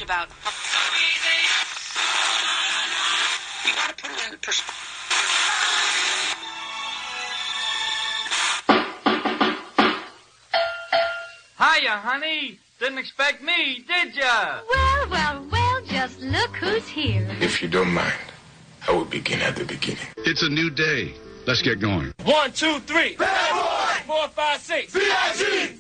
about. You got to put it in perspective. Hiya, honey. Didn't expect me, did ya? Well, just look who's here. If you don't mind, I will begin at the beginning. It's a new day. Let's get going. 1, 2, 3. Bad boy! 4, 5, 6. VIG!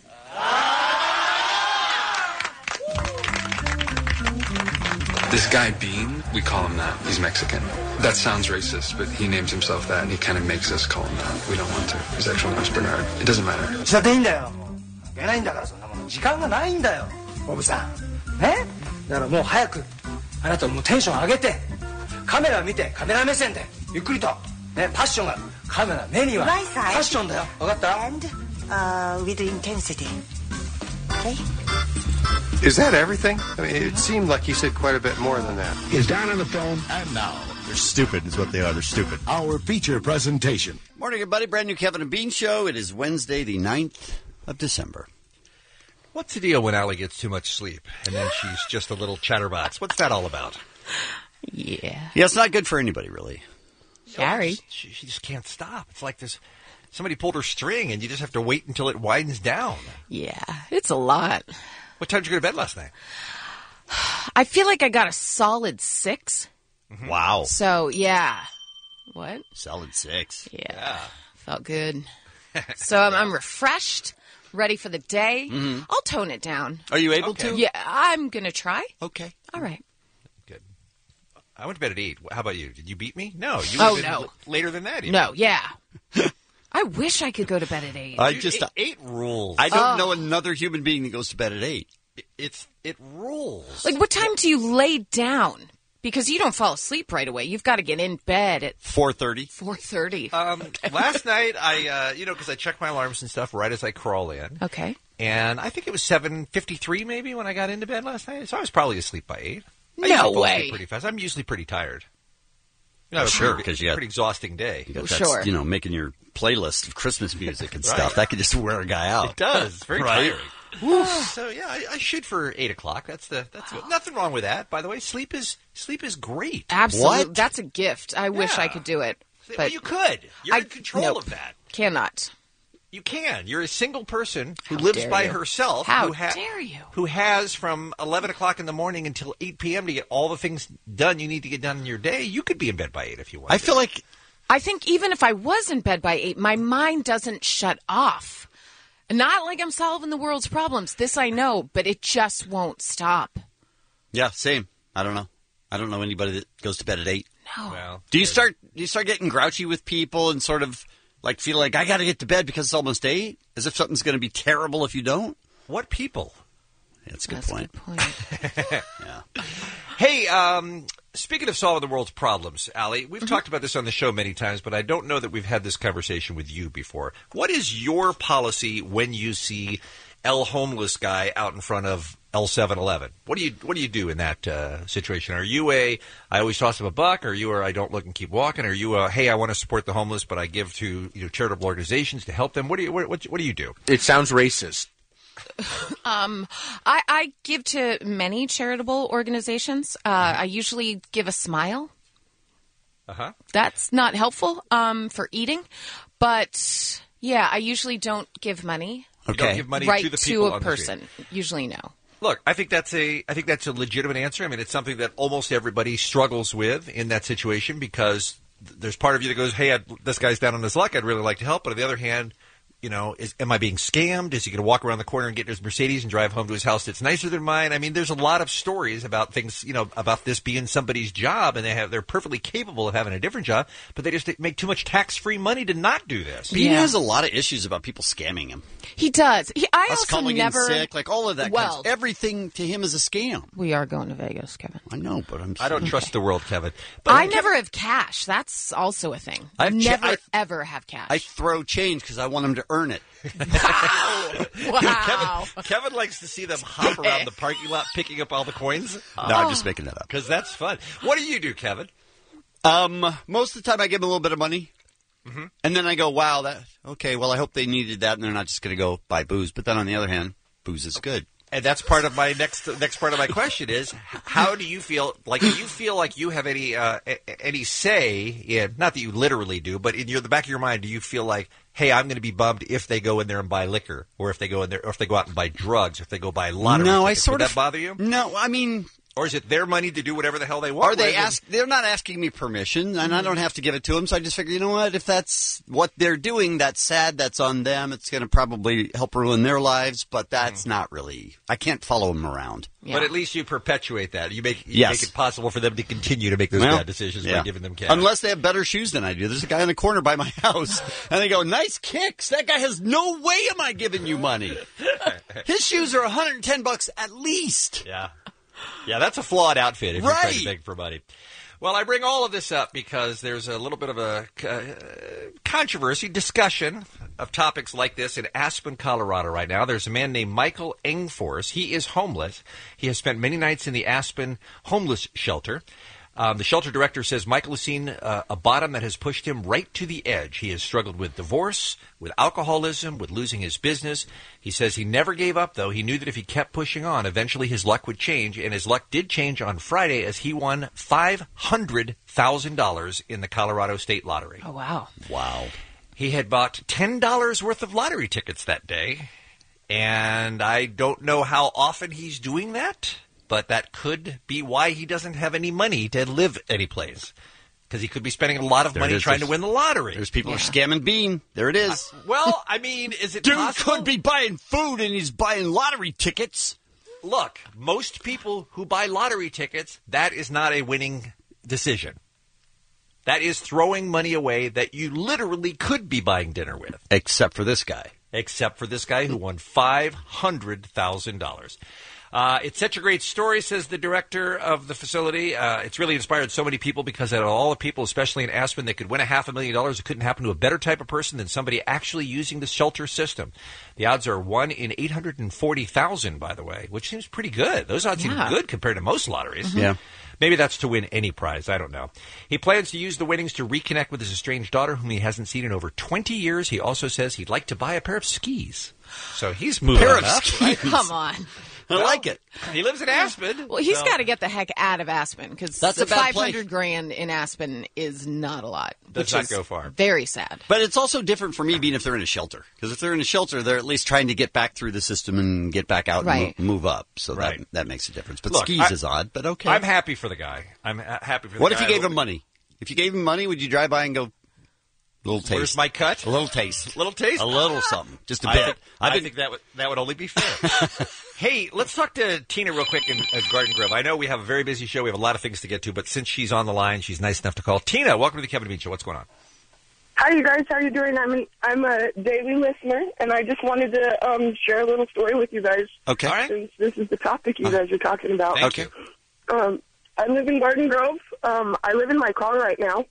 This guy Bean, we call him that. He's Mexican. That sounds racist, but he names himself that, and he kind of makes us call him that. We don't want to. His actual name's Bernard. It doesn't matter. しちゃっていいんだよ。出ないんだからそんなもの。時間がないんだよ。ボブさん。ね？だからもう早くあなたもうテンション上げてカメラ見てカメラ目線でゆっくりとねパッションがカメラ目にはパッションだよ。わかった？ And with intensity. Okay? Is that everything? I mean, it seemed like he said quite a bit more than that. Is Don on the phone? And now, they're stupid is what they are. They're stupid. Our feature presentation. Morning, everybody. Brand new Kevin and Bean Show. It is Wednesday, the 9th of December. What's the deal when Allie gets too much sleep and then she's just a little chatterbox? What's that all about? Yeah, it's not good for anybody, really. Sorry. She just can't stop. It's like there's somebody pulled her string and you just have to wait until it widens down. Yeah, it's a lot. What time did you go to bed last night? I feel like I got a solid 6. Mm-hmm. Wow. So, yeah. What? Solid 6. Yeah. Felt good. So I'm refreshed, ready for the day. Mm-hmm. I'll tone it down. Are you able to? Yeah, I'm going to try. Okay. All right. Good. I went to bed at 8. How about you? Did you beat me? No. You no. Later than that. Even. No, yeah. I wish I could go to bed at 8. Eight rules. I don't know another human being that goes to bed at 8. It rules. Like, what time do you lay down? Because you don't fall asleep right away. You've got to get in bed at 4:30. 4:30. Last night, because I check my alarms and stuff right as I crawl in. Okay. And I think it was 7:53 maybe when I got into bed last night. So I was probably asleep by 8. No way. Pretty fast. I'm usually pretty tired. Sure, because you got pretty exhausting day. You got that, making your playlist of Christmas music and stuff. That could just wear a guy out. It does. It's very right? tiring. So yeah, I shoot for 8 o'clock. That's nothing wrong with that. By the way, sleep is great. Absolutely, What? That's a gift. I wish I could do it, but well, you could. You're in control of that. Cannot. You can. You're a single person who lives by herself. How dare you? Who has from 11 o'clock in the morning until 8 p.m. to get all the things done you need to get done in your day. You could be in bed by 8 if you want. I feel like... I think even if I was in bed by 8, my mind doesn't shut off. Not like I'm solving the world's problems. This I know, but it just won't stop. Yeah, same. I don't know. I don't know anybody that goes to bed at 8. No. Well, Do you start getting grouchy with people and sort of... like, feel like, I got to get to bed because it's almost 8? As if something's going to be terrible if you don't? What people? Yeah, that's a good point. Yeah. Hey, speaking of solving the world's problems, Allie, we've talked about this on the show many times, but I don't know that we've had this conversation with you before. What is your policy when you see El Homeless guy out in front of El 7-Eleven? What do you do in that situation? Are you I always toss him a buck? Or you I don't look and keep walking? Or you hey, I want to support the homeless, but I give to charitable organizations to help them? What do you do? It sounds racist. I give to many charitable organizations. I usually give a smile. Uh-huh. That's not helpful for eating, but yeah, I usually don't give money. You don't give money right to the people to a on the person. street. Usually, no. Look, I think that's a legitimate answer. I mean, it's something that almost everybody struggles with in that situation because there's part of you that goes, "Hey, this guy's down on his luck. I'd really like to help," but on the other hand, am I being scammed? Is he going to walk around the corner and get his Mercedes and drive home to his house that's nicer than mine? I mean, there's a lot of stories about things, about this being somebody's job, and they're perfectly capable of having a different job, but they just make too much tax-free money to not do this. Bean has a lot of issues about people scamming him. He does. I Us also calling never in sick, like all of that. Well, everything to him is a scam. We are going to Vegas, Kevin. I know, but I don't trust the world, Kevin. But I never have cash. That's also a thing. I never ever have cash. I throw change because I want him to earn it. Wow. Kevin likes to see them hop around the parking lot picking up all the coins. No, I'm just making that up. Because that's fun. What do you do, Kevin? Most of the time I give them a little bit of money. Mm-hmm. And then I go, wow, okay, well, I hope they needed that, and they're not just going to go buy booze. But then on the other hand, booze is good. And that's part of my next part of my question is, how do you feel? Like, do you feel like you have any say in, not that you literally do, but in the back of your mind, do you feel like, hey, I'm going to be bummed if they go in there and buy liquor, or if they go in there, or if they go out and buy drugs, or if they go buy lottery tickets? Would that bother you? No, I mean. Or is it their money to do whatever the hell they want? They're not asking me permission, and I don't have to give it to them, so I just figure, you know what, if that's what they're doing, that's sad, that's on them, it's going to probably help ruin their lives, but that's not really, I can't follow them around. Yeah. But at least you perpetuate that. You make it possible for them to continue to make those bad decisions by giving them cash. Unless they have better shoes than I do. There's a guy in the corner by my house, and they go, nice kicks. That guy has no way am I giving you money. His shoes are $110 at least. Yeah. Yeah, that's a flawed outfit if you're trying to beg for money. Well, I bring all of this up because there's a little bit of a controversy, discussion of topics like this in Aspen, Colorado right now. There's a man named Michael Engfors. He is homeless. He has spent many nights in the Aspen homeless shelter. The shelter director says Michael has seen a bottom that has pushed him right to the edge. He has struggled with divorce, with alcoholism, with losing his business. He says he never gave up, though. He knew that if he kept pushing on, eventually his luck would change, and his luck did change on Friday as he won $500,000 in the Colorado State Lottery. Oh, wow. Wow. He had bought $10 worth of lottery tickets that day, and I don't know how often he's doing that. But that could be why he doesn't have any money to live any place. Because he could be spending a lot of money trying to win the lottery. There's people who are scamming Bean. There it is. Well, I mean, is it Dude possible? could be buying food and he's buying lottery tickets. Look, most people who buy lottery tickets, that is not a winning decision. That is throwing money away that you literally could be buying dinner with. Except for this guy. Except for this guy who won $500,000. It's such a great story, says the director of the facility. It's really inspired so many people because out of all the people, especially in Aspen, that could win $500,000, it couldn't happen to a better type of person than somebody actually using the shelter system. The odds are 1 in 840,000, by the way, which seems pretty good. Those odds seem good compared to most lotteries. Mm-hmm. Yeah. Maybe that's to win any prize. I don't know. He plans to use the winnings to reconnect with his estranged daughter, whom he hasn't seen in over 20 years. He also says he'd like to buy a pair of skis. So he's moving on up. Skis. Come on. I like it. He lives in Aspen. Well, he's got to get the heck out of Aspen because That's the a bad place. $500,000 in Aspen is not a lot. Does not go far. Very sad. But it's also different for me being if they're in a shelter. Because if they're in a shelter, they're at least trying to get back through the system and get back out and move up. So that makes a difference. But look, skis is odd, but okay. I'm happy for the guy. I'm happy for the guy. What if you gave him money? If you gave him money, would you drive by and go, little taste? Where's my cut? A little taste. Little taste? A little something. Just a bit. I think that would only be fair. Hey, let's talk to Tina real quick in Garden Grove. I know we have a very busy show. We have a lot of things to get to, but since she's on the line, she's nice enough to call. Tina, welcome to the Kevin and Bean Show. What's going on? Hi, you guys. How are you doing? I'm a daily listener, and I just wanted to share a little story with you guys. Okay. All right. Since this is the topic you guys are talking about. Thank you. I live in Garden Grove. I live in my car right now.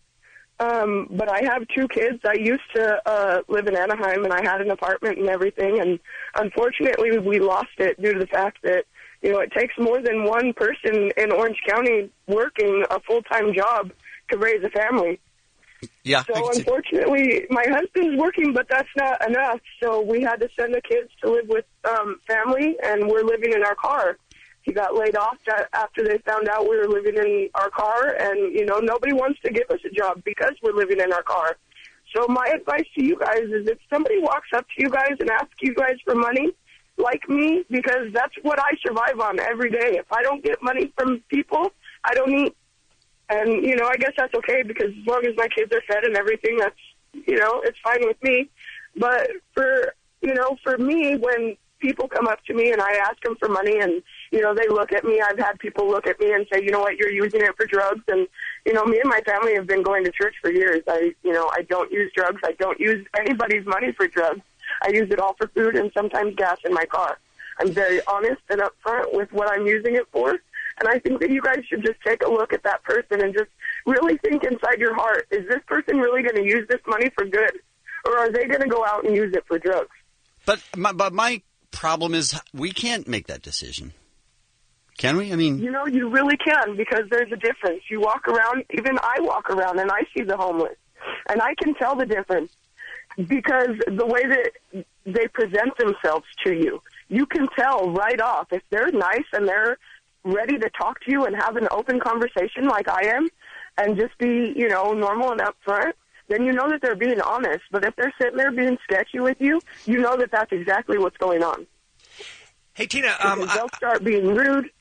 But I have 2 kids. I used to live in Anaheim, and I had an apartment and everything. And unfortunately, we lost it due to the fact that, it takes more than one person in Orange County working a full-time job to raise a family. Yeah. So unfortunately, my husband's working, but that's not enough. So we had to send the kids to live with family, and we're living in our car. He got laid off after they found out we were living in our car, and, nobody wants to give us a job because we're living in our car. So my advice to you guys is if somebody walks up to you guys and asks you guys for money, like me, because that's what I survive on every day. If I don't get money from people, I don't eat. And, I guess that's okay because as long as my kids are fed and everything, that's, it's fine with me. But for me, when people come up to me and I ask them for money and, they look at me. I've had people look at me and say, you know what, you're using it for drugs. And, me and my family have been going to church for years. I don't use drugs. I don't use anybody's money for drugs. I use it all for food and sometimes gas in my car. I'm very honest and upfront with what I'm using it for. And I think that you guys should just take a look at that person and just really think inside your heart, is this person really going to use this money for good? Or are they going to go out and use it for drugs? But my problem is we can't make that decision. Can we? I mean... you really can because there's a difference. You walk around, even I walk around and I see the homeless. And I can tell the difference because the way that they present themselves to you. you can tell right off if they're nice and they're ready to talk to you and have an open conversation like I am and just be, normal and upfront, then you know that they're being honest. But if they're sitting there being sketchy with you, you know that that's exactly what's going on. Hey, Tina, they'll start being rude.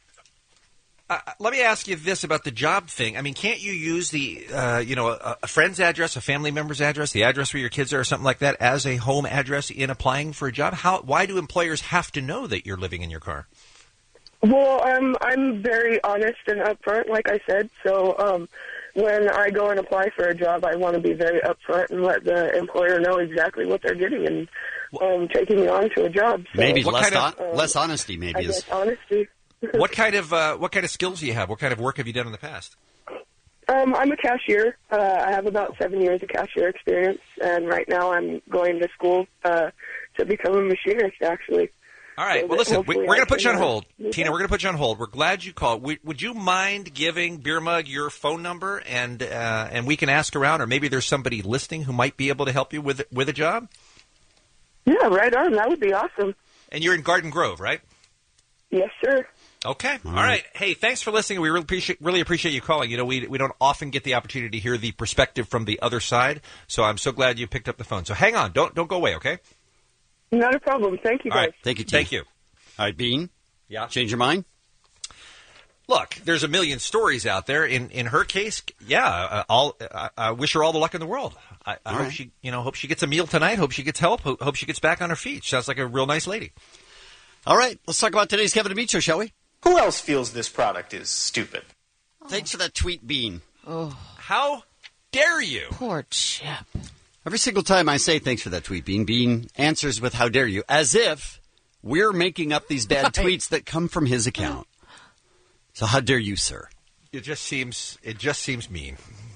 Let me ask you this about the job thing. I mean, can't you use the, a friend's address, a family member's address, the address where your kids are, or something like that, as a home address in applying for a job? Why do employers have to know that you're living in your car? Well, I'm very honest and upfront, like I said. So when I go and apply for a job, I want to be very upfront and let the employer know exactly what they're getting and taking me on to a job. So, maybe less honesty. Maybe I guess honesty. What kind of skills do you have? What kind of work have you done in the past? I'm a cashier. I have about 7 years of cashier experience, and right now I'm going to school to become a machinist, actually. All right. So well, listen, we're going to put you on hold. Tina, we're going to put you on hold. We're glad you called. Would you mind giving Beer Mug your phone number, and we can ask around, or maybe there's somebody listening who might be able to help you with a job? Yeah, right on. That would be awesome. And you're in Garden Grove, right? Yes, sir. Okay. All right. Hey, thanks for listening. We really appreciate you calling. We don't often get the opportunity to hear the perspective from the other side, so I'm so glad you picked up the phone. So hang on. Don't go away, okay? Not a problem. Thank you, guys. All right. Thank you, Tina. Thank you. All right, Bean. Yeah. Change your mind? Look, there's a million stories out there. In her case, yeah, I wish her all the luck in the world. I hope she, hope she gets a meal tonight. Hope she gets help. Hope she gets back on her feet. Sounds like a real nice lady. All right, let's talk about today's Kevin and Bean Show, shall we? Who else feels this product is stupid? Thanks for that tweet, Bean. Oh, how dare you? Poor Chip. Every single time I say thanks for that tweet, Bean answers with "How dare you?" as if we're making up these bad tweets that come from his account. So how dare you, sir? It just seems mean.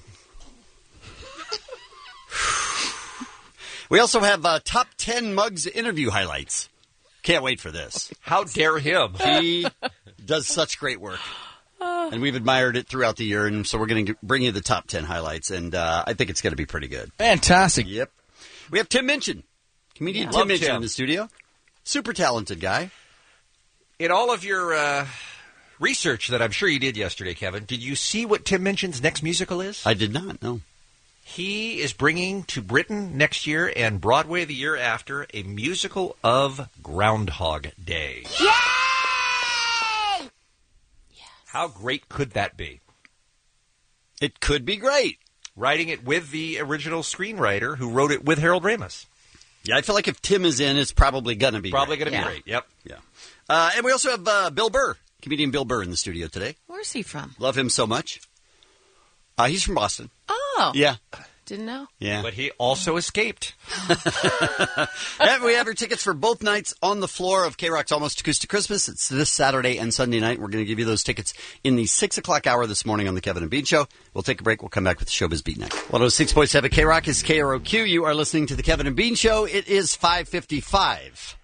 We also have top 10 Mugs interview highlights. Can't wait for this. How dare him? He does such great work. And we've admired it throughout the year, and so we're going to bring you the top 10 highlights, and I think it's going to be pretty good. Fantastic. Yep. We have Tim Minchin, comedian Love Tim Minchin Tim. in the studio. Super talented guy. In all of your research that I'm sure you did yesterday, Kevin, did you see what Tim Minchin's next musical is? I did not, no. He is bringing to Britain next year and Broadway the year after a musical of Groundhog Day. Yay! How great could that be? It could be great. Writing it with the original screenwriter who wrote it with Harold Ramis. Yeah, I feel like if Tim is in, it's probably going to be Probably going to Yeah. be great, yep. Yeah. And we also have Bill Burr, comedian Bill Burr in the studio today. Where's he from? Love him so much. He's from Boston. Oh. Yeah. Didn't know. Yeah. But he also escaped. And we have our tickets for both nights on the floor of K-Rock's Almost Acoustic Christmas. It's this Saturday and Sunday night. We're going to give you those tickets in the 6 o'clock hour this morning on the Kevin and Bean Show. We'll take a break. We'll come back with the Showbiz Beat next. 106.7 K-Rock is KROQ. You are listening to the Kevin and Bean Show. It is 5:55.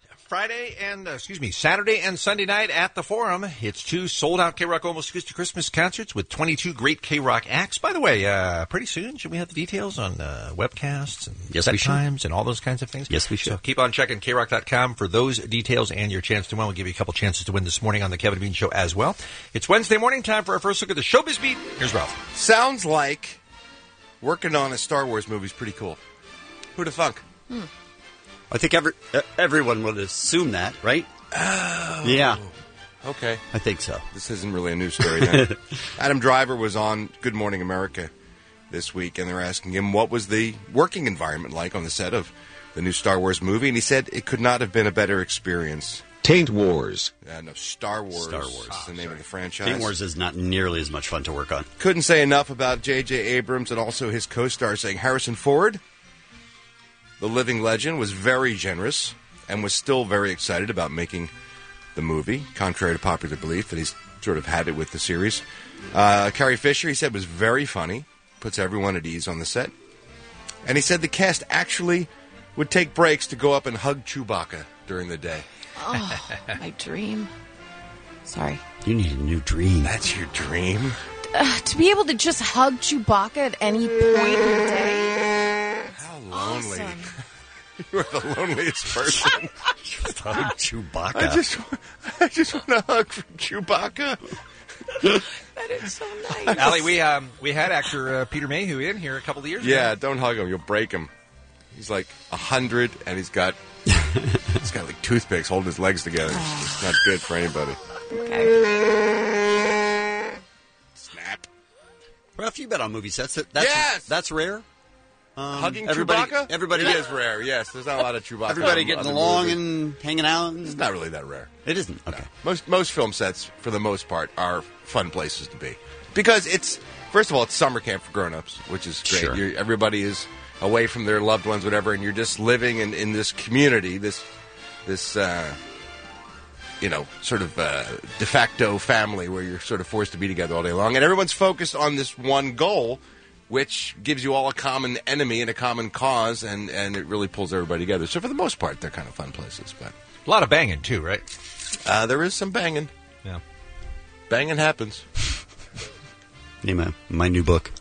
Saturday and Sunday night at the Forum. It's 2 sold-out K-Rock Almost Acoustic Christmas concerts with 22 great K-Rock acts. By the way, pretty soon, should we have the details on webcasts and set times and all those kinds of things? Yes, we should. So keep on checking KRock.com for those details and your chance to win. We'll give you a couple chances to win this morning on the Kevin and Bean Show as well. It's Wednesday morning, time for our first look at the Showbiz Beat. Here's Ralph. Sounds like working on a Star Wars movie is pretty cool. Who'd have thunk? I think everyone would assume that, right? Oh. Yeah. Okay. I think so. This isn't really a news story then. Adam Driver was on Good Morning America this week, and they're asking him what was the working environment like on the set of the new Star Wars movie, and he said it could not have been a better experience. Taint Wars. No, Star Wars. Star Wars. Is the name of the franchise. Taint Wars is not nearly as much fun to work on. Couldn't say enough about J.J. Abrams and also his co-star, saying Harrison Ford, the living legend, was very generous and was still very excited about making the movie, contrary to popular belief that he's sort of had it with the series. Carrie Fisher, he said, was very funny, puts everyone at ease on the set. And he said the cast actually would take breaks to go up and hug Chewbacca during the day. Oh, my dream. Sorry. You need a new dream. That's your dream? To be able to just hug Chewbacca at any point in the day. How lonely. Awesome. You are the loneliest person. hug Chewbacca. I just want a hug from Chewbacca. That is so nice. Allie, we had actor Peter Mayhew in here a couple of years ago. Yeah, don't hug him. You'll break him. He's like 100, and he's got like toothpicks holding his legs together. It's not good for anybody. Okay. Snap. Ralph, you've been on movie sets. Yes! That's rare. Hugging everybody, Chewbacca? Everybody It is rare, yes. There's not a lot of Chewbacca. Everybody in getting other along movies. and hanging out. It's not really that rare. It isn't. Okay. No. Most film sets, for the most part, are fun places to be. Because first of all, it's summer camp for grown-ups, which is great. Sure. Everybody is away from their loved ones, whatever, and you're just living in this community, this sort of de facto family where you're sort of forced to be together all day long. And everyone's focused on this one goal, which gives you all a common enemy and a common cause, and it really pulls everybody together. So for the most part, they're kind of fun places. But A lot of banging, too, right? There is some banging. Yeah. Banging happens. Name my new book.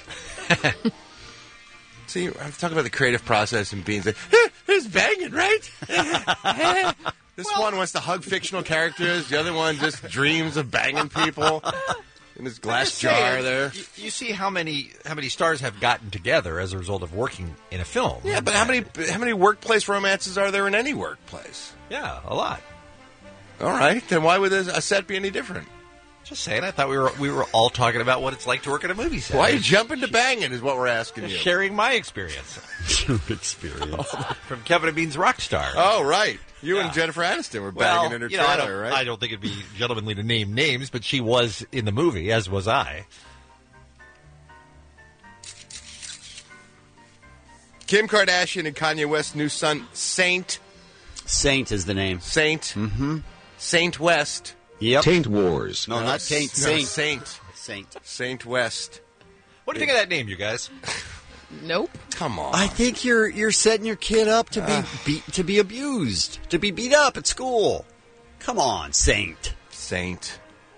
See, I'm talking about the creative process and being like, there's banging, right? This one wants to hug fictional characters. The other one just dreams of banging people in his glass jar there. You see how many stars have gotten together as a result of working in a film. Yeah, but how many workplace romances are there in any workplace? Yeah, a lot. All right, then why would a set be any different? Just saying, I thought we were all talking about what it's like to work at a movie set. Why are you jumping to banging is what we're asking you. Sharing my experience. Experience. From Kevin and Bean's Rockstar. Oh, right. You and Jennifer Aniston were banging in her trailer, right? I don't think it'd be gentlemanly to name names, but she was in the movie, as was I. Kim Kardashian and Kanye West's new son, Saint. Saint is the name. Saint. Mm-hmm. Saint West. Yep. Taint Wars. No, not Taint. No, Saint. Saint West. What do you think of that name, you guys? Nope. Come on. I think you're setting your kid up to be abused, to be beat up at school. Come on, Saint. Saint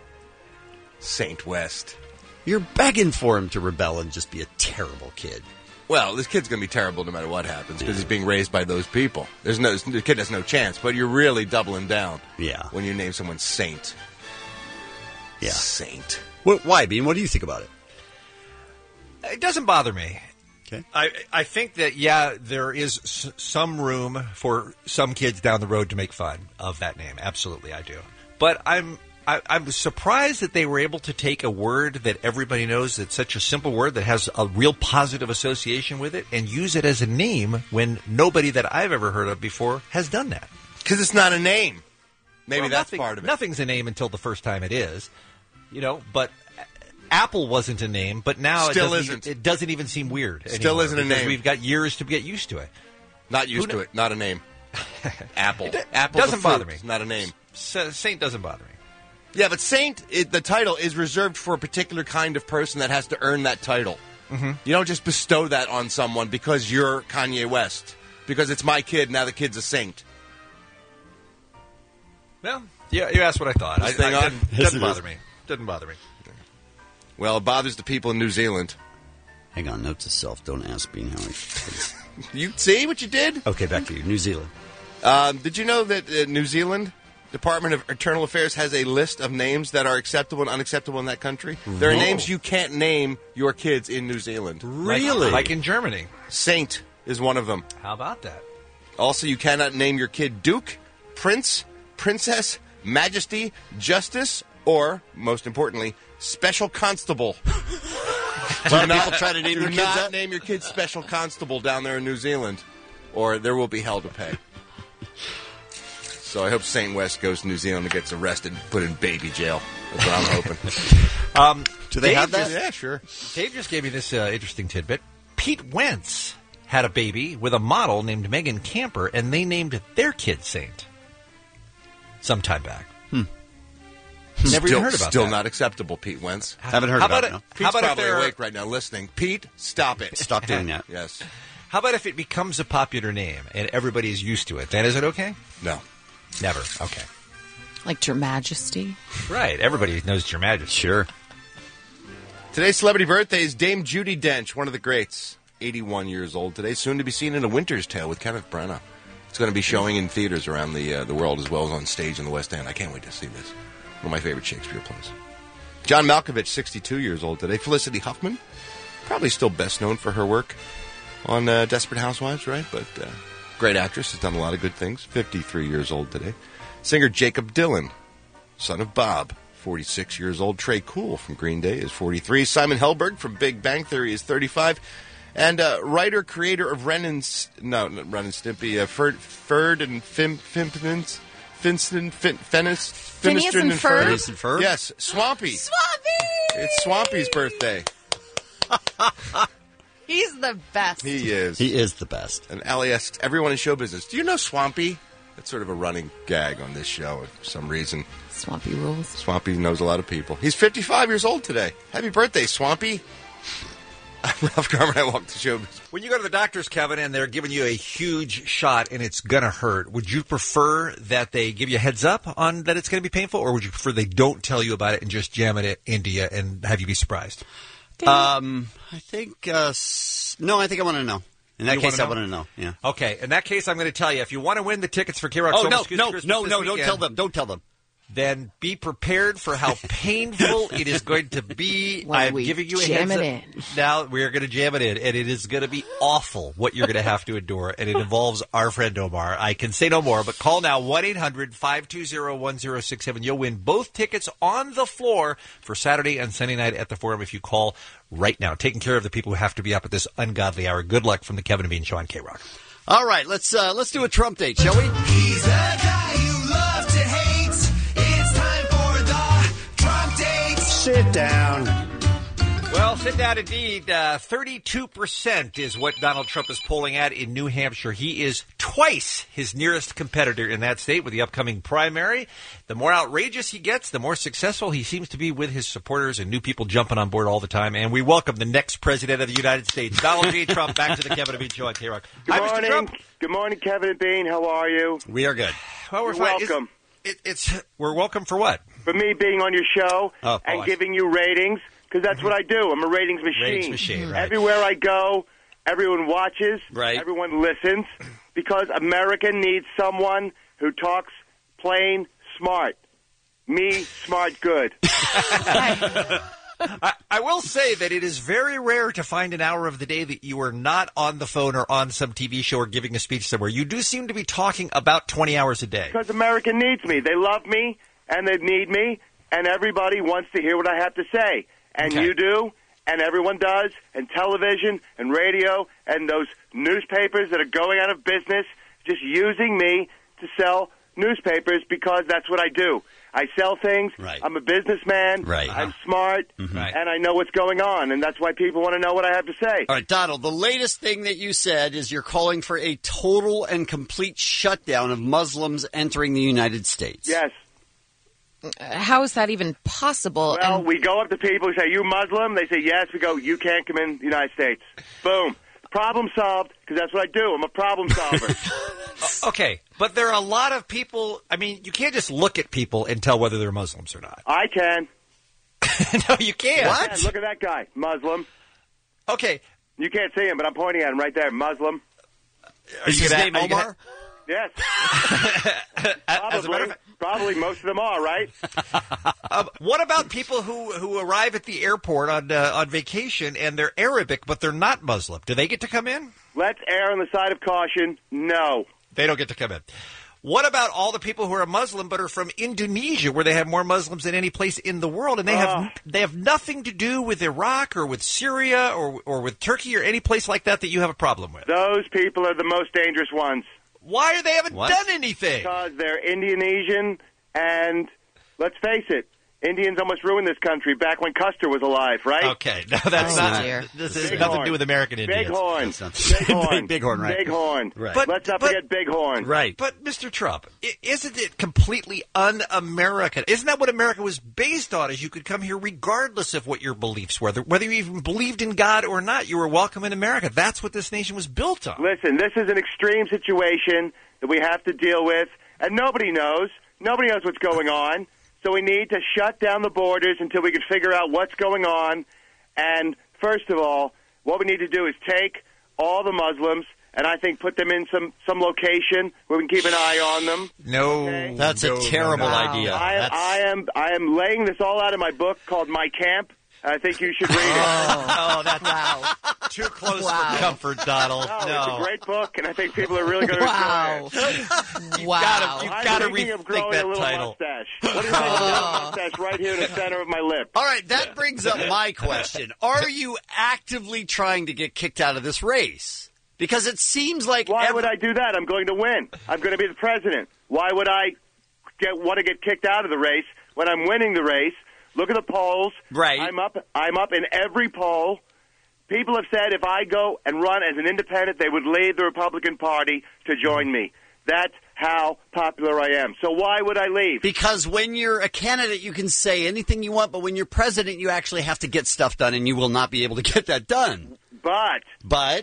West. You're begging for him to rebel and just be a terrible kid. Well, this kid's going to be terrible no matter what happens because he's being raised by those people. The kid has no chance, but you're really doubling down. Yeah. When you name someone Saint. Yeah. Saint. Why, Bean? What do you think about it? It doesn't bother me. Okay. I think that, there is some room for some kids down the road to make fun of that name. Absolutely, I do. But I'm surprised that they were able to take a word that everybody knows, that's such a simple word that has a real positive association with it, and use it as a name when nobody that I've ever heard of before has done that. Because it's not a name. Maybe that's part of it. Nothing's a name until the first time it is. But Apple wasn't a name, but now it doesn't even seem weird anymore. Still isn't a because name. We've got years to get used to it. Not used to it. Not a name. Apple. Apple doesn't bother me. Not a name. Saint doesn't bother me. Yeah, but Saint, the title is reserved for a particular kind of person that has to earn that title. Mm-hmm. You don't just bestow that on someone because you're Kanye West. Because it's my kid, now the kid's a saint. Well, yeah, you asked what I thought. Doesn't bother me. Doesn't bother me. Well, it bothers the people in New Zealand. Hang on, note to self, don't ask Bean how You see what you did? Okay, back to you. New Zealand. Did you know that New Zealand Department of Internal Affairs has a list of names that are acceptable and unacceptable in that country? There are names you can't name your kids in New Zealand. Really? Like in Germany. Saint is one of them. How about that? Also, you cannot name your kid Duke, Prince, Princess, Majesty, Justice, or, most importantly, Special Constable. Do not try to name your kids that? Name your kid Special Constable down there in New Zealand, or there will be hell to pay. So I hope Saint West goes to New Zealand and gets arrested and put in baby jail. That's what I'm hoping. Do they have that? Yeah, sure. Dave just gave me this interesting tidbit. Pete Wentz had a baby with a model named Megan Camper, and they named their kid Saint sometime back. Never even heard about that. Still not acceptable, Pete Wentz. Haven't heard about it. No. Pete's probably awake right now listening. Pete, stop it. Stop doing that. Yes. How about if it becomes a popular name and everybody's used to it? Then is it okay? No. Never. Okay. Like Your Majesty? Right. Everybody knows Your Majesty. Sure. Today's celebrity birthday is Dame Judi Dench, one of the greats. 81 years old today, soon to be seen in A Winter's Tale with Kenneth Branagh. It's going to be showing in theaters around the world as well as on stage in the West End. I can't wait to see this. One of my favorite Shakespeare plays. John Malkovich, 62 years old today. Felicity Huffman, probably still best known for her work on Desperate Housewives, right? But great actress, has done a lot of good things. 53 years old today. Singer Jacob Dylan, son of Bob, 46 years old. Trey Cool from Green Day is 43. Simon Helberg from Big Bang Theory is 35. And writer, creator of Ren and Stimpy, Ferd and Fimpins, Phineas and Ferb. Yes, Swampy. It's Swampy's birthday. He's the best. He is. He is the best. And Allie asks everyone in show business, do you know Swampy? That's sort of a running gag on this show for some reason. Swampy rules. Swampy knows a lot of people. He's 55 years old today. Happy birthday, Swampy. I'm Ralph Garman. I walk the show business. When you go to the doctors, Kevin, and they're giving you a huge shot and it's going to hurt, would you prefer that they give you a heads up on that it's going to be painful, or would you prefer they don't tell you about it and just jam it into you and have you be surprised? I think no. I think I want to know. In that case, I want to know. Yeah. Okay. In that case, I'm going to tell you, if you want to win the tickets for K-Rock no! Christmas Don't weekend, tell them. Don't tell them. Then be prepared for how painful it is going to be. I'm giving you a jam heads it up. in. Now we're going to jam it in, and it is going to be awful what you're going to have to endure, and it involves our friend Omar. I can say no more, but call now 1-800-520-1067. You'll win both tickets on the floor for Saturday and Sunday night at the Forum if you call right now. Taking care of the people who have to be up at this ungodly hour. Good luck from the Kevin and Bean Show on K-Rock. All right, let's do a Trump date, shall we? He's a guy you love to hate. It's time for the Trump date. Sit down. Well, sit down indeed. 32% is what Donald Trump is polling at in New Hampshire. He is twice his nearest competitor in that state with the upcoming primary. The more outrageous he gets, the more successful he seems to be with his supporters and new people jumping on board all the time. And we welcome the next president of the United States, Donald J. Trump, back to the Kevin and Bean Show on K-Rock. Hi, Mr. Trump. Good morning, Kevin and Bean. How are you? We are good. Well, we're You're fine. welcome. We're welcome for what? For me being on your show and giving you ratings, because that's what I do. I'm a ratings machine. Ratings machine, right. Everywhere I go, everyone watches, right. Everyone listens, because America needs someone who talks plain smart. Me, smart good. I will say that it is very rare to find an hour of the day that you are not on the phone or on some TV show or giving a speech somewhere. You do seem to be talking about 20 hours a day. Because America needs me. They love me, and they need me, and everybody wants to hear what I have to say. And you do, and everyone does, and television and radio and those newspapers that are going out of business just using me to sell newspapers because that's what I do. I sell things. Right. I'm a businessman. Right. I'm smart, Right. and I know what's going on, and that's why people want to know what I have to say. All right, Donald, the latest thing that you said is you're calling for a total and complete shutdown of Muslims entering the United States. Yes. How is that even possible? Well, we go up to people and say, you Muslim? They say, yes. We go, you can't come in the United States. Boom. Problem solved, because that's what I do. I'm a problem solver. Okay, but there are a lot of people. I mean, you can't just look at people and tell whether they're Muslims or not. I can. No, you can't. What? Look at that guy, Muslim. Okay. You can't see him, but I'm pointing at him right there, Muslim. Is his name Omar? Yes. As a matter of fact, Probably most of them are, right? What about people who arrive at the airport on vacation and they're Arabic but they're not Muslim? Do they get to come in? Let's err on the side of caution. No. They don't get to come in. What about all the people who are Muslim but are from Indonesia, where they have more Muslims than any place in the world, and they have nothing to do with Iraq or with Syria or with Turkey or any place like that you have a problem with? Those people are the most dangerous ones. Why they haven't done anything? Because they're Indonesian, and let's face it, Indians almost ruined this country back when Custer was alive, right? Okay, no, that's not. This has nothing to do with American Indians. Bighorn. Bighorn, right? Bighorn. Right. But Let's not forget Bighorn. Right. But, Mr. Trump, isn't it completely un-American? Isn't that what America was based on, is you could come here regardless of what your beliefs were? Whether you even believed in God or not, you were welcome in America. That's what this nation was built on. Listen, this is an extreme situation that we have to deal with, and nobody knows. Nobody knows what's going on. So we need to shut down the borders until we can figure out what's going on. And first of all, what we need to do is take all the Muslims and I think put them in some location where we can keep an eye on them. No, that's a terrible idea. I am laying this all out in my book called My Camp. I think you should read it. Oh, that's too close for comfort, Donald. No, it's a great book, and I think people are really going to enjoy it. You've got to rethink that title. Mustache. What do you think of a little mustache right here in the center of my lip? All right, that brings up my question. Are you actively trying to get kicked out of this race? Because it seems like... Why would I do that? I'm going to win. I'm going to be the president. Why would I want to get kicked out of the race when I'm winning the race? Look at the polls. Right. I'm up in every poll. People have said if I go and run as an independent, they would leave the Republican Party to join me. That's how popular I am. So why would I leave? Because when you're a candidate, you can say anything you want, but when you're president, you actually have to get stuff done, and you will not be able to get that done. But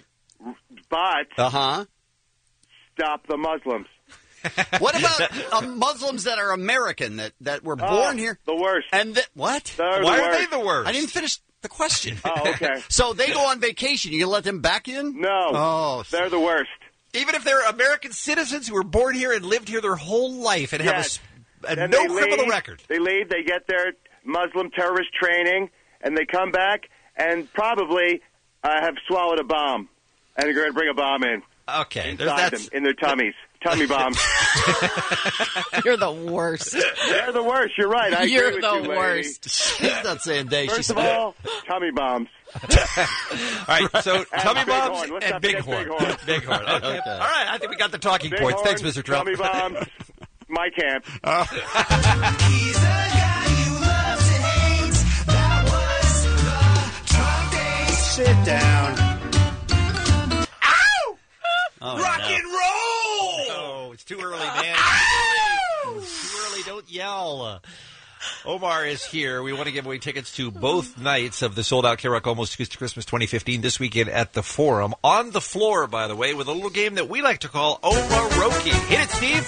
stop the Muslims. What about Muslims that are American, that were born here? The worst. And what? Why are they the worst? I didn't finish the question. Oh, okay. So they go on vacation. You gonna let them back in? No. Oh, they're the worst. Even if they're American citizens who were born here and lived here their whole life and have no criminal record. They leave, they get their Muslim terrorist training, and they come back and probably have swallowed a bomb. And they're going to bring a bomb in. Okay. Inside them, in their tummies. Tummy bombs. You're the worst. They're the worst. You're right. I You're agree with the you, lady. worst. She's not saying they. First of all, tummy bombs. All right, so tummy bombs and Bighorn. Bighorn. Okay. All right, I think we got the talking points. Thanks, Mr. Trump. Tummy bombs. My camp. He's a guy you love to hate. That was the Trump days. Sit down. Ow! Oh, Rock no. and roll! Oh, it's too early, man. It's too early. Don't yell. Omar is here. We want to give away tickets to both nights of the sold-out K-Rock Almost Christmas 2015 this weekend at the Forum. On the floor, by the way, with a little game that we like to call Omaroki. Hit it, Steve.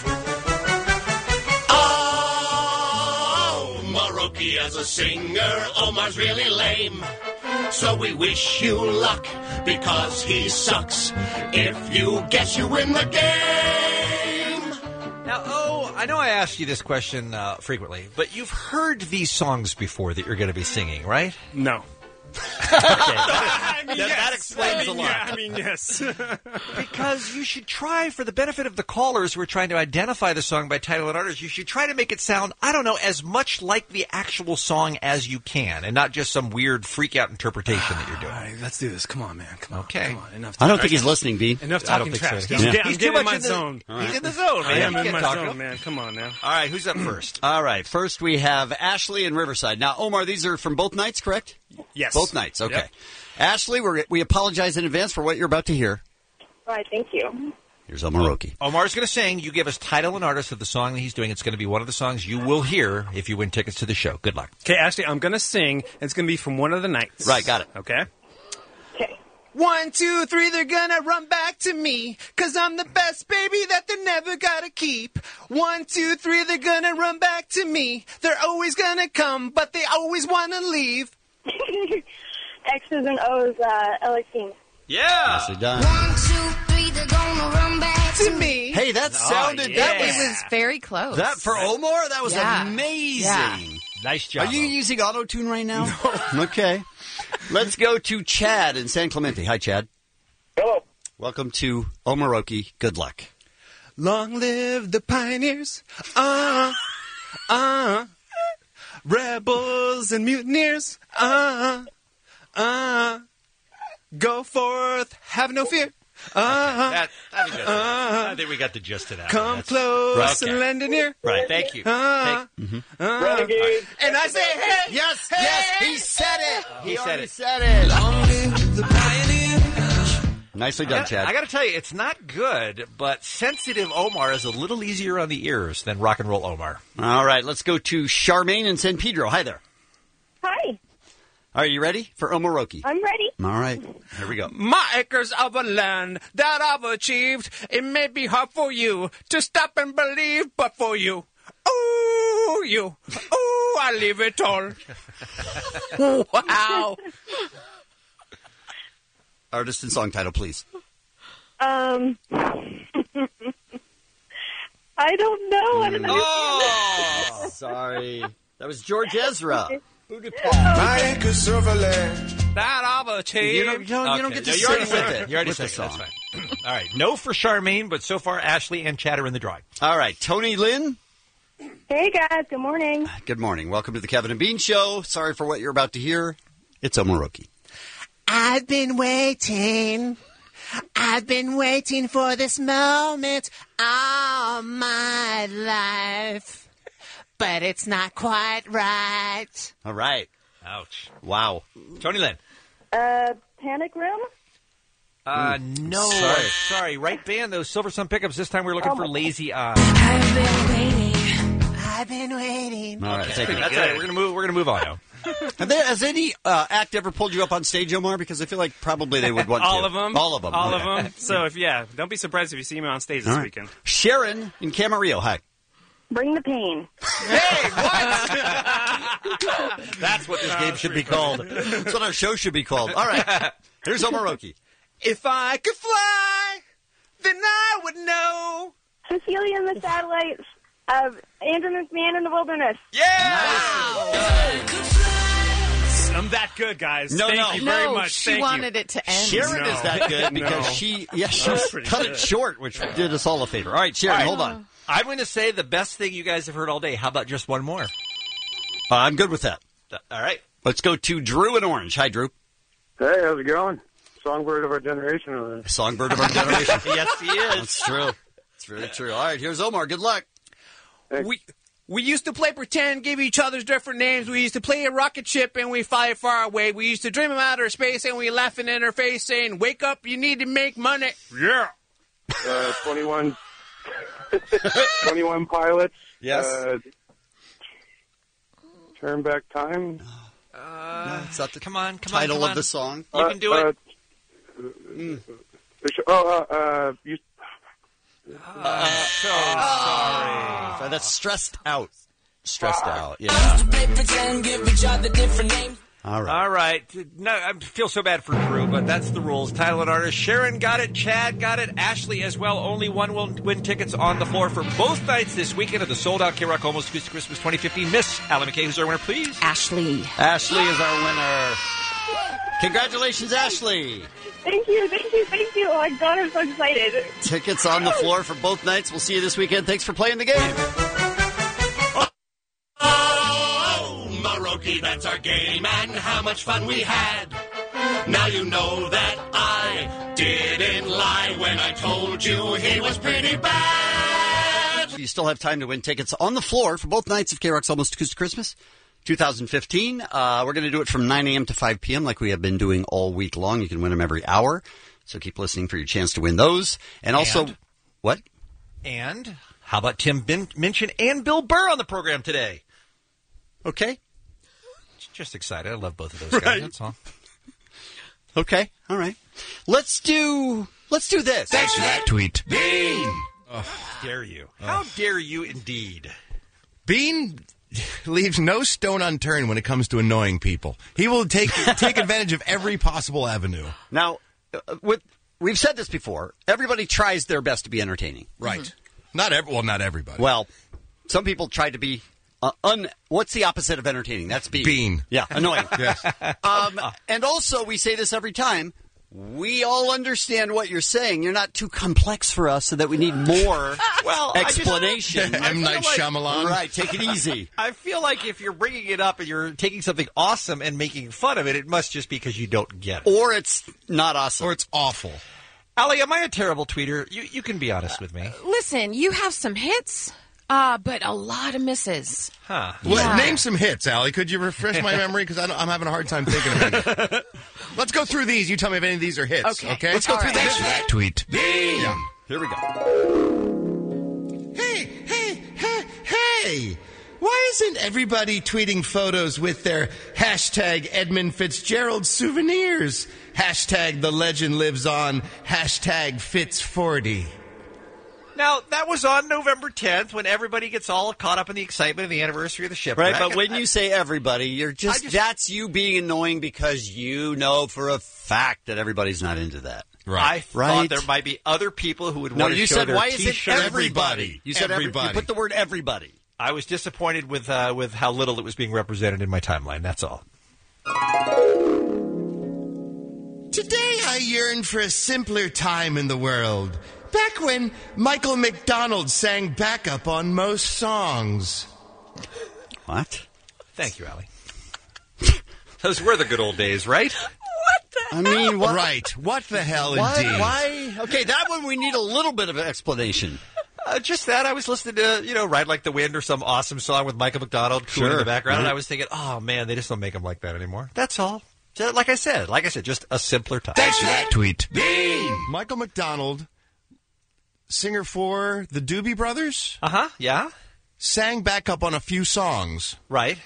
Omaroki as a singer, Omar's really lame. So we wish you luck because he sucks. If you guess, you win the game. Now, I know I ask you this question frequently, but you've heard these songs before that you're going to be singing, right? No. That explains a lot. Yes. Because you should try, for the benefit of the callers who are trying to identify the song by title and artist, you should try to make it sound, I don't know, as much like the actual song as you can, and not just some weird freak-out interpretation that you're doing. All right, let's do this. Come on, man. Come on. Okay. Come on. Enough. I don't think he's listening, B. Enough I don't talking think trash. so. I'm He's too getting much in my in the zone. He's in the zone, man. I am You in can't my talk to zone, him. man. Come on now. All right, who's up first? All right, first we have Ashley and Riverside. Now, Omar, these are from both nights, correct? Yes. Both nights, okay. Yep. Ashley, we apologize in advance for what you're about to hear. All right, thank you. Here's Omaroki. Omar's going to sing. You give us title and artist of the song that he's doing. It's going to be one of the songs you will hear if you win tickets to the show. Good luck. Okay, Ashley, I'm going to sing. It's going to be from one of the nights. Right, got it. Okay? Okay. 1, 2, 3, they're gonna run back to me, 'cause I'm the best baby that they never gotta keep. 1, 2, 3, they're gonna run back to me. They're always gonna come, but they always wanna leave. X's and O's, LA King. Yeah. Nicely done. 1, 2, 3, they're gonna run back To me. Hey, that sounded... yeah. That It was very close. That for Omar, that was Yeah. amazing. Yeah. Nice job. Are you using auto-tune right now? No. Okay. Let's go to Chad in San Clemente. Hi, Chad. Hello. Welcome to Omaroki. Good luck. Long live the pioneers. Rebels and mutineers. Go forth, have no fear. I think we got the gist of that. Come That's- close Okay. and lend an ear. Right, thank you. Renegade. And I say, hey, Yes, hey, yes, he said it. He said already it. said it. Nicely done, Chad. I got to tell you, it's not good, but sensitive Omar is a little easier on the ears than rock and roll Omar. All right, let's go to Charmaine in San Pedro. Hi there. Hi, Are you ready for Omaroki? I'm ready. All right, here we go. my acres of a land that I've achieved. It may be hard for you to stop and believe, but for you, ooh, I leave it all. Wow. Artist and song title, please. I don't know. I don't know. Oh, sorry. That was George Ezra. That of a team. You don't get to you sing already with sang it. You already with sang the it. song. That's fine. All right. No for Charmaine, but so far Ashley and Chad are in the drawing. All right. Tony Lynn. Hey, guys. Good morning. Good morning. Welcome to the Kevin and Bean Show. Sorry for what you're about to hear. It's Omaroki. I've been waiting for this moment all my life, but it's not quite right. All right. Ouch. Wow. Tony Lynn. Panic Room? No. Sorry. Right band, those Silver Sun Pickups. This time we're looking for Lazy Eye. I've been waiting. All right. Thank you. That's right. We're gonna move on now. Has any act ever pulled you up on stage, Omar? Because I feel like probably they would want to. All of them. All of them. All Okay. of them. So, don't be surprised if you see me on stage this All right. weekend. Sharon in Camarillo. Hi. Bring the pain. That's what this game should be called. That's what our show should be called. All right. Here's Omaroki. If I could fly, then I would know. Cecilia and the Satellites of Andrew McMahon in the Wilderness. I'm that good, guys. No, Thank you very much. She Thank wanted you. it to end. Sharon is that good because she cut it short, which did us all a favor. All right, Sharon, hold on. I'm going to say the best thing you guys have heard all day. How about just one more? I'm good with that. All right. Let's go to Drew in Orange. Hi, Drew. Hey, how's it going? Songbird of our generation. Songbird of our generation. Yes, he is. That's true. It's very true. All right, here's Omar. Good luck. We used to play pretend, give each other different names. We used to play a rocket ship and we fly far away. We used to dream of outer space and we laughing in her face saying, "Wake up, you need to make money." Yeah. 21 Pilots. Yes. Turn Back Time. No, it's not the title of the song. You can do it. Sorry. That's stressed out. Stressed out. Yeah. All right. All right. No, I feel so bad for Drew, but that's the rules. Title and artist. Sharon got it. Chad got it. Ashley as well. Only one will win tickets on the floor for both nights this weekend of the sold-out K-Rock Almost Acoustic Christmas 2015. Miss Allie McKay, who's our winner, please? Ashley. Ashley is our winner. Congratulations, Ashley. Thank you. Oh, my God, I'm so excited. Tickets on the floor for both nights. We'll see you this weekend. Thanks for playing the game. Maroki, that's our game, and how much fun we had. Now you know that I didn't lie when I told you he was pretty bad. You still have time to win tickets on the floor for both nights of K-Rock's Almost Acoustic Christmas 2015. We're going to do it from 9 a.m. to 5 p.m. like we have been doing all week long. You can win them every hour, so keep listening for your chance to win those. And also, what? And how about Tim Minchin and Bill Burr on the program today? Okay. Just excited. I love both of those guys. That's all. Okay. All right. Let's do this. Thanks for that tweet. Bean! How dare you? How dare you indeed? Bean leaves no stone unturned when it comes to annoying people. He will take advantage of every possible avenue. Now, we've said this before. Everybody tries their best to be entertaining. Right. Not everybody. Well, some people try to be what's the opposite of entertaining? That's being. Yeah, annoying. Yes. And also, we say this every time. We all understand what you're saying. You're not too complex for us so that we need more explanation. M. Night Shyamalan. Right, take it easy. I feel like if you're bringing it up and you're taking something awesome and making fun of it, it must just be because you don't get it. Or it's not awesome. Or it's awful. Allie, am I a terrible tweeter? You can be honest with me. Listen, you have some hits, but a lot of misses. Huh. Well, name some hits, Allie. Could you refresh my memory? Because I'm having a hard time thinking of it. Let's go through these. You tell me if any of these are hits. Okay? Let's go through this. Tweet. Yeah. Here we go. Hey! Why isn't everybody tweeting photos with their hashtag Edmund Fitzgerald souvenirs? Hashtag the legend lives on. Hashtag Fitz40. Now, that was on November 10th when everybody gets all caught up in the excitement of the anniversary of the shipwreck. Right, but when you say everybody, you're just that's you being annoying because you know for a fact that everybody's not into that. I thought there might be other people who would want to show their why is it T-shirt. everybody? You said everybody. You put the word everybody. I was disappointed with how little it was being represented in my timeline. That's all. Today I yearn for a simpler time in the world. Back when Michael McDonald sang backup on most songs. What? Thank you, Allie. Those were the good old days, right? I mean, what? Right. What the hell, What? indeed? Why? Okay, that one we need a little bit of an explanation. Just that. I was listening to, Ride Like the Wind or some awesome song with Michael McDonald cooling in the background, and I was thinking, oh, man, they just don't make them like that anymore. That's all. Like I said, just a simpler time. Thanks for that tweet. Michael McDonald, singer for the Doobie Brothers. Yeah. Sang backup on a few songs. Right.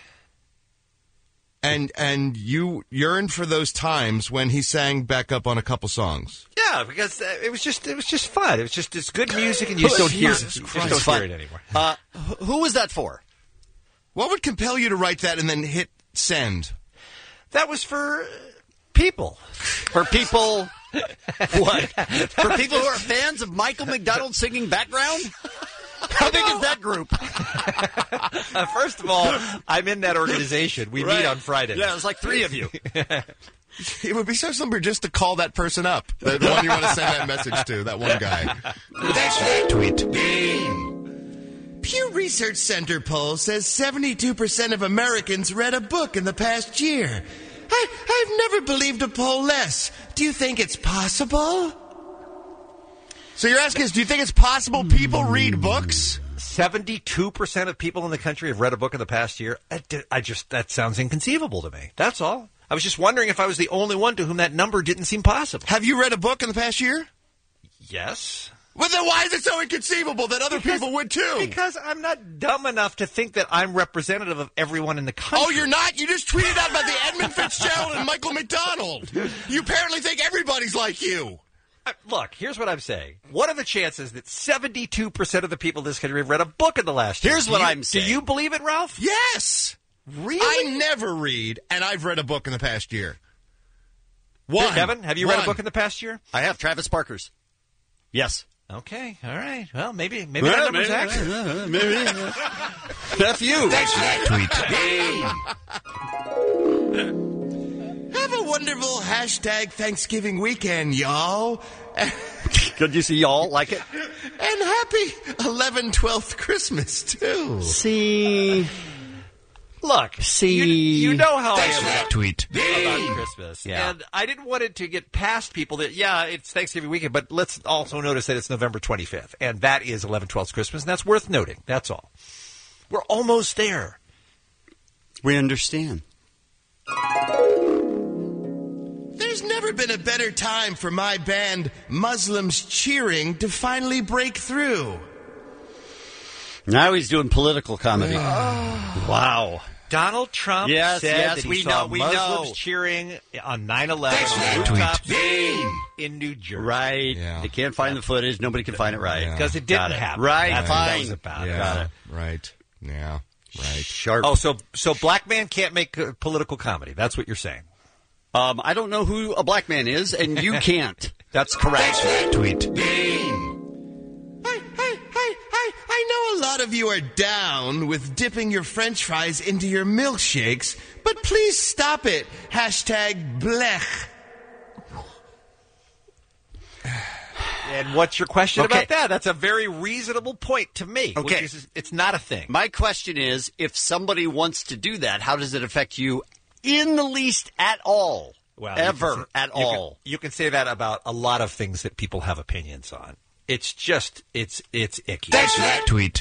And you yearned for those times when he sang backup on a couple songs. Yeah, because it was just fun. It was just it's good music, and you just don't hear it. You just don't hear it anymore. Who was that for? What would compel you to write that and then hit send? That was for people. For people. What? For people who are fans of Michael McDonald singing background? How big is that group? First of all, I'm in that organization. We meet on Friday. Yeah, there's like 3 of you. It would be so simple just to call that person up. The one you want to send that message to, that one guy. Thanks for that tweet. Pew Research Center poll says 72% of Americans read a book in the past year. I've never believed a poll less. Do you think it's possible? So you're asking us, do you think it's possible people read books? 72% of people in the country have read a book in the past year. That sounds inconceivable to me. That's all. I was just wondering if I was the only one to whom that number didn't seem possible. Have you read a book in the past year? Yes. Well, then why is it so inconceivable that other people would too? Because I'm not dumb enough to think that I'm representative of everyone in the country. Oh, you're not? You just tweeted out about the Edmund Fitzgerald and Michael McDonald. You apparently think everybody's like you. Look, here's what I'm saying. What are the chances that 72% of the people in this country have read a book in the last year? Here's what I'm saying. Do you believe it, Ralph? Yes. Really? I never read, and I've read a book in the past year. One. Kevin, have you read a book in the past year? I have. Travis Parker's. Yes. Okay. All right. Well, maybe that number's accurate. Maybe. F you. Thanks for that tweet. Have a wonderful hashtag Thanksgiving weekend, y'all. Could you see y'all like it? And happy 11/12th Christmas, too. See. Look, you know how I am that tweet about Christmas. Yeah. And I didn't want it to get past people that, it's Thanksgiving weekend, but let's also notice that it's November 25th, and that is 11/12th Christmas, and that's worth noting. That's all. We're almost there. We understand. There's never been a better time for my band, Muslims Cheering, to finally break through. Now he's doing political comedy. Wow. Donald Trump said that he saw Muslims cheering on 9/11 on rooftops in New Jersey. Right. Yeah. They can't find the footage. Nobody can find it right. Because it didn't happen. Right. That's what that was about. Yeah. Got it. Right. Yeah. Right. Sharp. Oh, so black man can't make political comedy. That's what you're saying. I don't know who a black man is, and you can't. That's correct. Tweet. I know a lot of you are down with dipping your French fries into your milkshakes, but please stop it. Hashtag blech. And what's your question about that? That's a very reasonable point to make. Okay. Which is, it's not a thing. My question is, if somebody wants to do that, how does it affect you in the least at all? Well, at all. You can say that about a lot of things that people have opinions on. It's just, it's icky. Thanks for that tweet.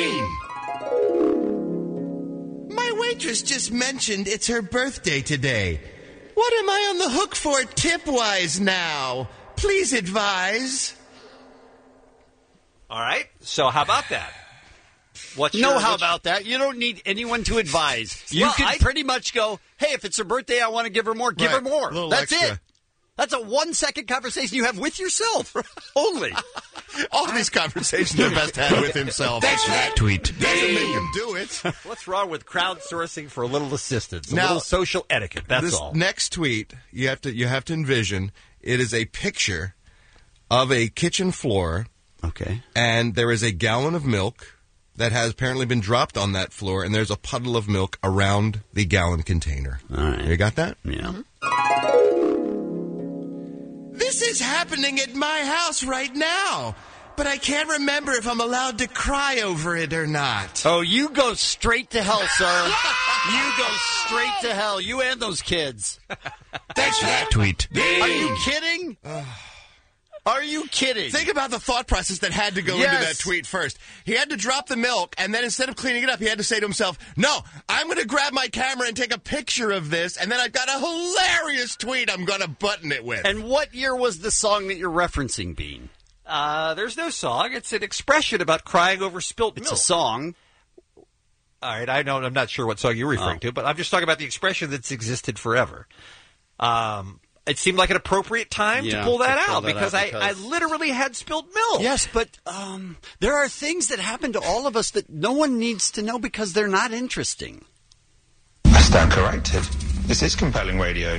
My waitress just mentioned it's her birthday today. What am I on the hook for tip-wise now? Please advise. All right. So how about that? How about that? You don't need anyone to advise. You can pretty much go, hey, if it's her birthday, I want to give her more. Give her more. That's it. That's a 1-second conversation you have with yourself. Only. All these conversations are best had with himself. Thanks for that tweet. Doesn't make him do it. What's wrong with crowdsourcing for a little assistance? A little social etiquette. That's this all. Next tweet, you have to envision. It is a picture of a kitchen floor. Okay. And there is a gallon of milk that has apparently been dropped on that floor, and there's a puddle of milk around the gallon container. All right. You got that? Yeah. This is happening at my house right now, but I can't remember if I'm allowed to cry over it or not. Oh, you go straight to hell, sir. You go straight to hell. You and those kids. Thanks for that tweet. Are you kidding? Are you kidding? Think about the thought process that had to go into that tweet first. He had to drop the milk, and then instead of cleaning it up, he had to say to himself, no, I'm going to grab my camera and take a picture of this, and then I've got a hilarious tweet I'm going to button it with. And what year was the song that you're referencing, Bean? There's no song. It's an expression about crying over spilt milk. It's a song. All right, I'm not sure what song you're referring to, but I'm just talking about the expression that's existed forever. It seemed like an appropriate time to pull that out because I literally had spilled milk. Yes, but there are things that happen to all of us that no one needs to know because they're not interesting. I stand corrected. This is compelling radio.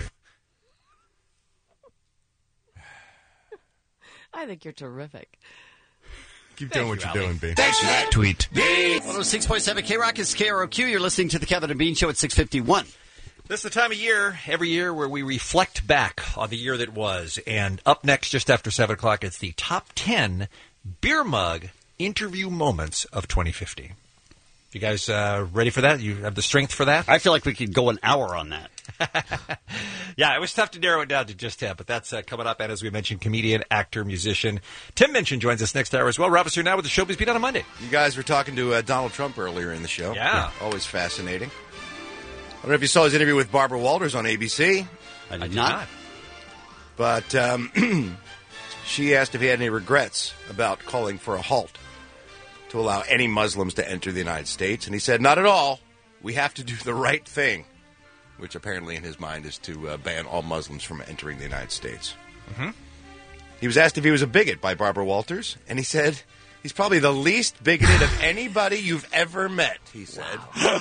I think you're terrific. Keep doing what you're doing, B. Thanks for that tweet. 106.7 K-Rock is KROQ. You're listening to the Kevin and Bean Show at 6:51. This is the time of year, every year, where we reflect back on the year that was. And up next, just after 7 o'clock, it's the top 10 beer mug interview moments of 2015. You guys ready for that? You have the strength for that? I feel like we could go an hour on that. Yeah, it was tough to narrow it down to just 10, but that's coming up. And as we mentioned, comedian, actor, musician Tim Minchin joins us next hour as well. Rob is here now with the Showbiz Beat on a Monday. You guys were talking to Donald Trump earlier in the show. Yeah. Always fascinating. I don't know if you saw his interview with Barbara Walters on ABC. I did not. But she asked if he had any regrets about calling for a halt to allow any Muslims to enter the United States. And he said, not at all. We have to do the right thing, which apparently in his mind is to ban all Muslims from entering the United States. Mm-hmm. He was asked if he was a bigot by Barbara Walters, and he said he's probably the least bigoted of anybody you've ever met, he said. Wow.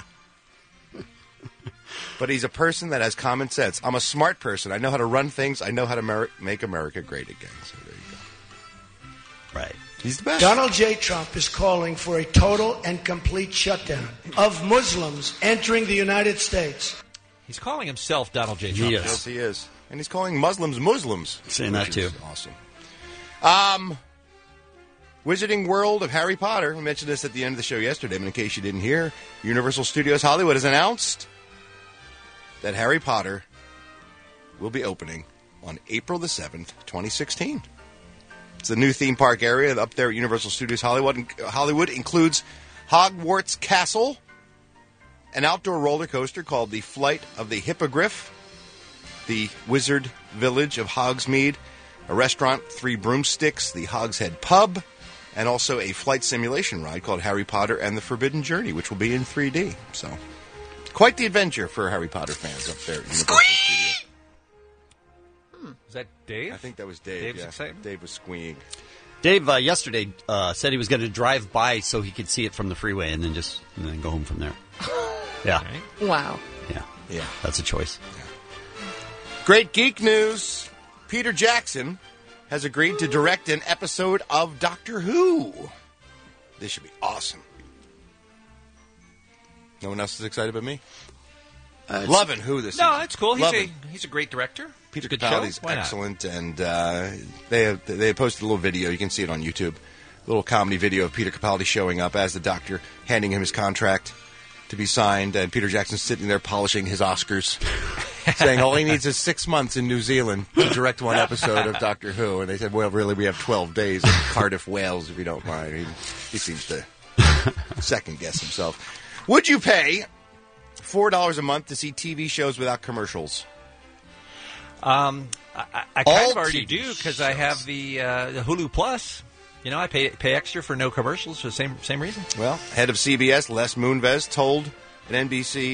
But he's a person that has common sense. I'm a smart person. I know how to run things. I know how to make America great again. So there you go. Right. He's the best. Donald J. Trump is calling for a total and complete shutdown of Muslims entering the United States. He's calling himself Donald J. Trump. Yes, he is. And he's calling Muslims Muslims. Saying that, too. Awesome. Wizarding World of Harry Potter. We mentioned this at the end of the show yesterday, but in case you didn't hear, Universal Studios Hollywood has announced that Harry Potter will be opening on April the 7th, 2016. It's a new theme park area up there at Universal Studios Hollywood. Hollywood includes Hogwarts Castle, an outdoor roller coaster called the Flight of the Hippogriff, the Wizard Village of Hogsmeade, a restaurant, 3 broomsticks, the Hogshead Pub, and also a flight simulation ride called Harry Potter and the Forbidden Journey, which will be in 3D. So, quite the adventure for Harry Potter fans up there at Universal Studios. Is that Dave? I think that was Dave. Dave's excitement? Dave was squeeing. Dave yesterday said he was going to drive by so he could see it from the freeway and then go home from there. Yeah. Wow. Yeah. That's a choice. Great geek news. Peter Jackson has agreed to direct an episode of Doctor Who. This should be awesome. No one else is excited but me? Loving Who this No, is. it's cool. He's a great director. Peter Good Capaldi's show. Why not? excellent, and they posted a little video. You can see it on YouTube. A little comedy video of Peter Capaldi showing up as the Doctor, handing him his contract to be signed, and Peter Jackson sitting there polishing his Oscars, saying all he needs is 6 months in New Zealand to direct one episode of Doctor Who. And they said, well, really, we have 12 days in Cardiff, Wales, if you don't mind. He seems to second-guess himself. Would you pay $4 a month to see TV shows without commercials? I kind of already do because I have the Hulu Plus. You know, I pay extra for no commercials for the same reason. Well, head of CBS, Les Moonves, told an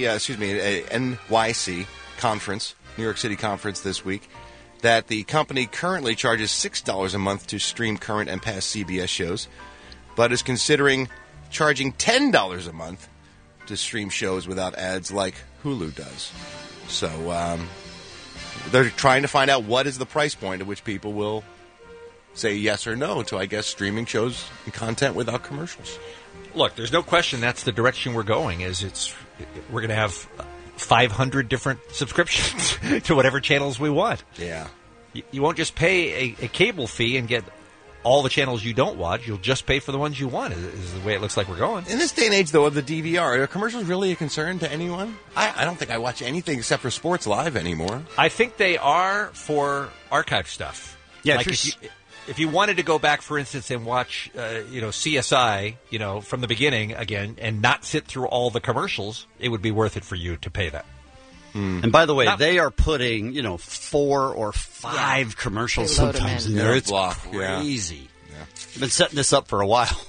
NYC conference, New York City conference this week, that the company currently charges $6 a month to stream current and past CBS shows, but is considering charging $10 a month to stream shows without ads like Hulu does. So they're trying to find out what is the price point at which people will say yes or no to, I guess, streaming shows and content without commercials. Look, there's no question that's the direction we're going. We're going to have 500 different subscriptions to whatever channels we want. Yeah. You won't just pay a cable fee and get all the channels you don't watch. You'll just pay for the ones you want, is the way it looks like we're going. In this day and age, though, of the DVR, are commercials really a concern to anyone? I don't think I watch anything except for sports live anymore. I think they are for archive stuff. Yeah, like if you wanted to go back, for instance, and watch CSI, from the beginning again, and not sit through all the commercials, it would be worth it for you to pay that. And by the way, they are putting 4 or 5 commercials They load 'em sometimes in. in there. Yeah, It's block, crazy. Yeah. I've been setting this up for a while.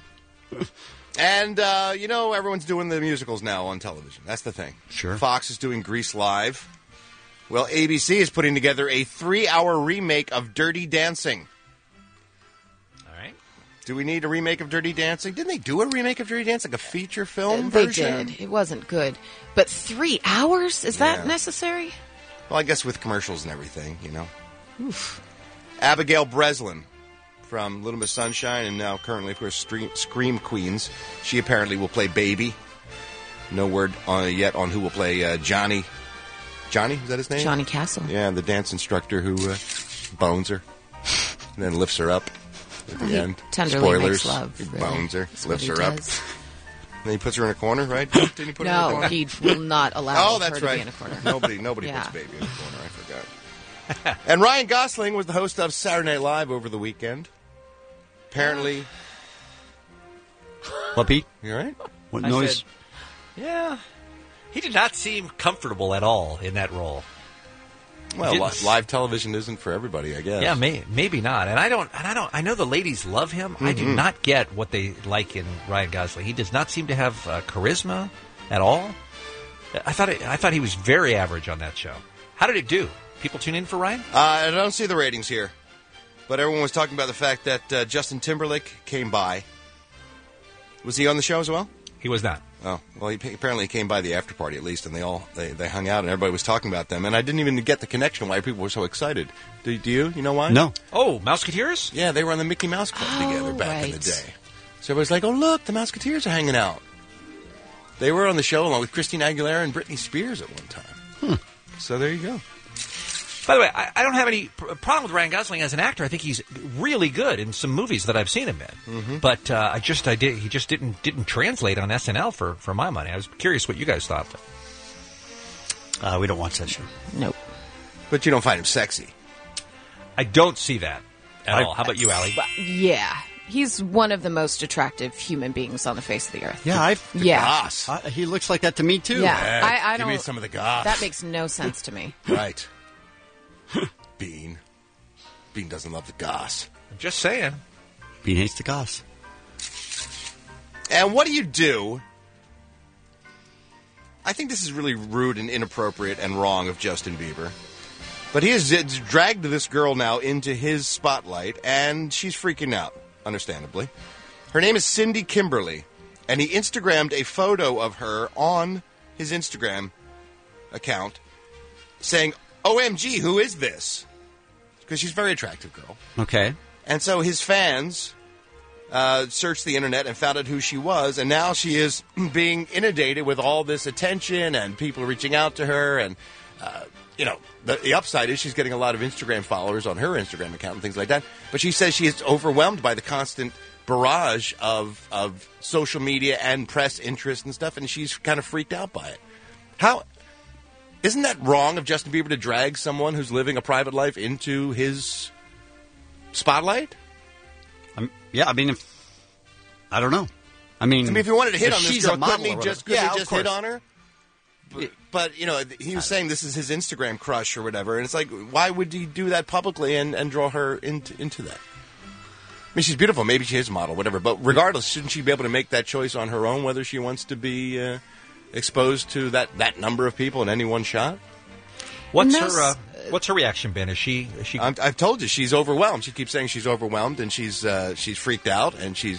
And, everyone's doing the musicals now on television. That's the thing. Sure. Fox is doing Grease Live. Well, ABC is putting together a 3-hour remake of Dirty Dancing. All right. Do we need a remake of Dirty Dancing? Didn't they do a remake of Dirty Dancing, like a feature film They version? did. It wasn't good. But 3 hours? Is that Yeah. necessary? Well, I guess with commercials and everything, Oof. Abigail Breslin from Little Miss Sunshine and now currently, of course, Scream Queens. She apparently will play Baby. No word yet on who will play Johnny. Johnny, is that his name? Johnny Castle. Yeah, the dance instructor who bones her and then lifts her up at the He end. tenderly Spoilers. makes love, He really. bones her, That's lifts what her he up. does. Then he puts her in a corner, right? Didn't he put her in a No, corner? he will not allow Oh, that's her to right. be in a corner. Nobody Yeah. puts Baby in a corner. I forgot. And Ryan Gosling was the host of Saturday Night Live over the weekend. Apparently, What, Pete? you all right? What I noise? said, yeah. He did not seem comfortable at all in that role. Well, Didn't- live television isn't for everybody, I guess. Yeah, maybe not. And I know the ladies love him. I do Mhm. not get what they like in Ryan Gosling. He does not seem to have charisma at all. I thought he was very average on that show. How did it do? People tune in for Ryan? I don't see the ratings here, but everyone was talking about the fact that Justin Timberlake came by. Was he on the show as well? He was not. Oh, well, apparently he came by the after party at least, and they hung out, and everybody was talking about them, and I didn't even get the connection why people were so excited. Do you? You know why? No. Oh, Mouseketeers? Yeah, they were on the Mickey Mouse Club together back in the right. day. So everybody's like, oh, look, the Mouseketeers are hanging out. They were on the show along with Christina Aguilera and Britney Spears at one time. So there you go. By the way, I don't have any problem with Ryan Gosling as an actor. I think he's really good in some movies that I've seen him in. But he just didn't translate on SNL for my money. I was curious what you guys thought. We don't watch that show. Nope. But you don't find him sexy. I don't see that at all. How about you, Allie? Yeah. He's one of the most attractive human beings on the face of the earth. Yeah, Yeah. He looks like that to me too. Yeah. I Give don't. me some of the goss. That makes no sense to me. Right. Bean. Bean doesn't love the goss. I'm just saying. Bean hates the goss. And what do you do? I think this is really rude and inappropriate and wrong of Justin Bieber. But he has dragged this girl now into his spotlight, and she's freaking out, understandably. Her name is Cindy Kimberly, and he Instagrammed a photo of her on his Instagram account saying, OMG, who is this? Because she's a very attractive girl. Okay. And so his fans searched the internet and found out who she was, and now she is being inundated with all this attention and people reaching out to her. And, the upside is she's getting a lot of Instagram followers on her Instagram account and things like that. But she says she is overwhelmed by the constant barrage of social media and press interest and stuff, and she's kind of freaked out by it. How... Isn't that wrong of Justin Bieber to drag someone who's living a private life into his spotlight? I mean, I don't know. I mean, if you wanted to hit if on this she's girl, a model couldn't he or just whatever. hit on her? But he was saying this is his Instagram crush or whatever, and it's like, why would he do that publicly and draw her into that? I mean, she's beautiful. Maybe she is a model, whatever. But regardless, shouldn't she be able to make that choice on her own, whether she wants to be exposed to that number of people in any one shot? What's her reaction been? Is she? I've told you she's overwhelmed. She keeps saying she's overwhelmed and she's freaked out and she's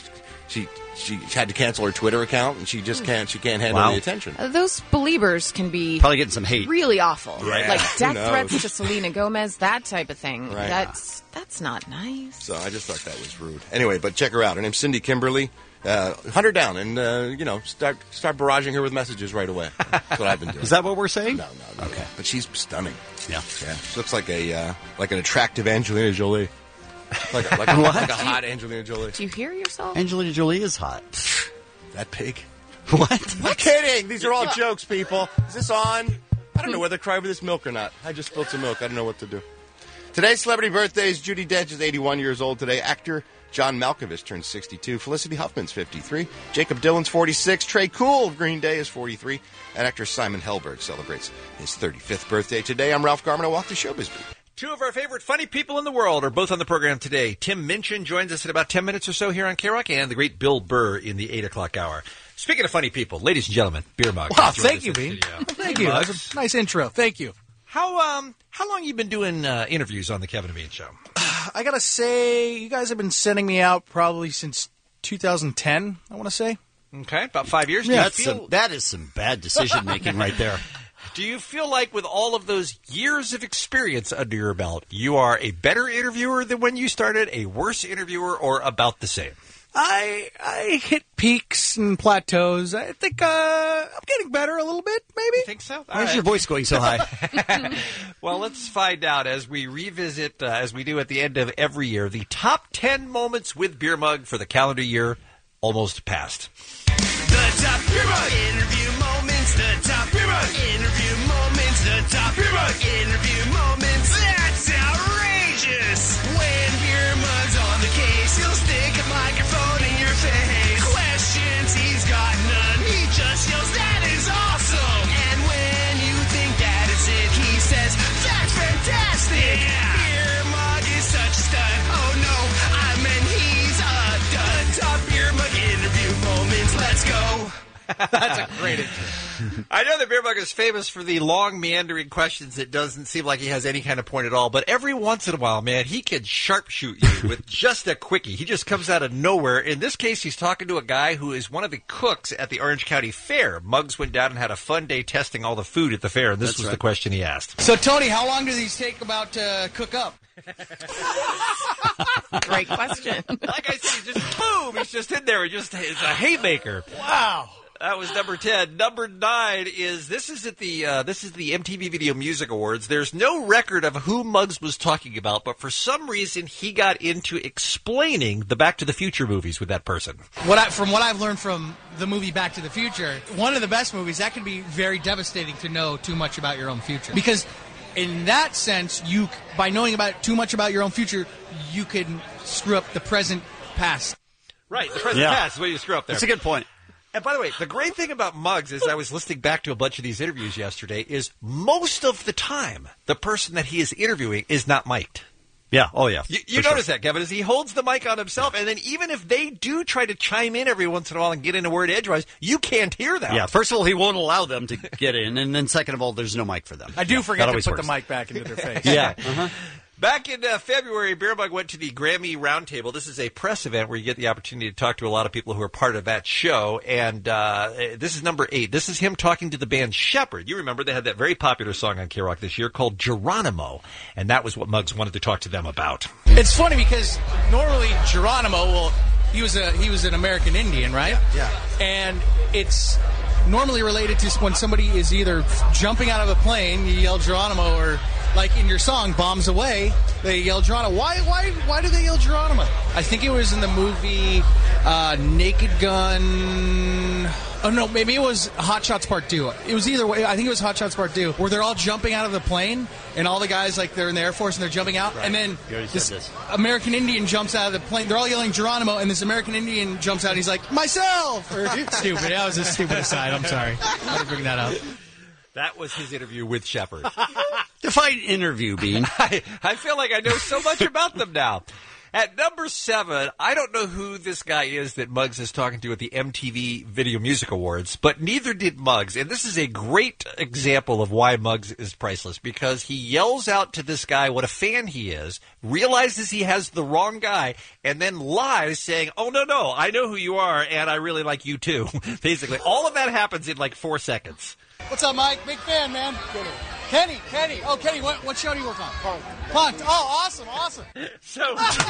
she had to cancel her Twitter account, and she just can't handle the attention. Those Beliebers can be probably getting some hate. Really awful. Yeah. Like Who death knows? threats to Selena Gomez, that type of thing. Right. That's not nice. So I just thought that was rude. Anyway, but check her out. Her name's Cindy Kimberly. Hunt her down and start barraging her with messages right away. That's what I've been doing. Is that what we're saying? No. Okay, but she's stunning. Yeah. She looks like an attractive Angelina Jolie. Like a hot Angelina Jolie. Do you hear yourself? Angelina Jolie is hot. That pig. What? I'm kidding. These are all jokes, people. Is this on? I don't know whether to cry over this milk or not. I just spilled some milk. I don't know what to do. Today's celebrity birthdays. Judi Dench is 81 years old today. Actor John Malkovich turns 62. Felicity Huffman's 53. Jacob Dylan's 46. Trey Cool of Green Day is 43. And actor Simon Helberg celebrates his 35th birthday today. I'm Ralph Garman. I walk the showbiz beat. Two of our favorite funny people in the world are both on the program today. Tim Minchin joins us in about 10 minutes or so here on K-Rock, and the great Bill Burr in the 8 o'clock hour. Speaking of funny people, ladies and gentlemen, Beer Mug. Wow, thank you, Bean. Thank you. That was a nice intro. Thank you. How long you been doing interviews on the Kevin and Bean Show? I got to say, you guys have been sending me out probably since 2010, I want to say. Okay, about 5 years. Yeah, that is some bad decision-making right there. Do you feel like with all of those years of experience under your belt, you are a better interviewer than when you started, a worse interviewer, or about the same? I hit peaks and plateaus. I think I'm getting better a little bit, maybe. You think so? Why is your voice going so high? Well, let's find out as we revisit, as we do at the end of every year, the top 10 moments with Beer Mug for the calendar year almost past. The top Beer Mug interview moments. The top Beer Mug interview moments. The top Beer Mug interview moments. That's outrageous. When Beer Mug's on the case, he'll stick a microphone in your face. Questions he's got none. He just yells, "That is awesome!" And when you think that is it, he says, "That's fantastic!" Yeah. Beer Mug is such a stud. Oh no, I meant he's a dud. Top Beer Mug interview moments. Let's go. That's a great intro. I know that Beer Mug is famous for the long, meandering questions that doesn't seem like he has any kind of point at all, but every once in a while, man, he can sharpshoot you with just a quickie. He just comes out of nowhere. In this case, he's talking to a guy who is one of the cooks at the Orange County Fair. Muggs went down and had a fun day testing all the food at the fair, and this was the question he asked. So, Tony, how long do these take about to cook up? Great question. Like I said, he's just in there. It's a haymaker. Wow. That was number 10. Number 9 is this is the MTV Video Music Awards. There's no record of who Muggs was talking about, but for some reason he got into explaining the Back to the Future movies with that person. From what I've learned from the movie Back to the Future, one of the best movies, that can be very devastating to know too much about your own future. Because in that sense, by knowing too much about your own future, you can screw up the present past. Right, the present past is what you screw up there. That's a good point. And by the way, the great thing about Muggs is I was listening back to a bunch of these interviews yesterday is most of the time the person that he is interviewing is not mic'd. Yeah. Oh, yeah. You notice that, Kevin, as he holds the mic on himself, and then even if they do try to chime in every once in a while and get in a word edgewise, you can't hear that. Yeah, first of all, he won't allow them to get in, and then second of all, there's no mic for them. I do forget to put works. the mic back into their face. Yeah. Uh-huh. Back in February, Beer Mug went to the Grammy Roundtable. This is a press event where you get the opportunity to talk to a lot of people who are part of that show. And this is number 8. This is him talking to the band Shepherd. You remember they had that very popular song on K-Rock this year called Geronimo. And that was what Muggs wanted to talk to them about. It's funny because normally Geronimo, he was an American Indian, right? Yeah. And it's normally related to when somebody is either jumping out of a plane, you yell Geronimo, or like in your song Bombs Away, they yell Geronimo. Why do they yell Geronimo? I think it was in the movie Naked Gun. Oh no, maybe it was Hot Shots Part 2. It was either way. I think it was Hot Shots Part 2, where they're all jumping out of the plane, and all the guys, like, they're in the Air Force and they're jumping out, and then this American Indian jumps out of the plane. They're all yelling Geronimo, and this American Indian jumps out, and he's like, myself! Or, stupid. That was a stupid aside. I'm sorry. I had to bring that up. That was his interview with Shepherd. Define interview, Bean. I feel like I know so much about them now. At number 7, I don't know who this guy is that Muggs is talking to at the MTV Video Music Awards, but neither did Muggs. And this is a great example of why Muggs is priceless, because he yells out to this guy what a fan he is, realizes he has the wrong guy, and then lies saying, oh, no, I know who you are, and I really like you too. Basically, all of that happens in like 4 seconds. What's up, Mike? Big fan, man. Kenny. Oh, Kenny, what show do you work on? Punk'd. Oh, awesome. So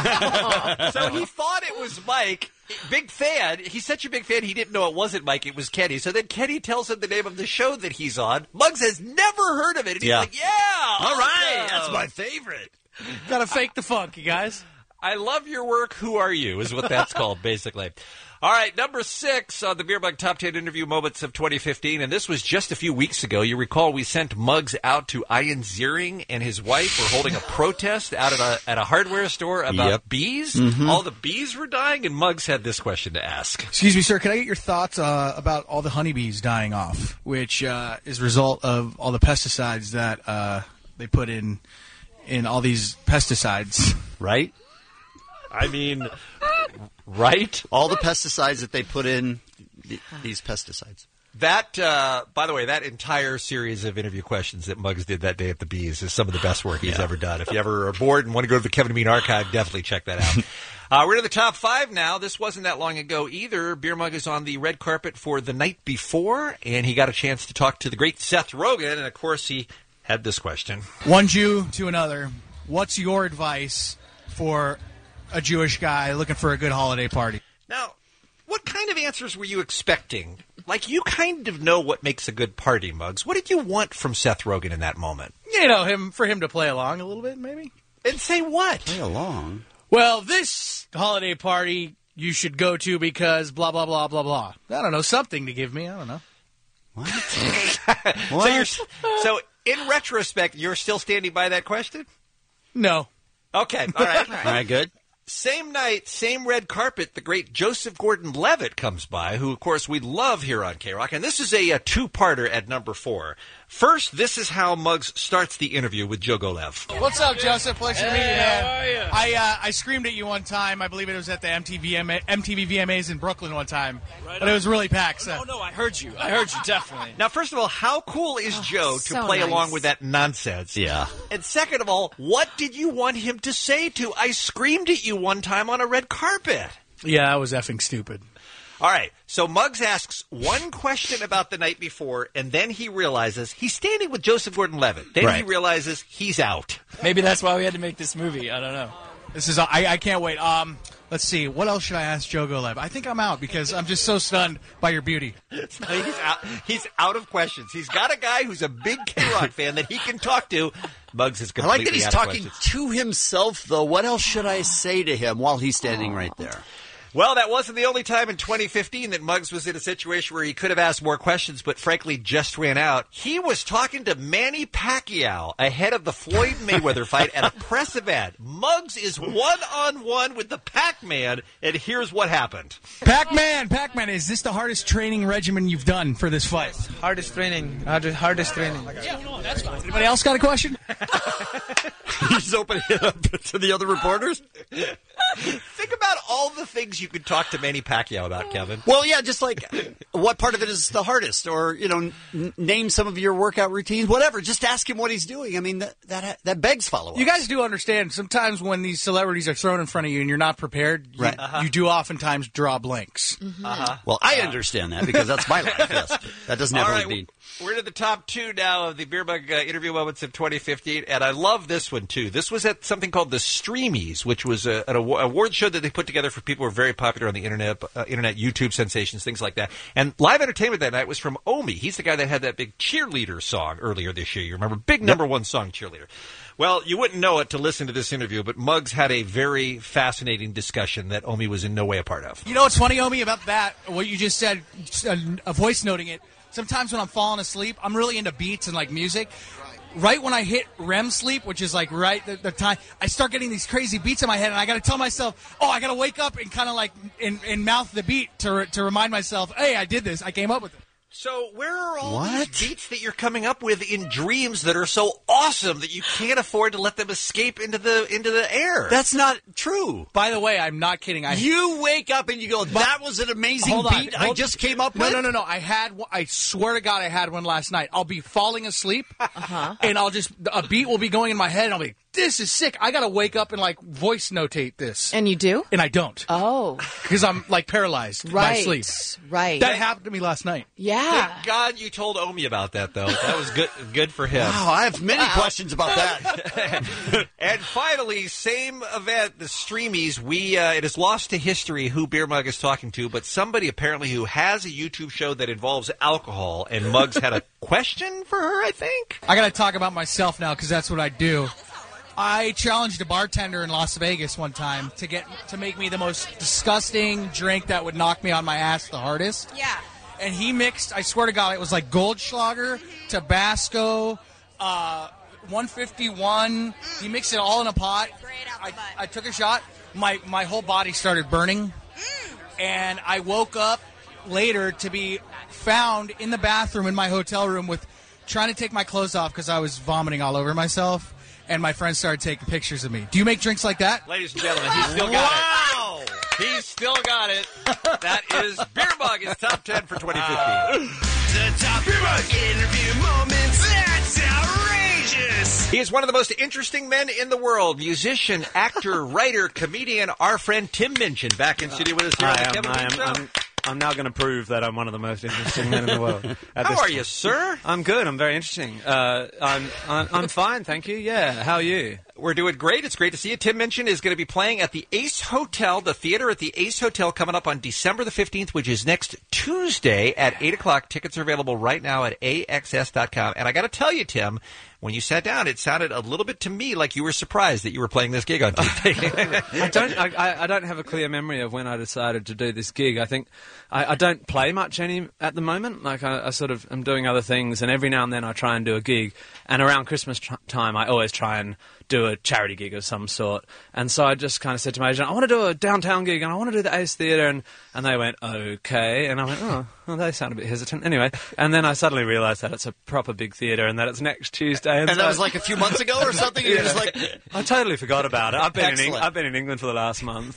he thought it was Mike. Big fan. He's such a big fan, he didn't know it wasn't Mike, it was Kenny. So then Kenny tells him the name of the show that he's on. Muggs has never heard of it. And he's like, all right, that's my favorite. Gotta fake the funk, you guys. I love your work. Who are you? Is what that's called, basically. All right, number 6 on the Beer Mug Top 10 Interview Moments of 2015, and this was just a few weeks ago. You recall we sent Muggs out to Ian Ziering and his wife were holding a protest out at a hardware store about bees. Mm-hmm. All the bees were dying, and Muggs had this question to ask. Excuse me, sir. Can I get your thoughts about all the honeybees dying off, which is a result of all the pesticides that they put in all these pesticides? Right? I mean, right? All the pesticides that they put in these pesticides. That, by the way, that entire series of interview questions that Muggs did that day at the Bees is some of the best work he's ever done. If you ever are bored and want to go to the Kevin and Bean archive, definitely check that out. We're to the top 5 now. This wasn't that long ago either. Beer Mug is on the red carpet for The Night Before, and he got a chance to talk to the great Seth Rogen, and of course he had this question. One Jew to another. What's your advice for a Jewish guy looking for a good holiday party? Now, what kind of answers were you expecting? Like, you kind of know what makes a good party, Muggs. What did you want from Seth Rogen in that moment? You know, for him to play along a little bit, maybe. And say what? Play along? Well, this holiday party you should go to because blah, blah, blah, blah, blah. I don't know, something to give me. I don't know. What? So, in retrospect, you're still standing by that question? No. Okay, all right. All right, good. Same night, same red carpet, the great Joseph Gordon-Levitt comes by, who, of course, we love here on K-Rock. And this is a two-parter at number 4. First, this is how Muggs starts the interview with Joe Golev. What's up, Joseph? Pleasure to meet you, man. How are you? I screamed at you one time. I believe it was at the MTV VMAs in Brooklyn one time. But it was really packed. So. Oh, no, I heard you, definitely. Now, first of all, how cool is Joe to so play nice. along with that nonsense? Yeah. And second of all, what did you want him to say to I screamed at you one time on a red carpet? Yeah, that was effing stupid. All right, so Muggs asks one question about The Night Before, and then he realizes he's standing with Joseph Gordon-Levitt. Then he realizes he's out. Maybe that's why we had to make this movie. I don't know. This is I can't wait. Let's see. What else should I ask Joe Golev? I think I'm out because I'm just so stunned by your beauty. So he's out of questions. He's got a guy who's a big K-Rock fan that he can talk to. Muggs is I completely like that he's out of talking questions. to himself, though. What else should I say to him while he's standing right there? Well, that wasn't the only time in 2015 that Muggs was in a situation where he could have asked more questions, but frankly just ran out. He was talking to Manny Pacquiao ahead of the Floyd Mayweather fight at a press event. Muggs is one-on-one with the Pac-Man, and here's what happened. Pac-Man, is this the hardest training regimen you've done for this fight? Hardest training. Hardest training. Yeah, no, that's fine. Anybody else got a question? He's opening it up to the other reporters? Think about all the things you could talk to Manny Pacquiao about, Kevin. Well, yeah, just like what part of it is the hardest, or name some of your workout routines, whatever. Just ask him what he's doing. I mean, that begs follow-up. You guys do understand sometimes when these celebrities are thrown in front of you and you're not prepared, you do oftentimes draw blanks. Mm-hmm. Well, I understand that because that's my life. Yes, that doesn't have All to right, be. We're to the top 2 now of the Beer Mug interview moments of 2015, and I love this one, too. This was at something called the Streamies, which was an award show that they put together for people who are very popular on the internet, YouTube sensations, things like that. And live entertainment that night was from Omi. He's the guy that had that big Cheerleader song earlier this year. You remember? Big number 1 song, Cheerleader. Well, you wouldn't know it to listen to this interview, but Muggs had a very fascinating discussion that Omi was in no way a part of. You know what's funny, Omi, about that, what you just said, a voice noting it, sometimes when I'm falling asleep, I'm really into beats and like music. Right when I hit REM sleep, which is like right the time, I start getting these crazy beats in my head, and I got to tell myself, I got to wake up and kind of like in mouth the beat to remind myself, hey, I did this, I came up with it. So where are all What? these beats that you're coming up with in dreams that are so awesome that you can't afford to let them escape into the air? That's not true. By the way, I'm not kidding. You wake up and you go, that was an amazing beat I just came up with? No. I swear to God I had one last night. I'll be falling asleep, and a beat will be going in my head, and I'll be, this is sick. I got to wake up and, like, voice notate this. And you do? And I don't. Oh. Because I'm, like, paralyzed by sleep. Right. That happened to me last night. Yeah. Thank God you told Omi about that, though. That was good for him. Wow, I have many questions about that. And finally, same event, the Streamies. It is lost to history who Beer Mug is talking to, but somebody apparently who has a YouTube show that involves alcohol, and Muggs had a question for her, I think. I got to talk about myself now because that's what I do. I challenged a bartender in Las Vegas one time to make me the most disgusting drink that would knock me on my ass the hardest. Yeah. And he mixed, I swear to God, it was like Goldschlager, Tabasco, 151. He mixed it all in a pot. I took a shot. My whole body started burning. And I woke up later to be found in the bathroom in my hotel room with trying to take my clothes off because I was vomiting all over myself. And my friends started taking pictures of me. Do you make drinks like that? Ladies and gentlemen, he's still got it. He's still got it. That is Beer Mug. It's top 10 for 2015. The top Beer Mug interview moments. That's outrageous. He is one of the most interesting men in the world. Musician, actor, writer, comedian, our friend Tim Minchin back in studio with us here on the Kevin Bean Show. I'm now going to prove that I'm one of the most interesting men in the world. How are you, sir? I'm good. I'm very interesting. I'm fine, thank you. Yeah, how are you? We're doing great. It's great to see you. Tim Minchin is going to be playing at the Ace Hotel, the theater at the Ace Hotel, coming up on December the 15th, which is next Tuesday at 8 o'clock. Tickets are available right now at AXS.com. And I got to tell you, Tim, when you sat down, it sounded a little bit to me like you were surprised that you were playing this gig on Tuesday. I don't have a clear memory of when I decided to do this gig. I think I don't play much at the moment. Like I sort of am doing other things, and every now and then I try and do a gig. And around Christmas time, I always try and do a charity gig of some sort. And so I just kind of said to my agent, I want to do a downtown gig, and I want to do the Ace Theatre. And they went, okay. And I went, oh, well, they sound a bit hesitant. Anyway, and then I suddenly realised that it's a proper big theatre and that it's next Tuesday. And that was like a few months ago or something? Yeah. You're just like... I totally forgot about it. I've been in England for the last month.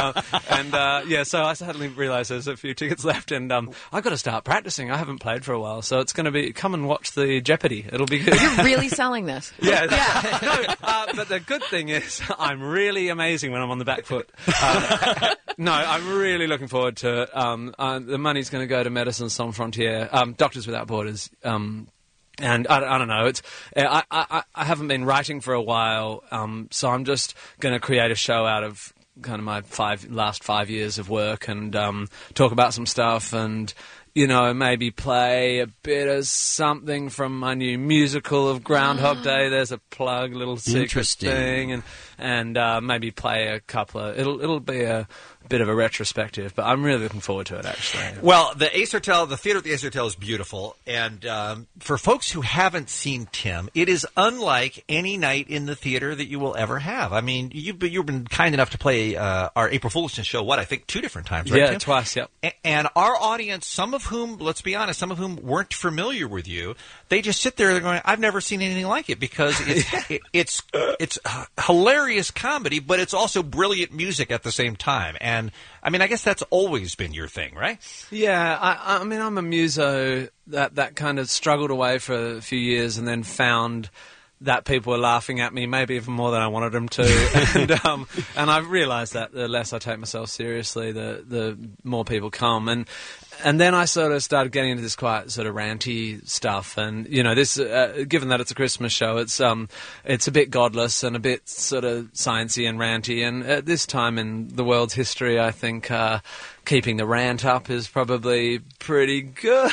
So I suddenly realised there's a few tickets left, and I've got to start practising. I haven't played for a while, so it's going to be... Come and watch the Jeopardy. It'll be good. You're really selling this. Yeah. But the good thing is I'm really amazing when I'm on the back foot. No, I'm really looking forward to it. The money's going to go to Médecins Sans Frontières, Doctors Without Borders. And I don't know. I haven't been writing for a while, so I'm just going to create a show out of kind of my last 5 years of work and talk about some stuff and, you know, maybe play a bit of something from my new musical of Groundhog Day. There's a plug, little secret thing, and maybe play a couple of. It'll be a bit of a retrospective, but I'm really looking forward to it, actually. Well, the Ace Hotel, the theater at the Ace Hotel is beautiful, and for folks who haven't seen Tim, it is unlike any night in the theater that you will ever have. I mean, you've been kind enough to play our April Foolishness show, I think 2 different times, right, Yeah, Tim? twice, yep. And our audience, some of whom, let's be honest, some of whom weren't familiar with you, they just sit there, they're going, I've never seen anything like it, because it's hilarious comedy, but it's also brilliant music at the same time. And, I mean, I guess that's always been your thing, right? Yeah, I mean, I'm a muso that kind of struggled away for a few years and then found that people were laughing at me, maybe even more than I wanted them to. And I've realised that the less I take myself seriously, the more people come. And then I sort of started getting into this quite sort of ranty stuff. And, you know, this, given that it's a Christmas show, it's a bit godless and a bit sort of sciencey and ranty. And at this time in the world's history, I think keeping the rant up is probably pretty good.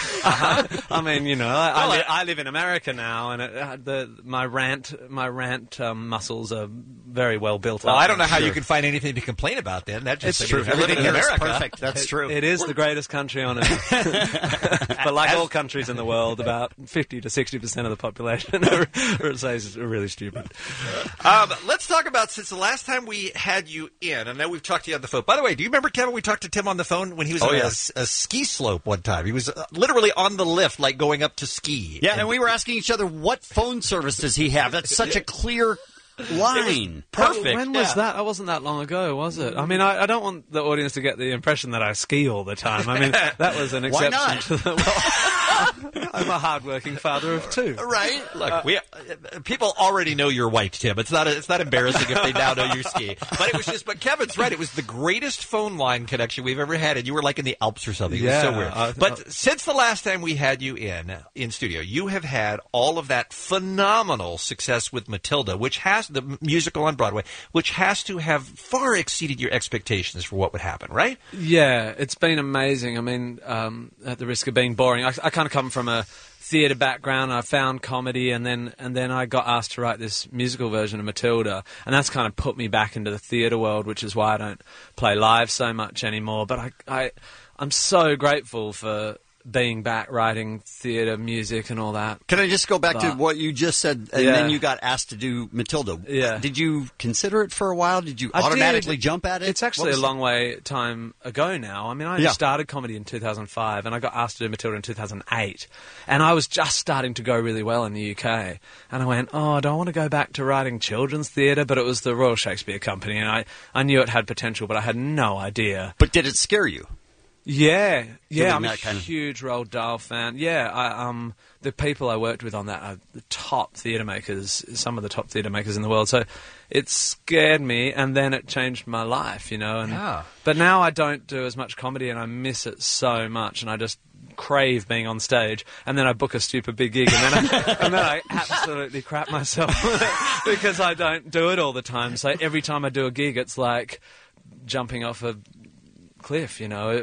I mean, you know, I live in America now, and my rant muscles are very well built up. Well, I don't know how you can find anything to complain about then. That just it's true. Everything in America. Perfect. That's true. It is the greatest country on earth. But like all countries in the world, about 50 to 60% of the population are really stupid. Let's talk about, since the last time we had you in, I know we've talked to you on the phone. By the way, do you remember, Kevin, we talked to Tim on the phone when he was Oh, on yeah. a ski slope one time. He was literally on the lift, like going up to ski. Yeah, and we were asking each other, what phone service does he have? That's such a clear line. Perfect. When was that? That wasn't that long ago, was it? I mean, I don't want the audience to get the impression that I ski all the time. I mean, that was an Why exception not? to the... Well, I'm a hard-working father of two. Right? Look, people already know your wife, Tim. It's not embarrassing if they now know you ski. But it was just. But Kevin's right. It was the greatest phone line connection we've ever had, and you were like in the Alps or something. It was so weird. But since the last time we had you in studio, you have had all of that phenomenal success with Matilda, which has the musical on Broadway, which has to have far exceeded your expectations for what would happen, right? Yeah, it's been amazing. I mean, at the risk of being boring, I kind of come from a theatre background. I found comedy, and then I got asked to write this musical version of Matilda, and that's kind of put me back into the theatre world, which is why I don't play live so much anymore. But I'm so grateful for being back writing theatre music and all that. Can I just go back to what you just said, and then you got asked to do Matilda? Yeah. Did you consider it for a while? Did you automatically jump at it? It's actually a long way time ago now. I mean, I started comedy in 2005, and I got asked to do Matilda in 2008, and I was just starting to go really well in the UK, and I went, oh, do I want to go back to writing children's theatre? But it was the Royal Shakespeare Company, and I knew it had potential, but I had no idea. But did it scare you? Yeah, Doing I'm a that kind of- huge Roald Dahl fan. Yeah, the people I worked with on that are the top theatre makers, some of the top theatre makers in the world. So it scared me, and then it changed my life, you know. And, But now I don't do as much comedy, and I miss it so much, and I just crave being on stage. And then I book a stupid big gig, and then I absolutely crap myself because I don't do it all the time. So every time I do a gig, it's like jumping off a cliff, you know,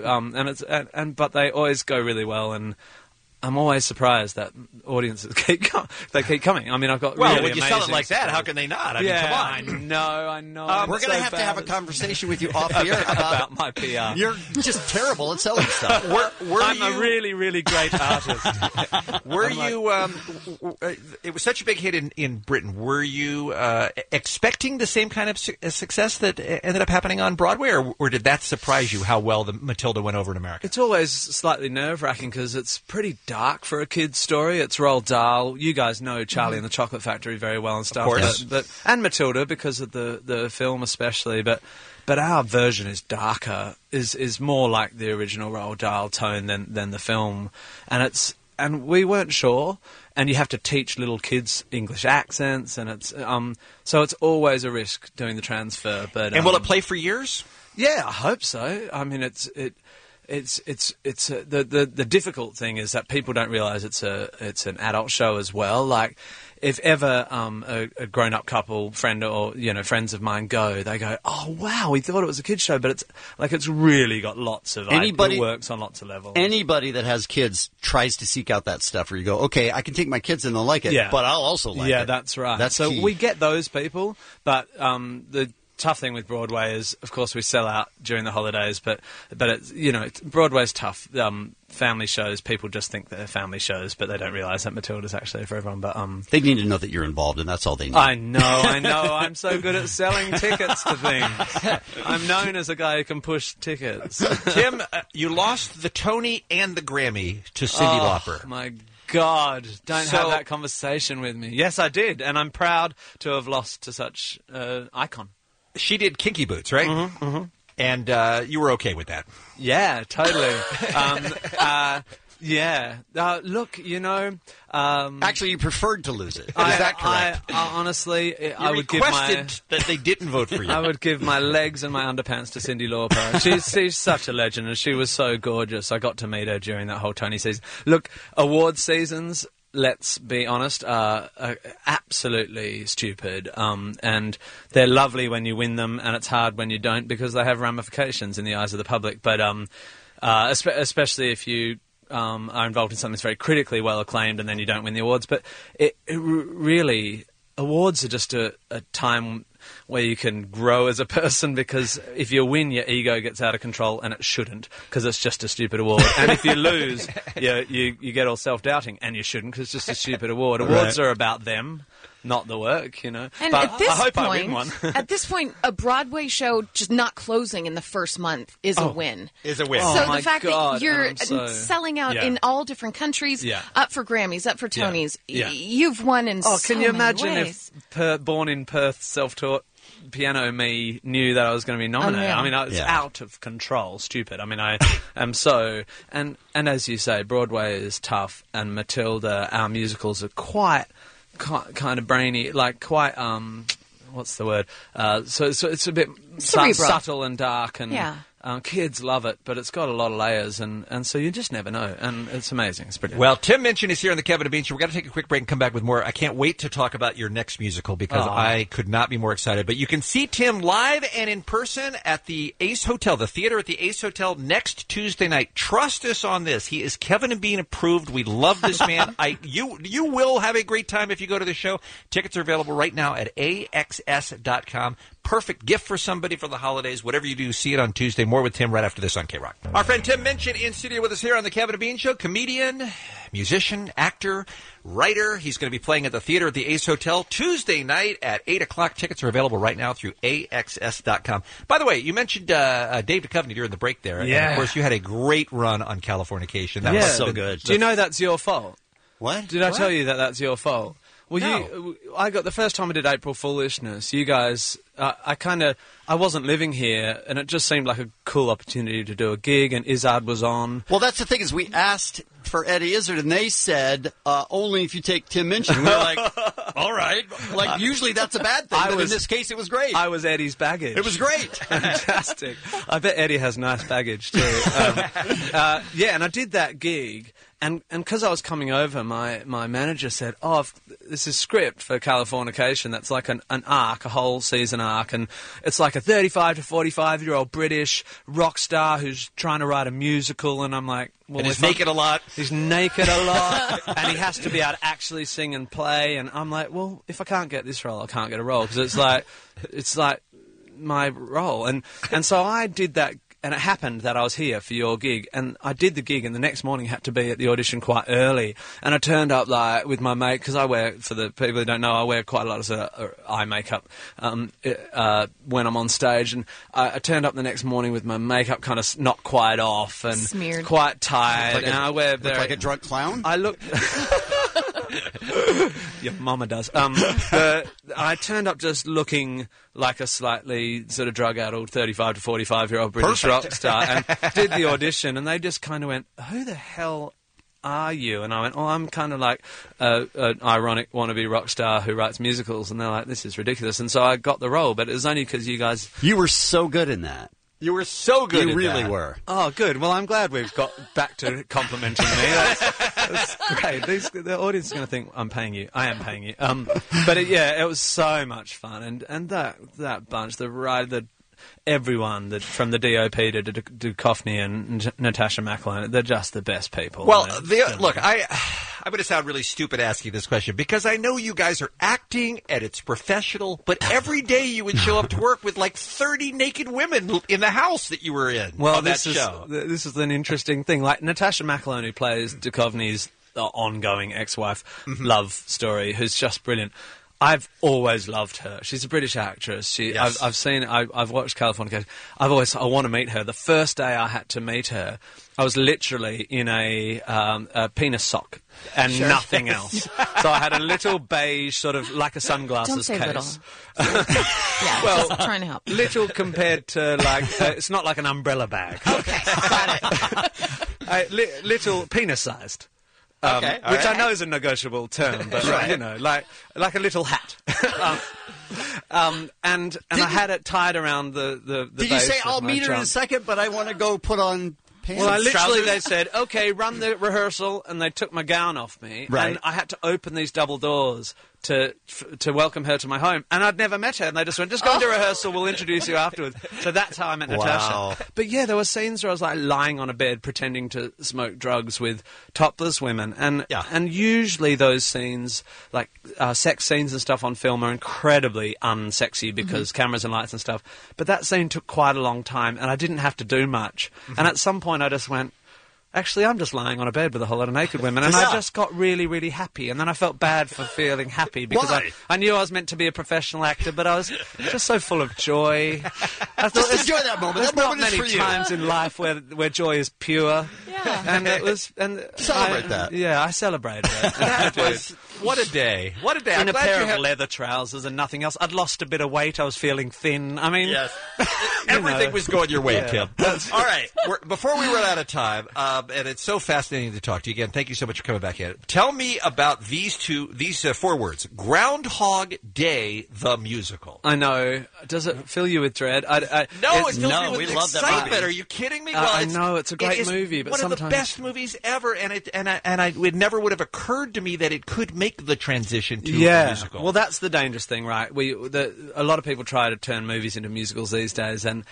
but they always go really well, and I'm always surprised that audiences keep coming. I mean, I've got really when you sell it like that, stories. how can they not? I mean, come on. I know. We're going to have to have a conversation with you off the air about my PR. You're just terrible at selling stuff. I'm a really, really great artist. Were you? It was such a big hit in Britain. Were you expecting the same kind of success that ended up happening on Broadway, or did that surprise you how well the Matilda went over in America? It's always slightly nerve-wracking because it's pretty dark for a kid's story. It's Roald Dahl. You guys know Charlie and the Chocolate Factory very well and stuff. Of course. But and Matilda because of the film especially. But our version is darker, is more like the original Roald Dahl tone than the film. And we weren't sure. And you have to teach little kids English accents, and it's so it's always a risk doing the transfer. But and will it play for years? Yeah, I hope so. I mean, the difficult thing is that people don't realise it's an adult show as well. Like, if ever a grown up couple, friend or friends of mine they go, oh wow, we thought it was a kids show, but it's really got lots of it works on lots of levels. Anybody that has kids tries to seek out that stuff where you go, okay, I can take my kids and they'll like it, but I'll also like it. Yeah, that's right. That's so key. we get those people, but the tough thing with Broadway is, of course, we sell out during the holidays, but it's, Broadway's tough. Family shows, people just think they're family shows, but they don't realise that Matilda's actually for everyone. But they need to know that you're involved, and that's all they need. I know. I'm so good at selling tickets to things. I'm known as a guy who can push tickets. Tim, you lost the Tony and the Grammy to Cyndi Lauper. My God, don't have that conversation with me. Yes, I did, and I'm proud to have lost to such icon. She did Kinky Boots, right? Mm-hmm, mm-hmm. And you were okay with that? Yeah, totally. Yeah. Look, actually, you preferred to lose it. Is that correct? Honestly, I would requested that they didn't vote for you. I would give my legs and my underpants to Cyndi Lauper. She's such a legend, and she was so gorgeous. I got to meet her during that whole Tony season. Look, award seasons, let's be honest, are absolutely stupid. And they're lovely when you win them, and it's hard when you don't because they have ramifications in the eyes of the public. But especially if you are involved in something that's very critically well acclaimed and then you don't win the awards. But it really, awards are just a time where you can grow as a person, because if you win, your ego gets out of control, and it shouldn't, because it's just a stupid award. And if you lose, you get all self-doubting, and you shouldn't, because it's just a stupid award. Awards are about them. not the work, you know. And but at this I hope point, I win one. at this point, a Broadway show just not closing in the first month is a win. Is a win. So my the fact God, that you're and I'm so- selling out Yeah. in all different countries, Yeah. up for Grammys, up for Tonys, Yeah. you've won in Oh, so can you many imagine ways. if born in Perth, self-taught piano me knew that I was going to be nominated? Unreal. I mean, it's Yeah. out of control, stupid. I mean, I am so... And as you say, Broadway is tough, and Matilda, our musicals are quite kind of brainy, like quite... what's the word? So it's a bit Cerebral. subtle and dark, and Yeah. kids love it, but it's got a lot of layers, and so you just never know, and it's amazing. It's brilliant. Well, Tim Minchin is here on the Kevin and Bean Show. We've got to take a quick break and come back with more. I can't wait to talk about your next musical because I could not be more excited. But you can see Tim live and in person at the Ace Hotel, the theater at the Ace Hotel, next Tuesday night. Trust us on this. He is Kevin and Bean approved. We love this man. You will have a great time if you go to the show. Tickets are available right now at AXS.com. Perfect gift for somebody for the holidays. Whatever you do, see it on Tuesday. More with Tim right after this on K-Rock. Our friend Tim Minchin in studio with us here on the Kevin and Bean Show. Comedian, musician, actor, writer. He's going to be playing at the theater at the Ace Hotel Tuesday night at 8 o'clock. Tickets are available right now through AXS.com. By the way, you mentioned Dave Duchovny during the break there. Yeah. And, of course, you had a great run on Californication. That was so good. Do you know that's your fault? What? Did I tell you that that's your fault? Well, No. I got the first time I did April Foolishness. You guys, I wasn't living here, and it just seemed like a cool opportunity to do a gig. And Izzard was on. Well, that's the thing is we asked for Eddie Izzard, and they said only if you take Tim Minchin. We were like, all right. Like usually that's a bad thing, but in this case it was great. I was Eddie's baggage. It was great. Fantastic. I bet Eddie has nice baggage too. Yeah, and I did that gig. And because I was coming over, my manager said, this is script for Californication. That's like an arc, a whole season arc. And it's like a 35 to 45-year-old British rock star who's trying to write a musical. And I'm like... Well, and he's naked a lot. He's naked a lot. And he has to be able to actually sing and play. And I'm like, well, if I can't get this role, I can't get a role. Because it's like my role. And so I did that. And it happened that I was here for your gig, and I did the gig, and the next morning had to be at the audition quite early. And I turned up like with my mate, because I wear, for the people who don't know, I wear quite a lot of sort of eye makeup when I'm on stage. And I turned up the next morning with my makeup kind of not quite off and smeared, quite tired. Like and I wear look like a drunk clown. I look. Your mama does. I turned up just looking like a slightly sort of drug-addled 35 to 45-year-old British rock star, and did the audition, and they just kind of went, who the hell are you? And I went, I'm kind of like an ironic wannabe rock star who writes musicals, and they're like, this is ridiculous. And so I got the role, but it was only because you guys... You were so good in that. You were so good. You really were. Oh, good. Well, I'm glad we've got back to complimenting me. That's great. The audience is going to think I'm paying you. I am paying you. But it was so much fun, and that bunch, everyone from the DOP to Duchovny and Natasha McElhone, they're just the best people. Well, look, I'm going to sound really stupid asking this question because I know you guys are acting and it's professional, but every day you would show up to work with like 30 naked women in the house that you were in. Well, on that show. This is an interesting thing. Like Natasha McElhone, who plays Duchovny's ongoing ex-wife love story, who's just brilliant. I've always loved her. She's a British actress. Yes. I've seen. I've watched Californication. I want to meet her. The first day I had to meet her, I was literally in a penis sock and nothing else. So I had a little beige, sort of like a sunglasses Don't say case. little. Well, just trying to help. Little compared to like it's not like an umbrella bag. Okay, got it. Little penis-sized. Okay, which right. I know is a negotiable term, but you know, like a little hat. And I had it tied around the Did you base say of I'll my meet her in a jump. second, but I want to go put on pants? Well, trousers? they said, okay, run the rehearsal, and they took my gown off me, Right. and I had to open these double doors to welcome her to my home, and I'd never met her, and they just went, just go into rehearsal, we'll introduce you afterwards. So that's how I met Natasha. But yeah, there were scenes where I was like lying on a bed pretending to smoke drugs with topless women, and usually those scenes, like sex scenes and stuff on film, are incredibly unsexy because cameras and lights and stuff. But that scene took quite a long time, and I didn't have to do much. And at some point I just went, actually, I'm just lying on a bed with a whole lot of naked women. And I just got really, really happy. And then I felt bad for feeling happy because I knew I was meant to be a professional actor, but I was just so full of joy. I thought, just enjoy that moment. There's That moment not is many for you. times in life where joy is pure. Yeah. And it was... And Celebrate that. Yeah, I celebrated it. That was, what a day. What a day. In I'm a glad pair you of had- leather trousers and nothing else. I'd lost a bit of weight. I was feeling thin. I mean... Yes. you Everything know. was going your way, Yeah. Tim. All right. Before we run out of time, and it's so fascinating to talk to you again. Thank you so much for coming back in. Tell me about these 4 words: Groundhog Day, the musical. I know. Does it fill you with dread? No, it fills me with we love that excitement. movie. Are you kidding me? I know it's a great it is movie, but one sometimes of the best movies ever, and it never would have occurred to me that it could make the transition to a musical. Well, that's the dangerous thing, right? A lot of people try to turn movies into musicals these days, and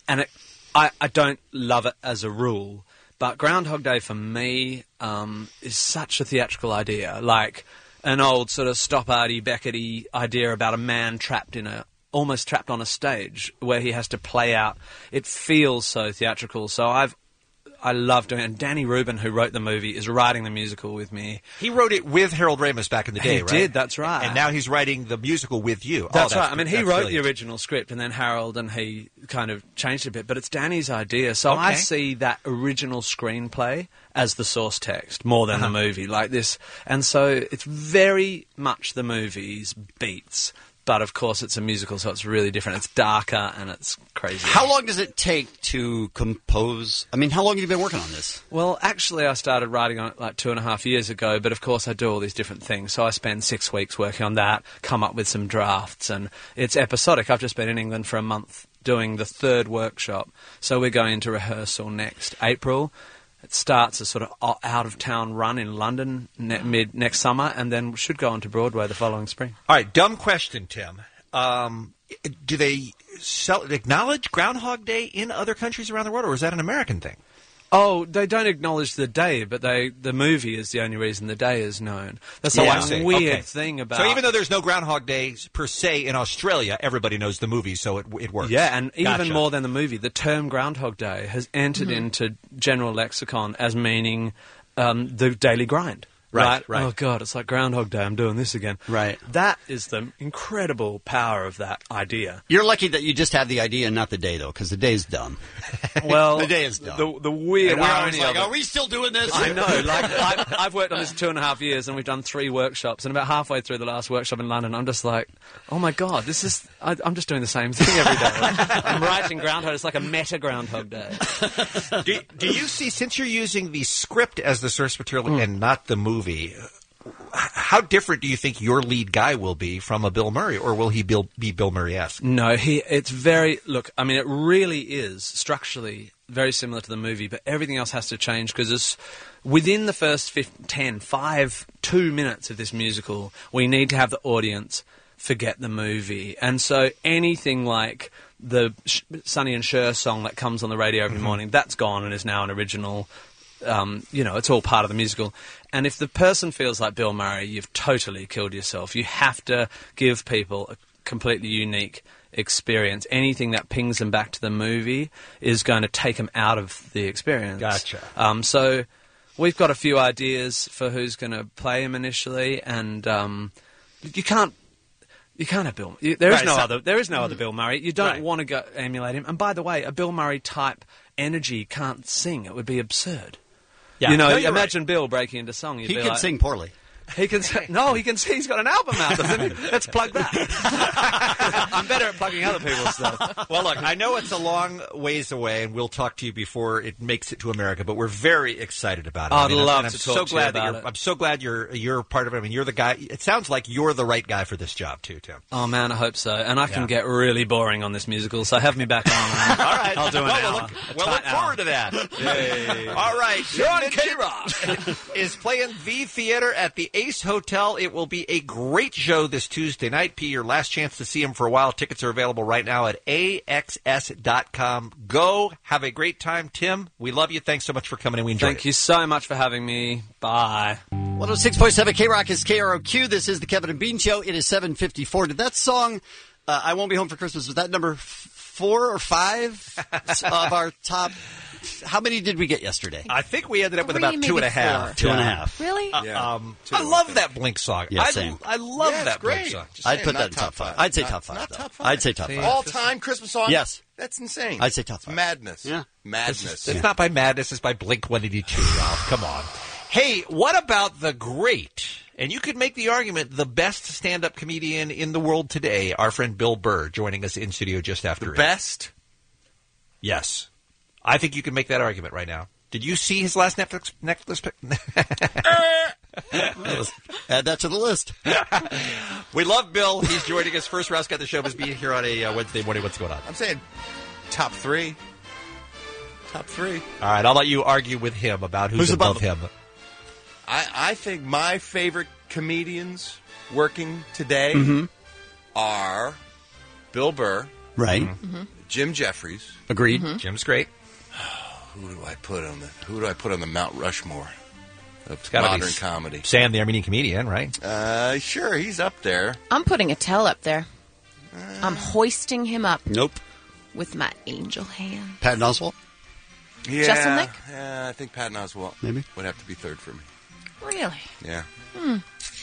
I don't love it as a rule. But Groundhog Day for me is such a theatrical idea, like an old sort of Stoppard-y, Beckett-y idea about a man almost trapped on a stage where he has to play out. It feels so theatrical. So I love doing it. And Danny Rubin, who wrote the movie, is writing the musical with me. He wrote it with Harold Ramis back in the day, He right? did, that's right. And now he's writing the musical with you. That's right. I mean, he that's wrote brilliant. the original script, and then Harold and he kind of changed it a bit. But it's Danny's idea, so I Okay. see that original screenplay as the source text more than the movie, like this. And so it's very much the movie's beats. But, of course, it's a musical, so it's really different. It's darker and it's crazy. How long does it take to compose? I mean, how long have you been working on this? Well, actually, I started writing on it like 2.5 years ago, but of course I do all these different things. So I spend 6 weeks working on that, come up with some drafts, and it's episodic. I've just been in England for a month doing the 3rd workshop. So we're going into rehearsal next April. It starts a sort of out-of-town run in London mid next summer, and then should go on to Broadway the following spring. All right, dumb question, Tim. Do they acknowledge Groundhog Day in other countries around the world, or is that an American thing? Oh, they don't acknowledge the day, but the movie is the only reason the day is known. That's Oh, the I one see. weird Okay. thing about... So even though there's no Groundhog Day per se in Australia, everybody knows the movie, so it works. Yeah, and even Gotcha. more than the movie, the term Groundhog Day has entered into general lexicon as meaning the daily grind. Right. Oh, God, it's like Groundhog Day, I'm doing this again. Right. That is the incredible power of that idea. You're lucky that you just have the idea and not the day, though, because the day's dumb. Well, the day is dumb. The weird And we're always irony like, of it. are we still doing this? I know. Like I've worked on this 2.5 years, and we've done 3 workshops. And about halfway through the last workshop in London, I'm just like, oh my God, this is. I'm just doing the same thing every day. I'm writing Groundhog. It's like a meta Groundhog Day. Do you see, since you're using the script as the source material and not the movie, how different do you think your lead guy will be from a Bill Murray, or will he be Bill Murray-esque? No, it's very... Look, I mean, it really is structurally very similar to the movie, but everything else has to change because within the first 2 minutes of this musical, we need to have the audience forget the movie. And so anything like the Sonny and Cher song that comes on the radio every morning, that's gone and is now an original... it's all part of the musical. And if the person feels like Bill Murray, you've totally killed yourself. You have to give people a completely unique experience. Anything that pings them back to the movie is going to take them out of the experience. Gotcha. So we've got a few ideas for who's going to play him initially, and you can't have Bill. There is no other Bill Murray. You don't want to go emulate him. And by the way, a Bill Murray type energy can't sing. It would be absurd. Yeah. Imagine Bill breaking into song. You'd He be can like, sing poorly. He can sing. No, he can sing. He's got an album out, doesn't he? Let's plug that. I'm better at plugging other people's stuff. Well, look, I know it's a long ways away, and we'll talk to you before it makes it to America, but we're very excited about it. I'd love I'm to so talk to you glad about it. I'm so glad you're part of it. I mean, you're the guy. It sounds like you're the right guy for this job, too, Tim. Oh, man, I hope so. And I can get really boring on this musical, so have me back on. All right. I'll do an hour. We'll look forward to that. Yay. All right. John Tim K-Rock is playing the theater at the Ace Hotel. It will be a great show this Tuesday night. P, your last chance to see him for a while. Tickets are available right now at AXS.com. Go. Have a great time. Tim, we love you. Thanks so much for coming in. We enjoyed Thank you so much for having me. Bye. 106.7 K-Rock is KROQ. This is the Kevin and Bean Show. It is 7:54. Did that song, I Won't Be Home for Christmas, was that number 4 or 5 of our top How many did we get yesterday? I think we ended up with 3, about maybe 2.5. 2.5. Really? I love that Blink song. Yeah, same. I love Yeah, it's that Blink great. song. Just I'd saying, put not that in top 5. I'd say top 5. Not though. top 5. I'd say top 5. All-time Christmas song? Yes. That's insane. I'd say top 5. Madness. Yeah. Madness. It's not by Madness, it's by Blink 182, Ralph. Come on. Hey, what about the great, and you could make the argument, the best stand-up comedian in the world today, our friend Bill Burr, joining us in studio just after it. Best? Yes. I think you can make that argument right now. Did you see his last Netflix Add that to the list. We love Bill. He's joining us. First, Ralph's got the show. Must be here on a Wednesday morning. What's going on? I'm saying top 3. Top 3. All right, I'll let you argue with him about who's above him. I think my favorite comedians working today are Bill Burr, Right. Jim Jeffries. Agreed. Jim's great. Who do I put on the Mount Rushmore of gotta be modern comedy? Sam, the Armenian comedian, right? Sure, he's up there. I'm putting Attell up there. I'm hoisting him up Nope. with my angel hand. Patton Oswalt? Yeah, Jeselnik? I think Patton Oswalt Maybe. would have to be third for me. Really? Yeah. Hmm.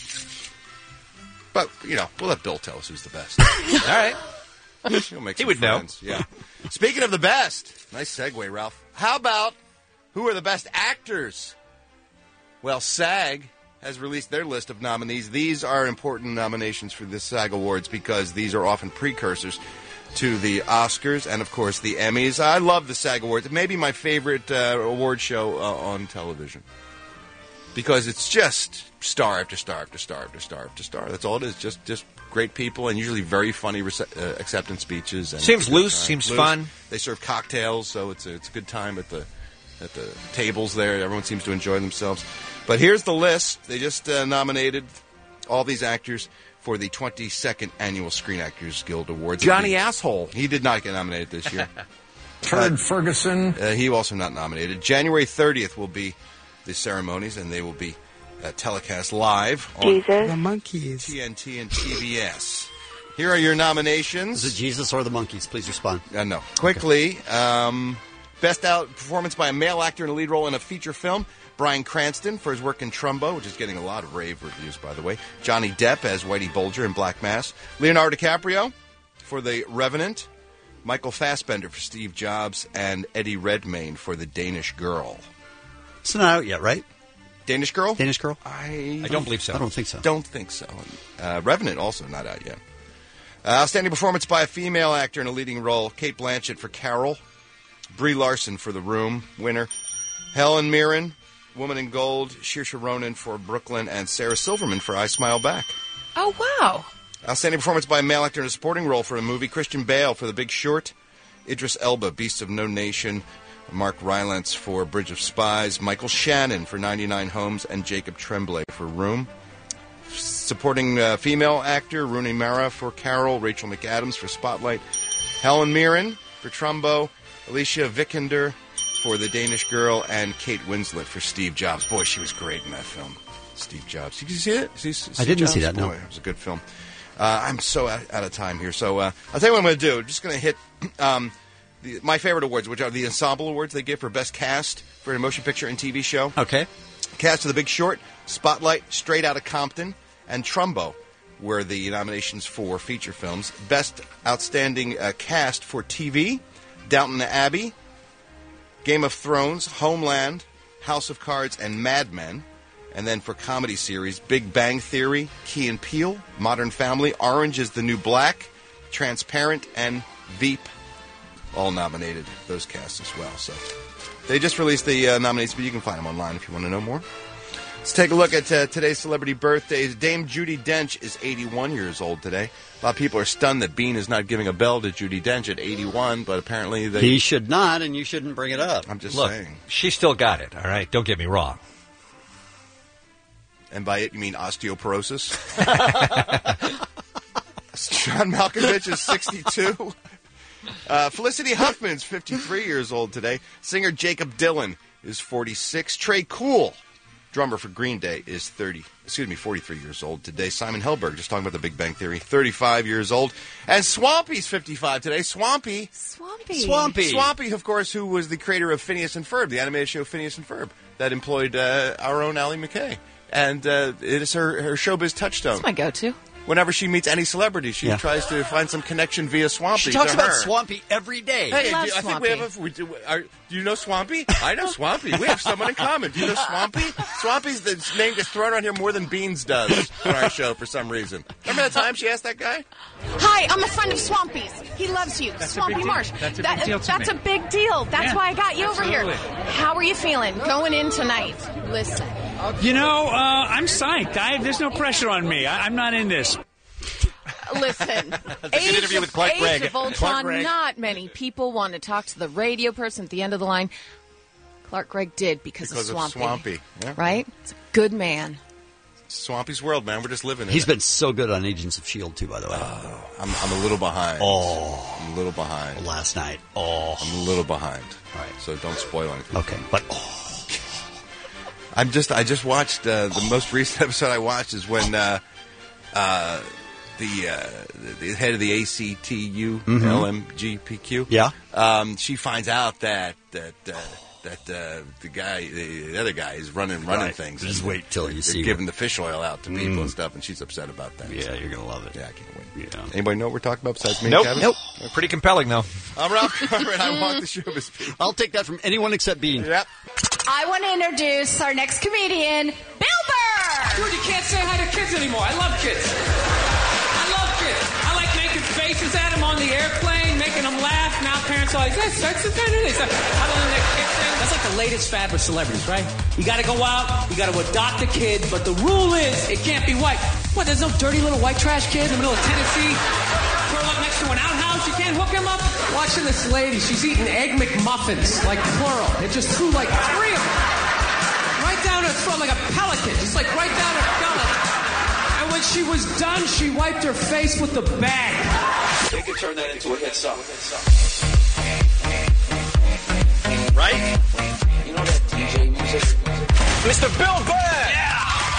But, we'll let Bill tell us who's the best. All right. He'll make He some would know. friends. Yeah. Speaking of the best, nice segue, Ralph. How about who are the best actors? Well, SAG has released their list of nominees. These are important nominations for the SAG Awards because these are often precursors to the Oscars and, of course, the Emmys. I love the SAG Awards. It may be my favorite award show on television because it's just star after star after star after star after star. That's all it is. Just great people and usually very funny acceptance speeches. And Seems loose, seems fun. They serve cocktails, so it's a good time at the tables there. Everyone seems to enjoy themselves. But here's the list. They just nominated all these actors for the 22nd Annual Screen Actors Guild Awards. Johnny Asshole. He did not get nominated this year. Turd Ferguson. He also not nominated. January 30th will be the ceremonies, and they will be telecast live on The monkeys. TNT and TBS. Here are your nominations. Is it Jesus or the monkeys? Please respond. No. Quickly, best performance by a male actor in a lead role in a feature film. Bryan Cranston for his work in Trumbo, which is getting a lot of rave reviews, by the way. Johnny Depp as Whitey Bulger in Black Mass. Leonardo DiCaprio for The Revenant. Michael Fassbender for Steve Jobs. And Eddie Redmayne for The Danish Girl. It's not out yet, right? Danish Girl? Danish Girl? I don't believe so. I don't think so. Don't think so. Revenant also not out yet. Outstanding performance by a female actor in a leading role. Cate Blanchett for Carol. Brie Larson for The Room, winner. Helen Mirren, Woman in Gold. Saoirse Ronan for Brooklyn. And Sarah Silverman for I Smile Back. Oh, wow. Outstanding performance by a male actor in a supporting role for a movie. Christian Bale for The Big Short. Idris Elba, Beasts of No Nation. Mark Rylance for Bridge of Spies. Michael Shannon for 99 Homes. And Jacob Tremblay for Room. Supporting female actor, Rooney Mara for Carol. Rachel McAdams for Spotlight. Helen Mirren for Trumbo. Alicia Vikander for The Danish Girl. And Kate Winslet for Steve Jobs. Boy, she was great in that film. Steve Jobs. Did you see it? I didn't see that, no. Boy, it was a good film. I'm so out of time here. So I'll tell you what I'm going to do. I'm just going to hit my favorite awards, which are the Ensemble Awards they give for Best Cast for a Motion Picture and TV Show. Okay. Cast of The Big Short, Spotlight, Straight Outta Compton, and Trumbo were the nominations for feature films. Best Outstanding Cast for TV, Downton Abbey, Game of Thrones, Homeland, House of Cards, and Mad Men. And then for comedy series, Big Bang Theory, Key and Peele, Modern Family, Orange is the New Black, Transparent, and Veep. All nominated, those casts as well. So they just released the nominees, but you can find them online if you want to know more. Let's take a look at today's celebrity birthdays. Dame Judi Dench is 81 years old today. A lot of people are stunned that Bean is not giving a bell to Judi Dench at 81, but apparently they... He should not, and you shouldn't bring it up. I'm just Look, saying. she still got it, all right? Don't get me wrong. And by it, you mean osteoporosis? John Malkovich is 62. Felicity Huffman's 53 years old today. Singer Jacob Dylan is 46. Trey Cool drummer for Green Day, is 43 years old today. Simon Helberg, just talking about the Big Bang Theory, 35 years old. And Swampy's 55 today. Swampy, of course, who was the creator of Phineas and Ferb, the animated show Phineas and Ferb, that employed our own Ally McKay. And it is her showbiz touchstone. That's my go-to. Whenever she meets any celebrity, she tries to find some connection via Swampy. She talks to about her. Swampy every day. Hey, I I think we have do you know Swampy? I know Swampy. We have someone in common. Do you know Swampy? Swampy's the name gets thrown around here more than Beans does on our show for some reason. Remember that time she asked that guy? Hi, I'm a friend of Swampy's. He loves you. That's a Swampy big deal. Marsh. That's a big deal to That's me. a big deal. That's Yeah, why I got you over absolutely. here. How are you feeling going in tonight? Listen. You know, I'm psyched. There's no pressure on me. I'm not in this. Listen, a good interview with Clark Gregg. Age of Ultron, Clark Gregg. not many people want to talk to the radio person at the end of the line. Clark Gregg did because of Swampy. Yeah. Right? It's a good man. Swampy's world, man. We're just living in He's it. been so good on Agents of S.H.I.E.L.D., too, by the way. I'm a little behind. I'm a little behind. Last night. I'm a little behind. All right. So don't spoil anything. Okay, but... I just watched the most recent episode I watched is when the head of the ACTU, LMGPQ, she finds out that the other guy is running things. Just wait till you see. Giving the fish oil out to people and stuff, and she's upset about that. Yeah, you're gonna love it. Yeah, I can't wait. Yeah. Anybody know what we're talking about besides me Nope. and Kevin? Nope. Pretty compelling, though. I'm Ralph Conrad. I walk the showbiz people. I'll take that from anyone except Bean. Yep. I want to introduce our next comedian, Bill Burr. Dude, you can't say hi to kids anymore. I love kids. I like making faces at them on the airplane, making them laugh. Now parents are like, that's huddling their kids in. That's like the latest fad with celebrities, right? You got to go out, you got to adopt a kid, but the rule is it can't be white. What, there's no dirty little white trash kid in the middle of Tennessee? Curl up next to an outhouse, you can't hook him up? Watching this lady, she's eating Egg McMuffins, like plural. It just threw like 3 of them. Right down her throat like a pelican, just like right down her gullet. And when she was done, she wiped her face with the bag. They could turn that into a hit song. Right? You know that DJ music? Mr. Bill Burr! Yeah!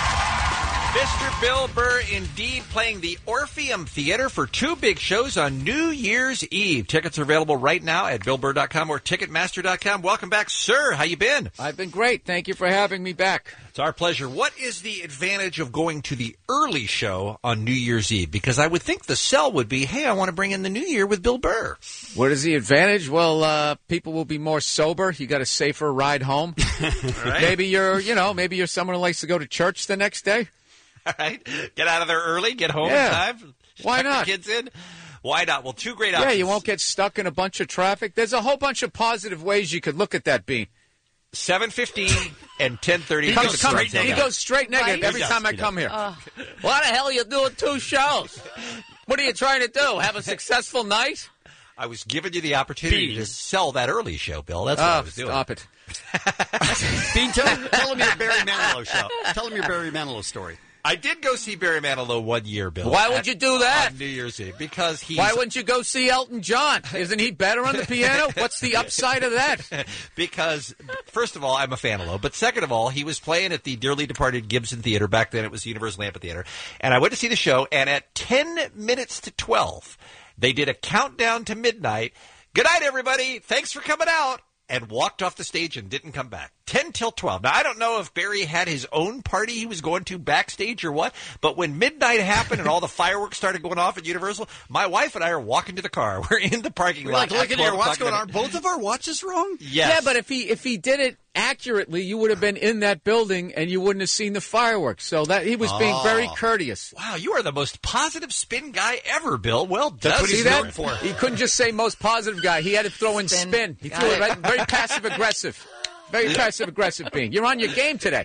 Mr. Bill Burr, indeed, playing the Orpheum Theater for 2 big shows on New Year's Eve. Tickets are available right now at BillBurr.com or Ticketmaster.com. Welcome back, sir. How you been? I've been great. Thank you for having me back. It's our pleasure. What is the advantage of going to the early show on New Year's Eve? Because I would think the sell would be, hey, I want to bring in the new year with Bill Burr. What is the advantage? Well, people will be more sober. You got a safer ride home. Right. Maybe you're someone who likes to go to church the next day. All right. Get out of there early, get home Yeah. in time. Why Tuck the not? kids in. Why not? Well, 2 great Yeah, options. you won't get stuck in a bunch of traffic. There's a whole bunch of positive ways you could look at that, Bean. 7:15 and 10:30. He goes straight negative Right? every time I come here. Why the hell are you doing 2 shows? What are you trying to do? Have a successful night? I was giving you the opportunity to sell that early show, Bill. That's what I was doing. Stop it. Bean, tell him your Barry Manilow show. Tell him your Barry Manilow story. I did go see Barry Manilow 1 year, Bill. Why would you do that? On New Year's Eve. Because he's... Why wouldn't you go see Elton John? Isn't he better on the piano? What's the upside of that? Because, first of all, I'm a fan of Lowe. But second of all, he was playing at the dearly departed Gibson Theater. Back then it was the Universal Amphitheater. And I went to see the show, and at 10 minutes to 12, they did a countdown to midnight. Good night, everybody. Thanks for coming out. And walked off the stage and didn't come back. 10 till 12. Now, I don't know if Barry had his own party he was going to backstage or what, but when midnight happened and all the fireworks started going off at Universal, my wife and I are walking to the car. We're in the parking lot. Like, look at your watch going on. Midnight. Both of our watches wrong? Yes. Yeah, but if he did it accurately, you would have been in that building and you wouldn't have seen the fireworks. So that he was being very courteous. Wow, you are the most positive spin guy ever, Bill. Well done. That's what he's known for. He couldn't just say most positive guy. He had to throw in spin. He threw it right, very passive aggressive. Very passive aggressive being. You're on your game today.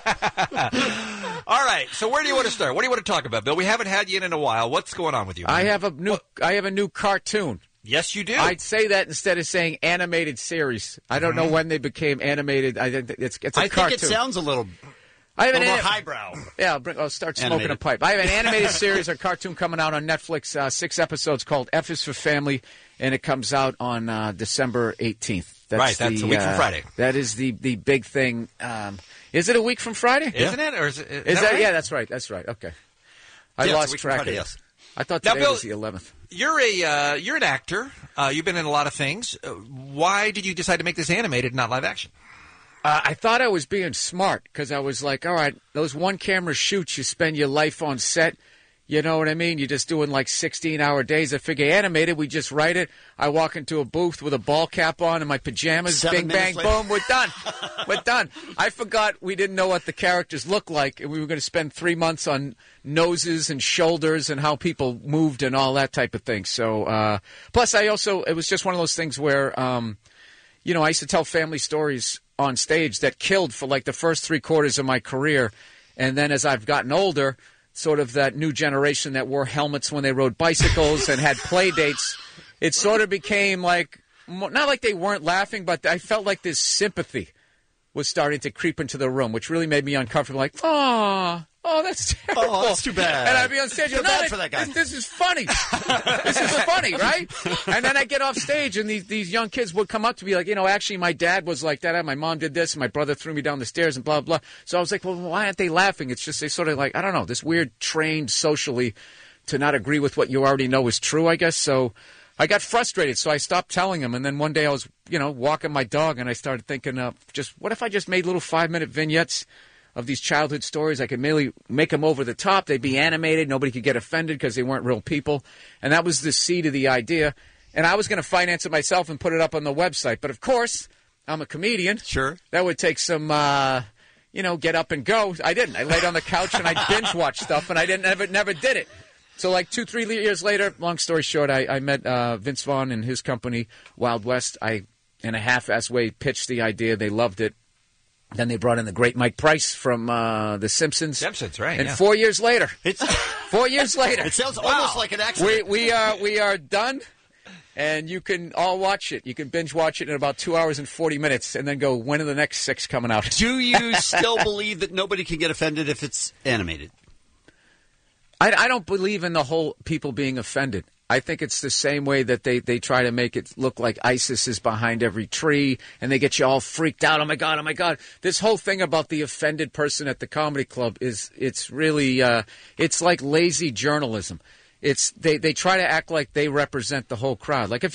All right. So where do you want to start? What do you want to talk about, Bill? We haven't had you in a while. What's going on with you? Man? I have a new cartoon. Yes, you do. I'd say that instead of saying animated series. I don't know when they became animated. I think it's a cartoon. I think it sounds a little more highbrow. Yeah, I'll start smoking Animated. a pipe. I have an animated series, a cartoon coming out on Netflix, 6 episodes called F is for Family, and it comes out on December 18th. That's a week from Friday. That is the big thing. Is it a week from Friday? Isn't it? Or is it? Is that right? Yeah, that's right. That's right. Okay. I Yeah, it's a lost week from track Friday, of it. yes. I thought Now, today Bill, was the 11th. You're an actor. You've been in a lot of things. Why did you decide to make this animated, not live action? I thought I was being smart because I was like, all right, those one-camera shoots, you spend your life on set. You know what I mean? You're just doing like 16-hour days. I figure animated, we just write it. I walk into a booth with a ball cap on and my pajamas. 7 Bing, bang, minutes later. boom, we're done. We're done. I forgot we didn't know what the characters looked like, and we were going to spend 3 months on noses and shoulders and how people moved and all that type of thing. So, plus it was just one of those things where, I used to tell family stories on stage that killed for like the first 3/4 of my career. And then as I've gotten older, sort of that new generation that wore helmets when they rode bicycles and had play dates, it sort of became like, not like they weren't laughing, but I felt like this sympathy was starting to creep into the room, which really made me uncomfortable. Like, oh, that's terrible. Oh, that's too bad. And I'd be on stage, Feel bad for that guy. This is funny. This is funny, right? And then I get off stage, and these young kids would come up to me like, actually, my dad was like that. My mom did this, and my brother threw me down the stairs, and blah, blah. So I was like, well, why aren't they laughing? It's just they sort of like, I don't know, this weird trained socially to not agree with what you already know is true, I guess. So I got frustrated, so I stopped telling them. And then one day I was, walking my dog, and I started thinking, what if I just made little 5-minute vignettes of these childhood stories? I could merely make them over the top. They'd be animated. Nobody could get offended because they weren't real people. And that was the seed of the idea. And I was going to finance it myself and put it up on the website. But, of course, I'm a comedian. Sure. That would take some, get up and go. I didn't. I laid on the couch and I binge-watched stuff, and I never did it. So, 2-3 years later, long story short, I met Vince Vaughn and his company, Wild West. I, in a half-ass way, pitched the idea. They loved it. Then they brought in the great Mike Price from The Simpsons. Simpsons, right? And yeah. 4 years later, It sounds almost like an accident. we are done, and you can all watch it. You can binge watch it in about 2 hours and 40 minutes, and then go, when are the next 6 coming out? Do you still believe that nobody can get offended if it's animated? I don't believe in the whole people being offended. I think it's the same way that they try to make it look like ISIS is behind every tree, and they get you all freaked out. Oh, my God, oh, my God. This whole thing about the offended person at the comedy club it's really it's like lazy journalism. They try to act like they represent the whole crowd. Like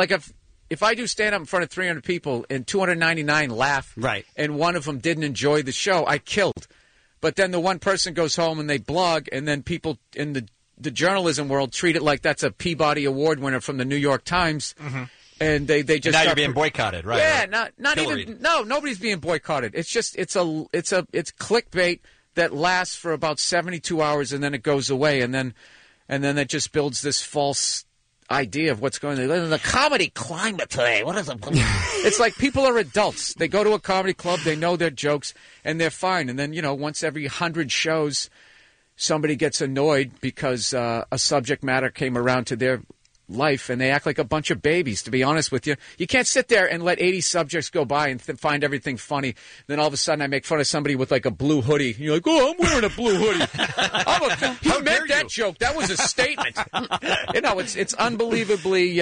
if I do stand up in front of 300 people and 299 laugh, right, and one of them didn't enjoy the show, I killed. But then the one person goes home and they blog, and then people in the journalism world treat it like that's a Peabody Award winner from the New York Times, and they just now you're being boycotted, right? Yeah, not even nobody's being boycotted. It's just it's clickbait that lasts for about 72 hours and then it goes away, and then it just builds this false idea of what's going on. The comedy climate today. What is it? It's like people are adults. They go to a comedy club, they know their jokes, and they're fine. And then, once every 100 shows, somebody gets annoyed because a subject matter came around to their life, and they act like a bunch of babies, to be honest with you. You can't sit there and let 80 subjects go by and find everything funny. Then all of a sudden I make fun of somebody with like a blue hoodie. And you're like, oh, I'm wearing a blue hoodie. He meant that joke. That was a statement. It's unbelievably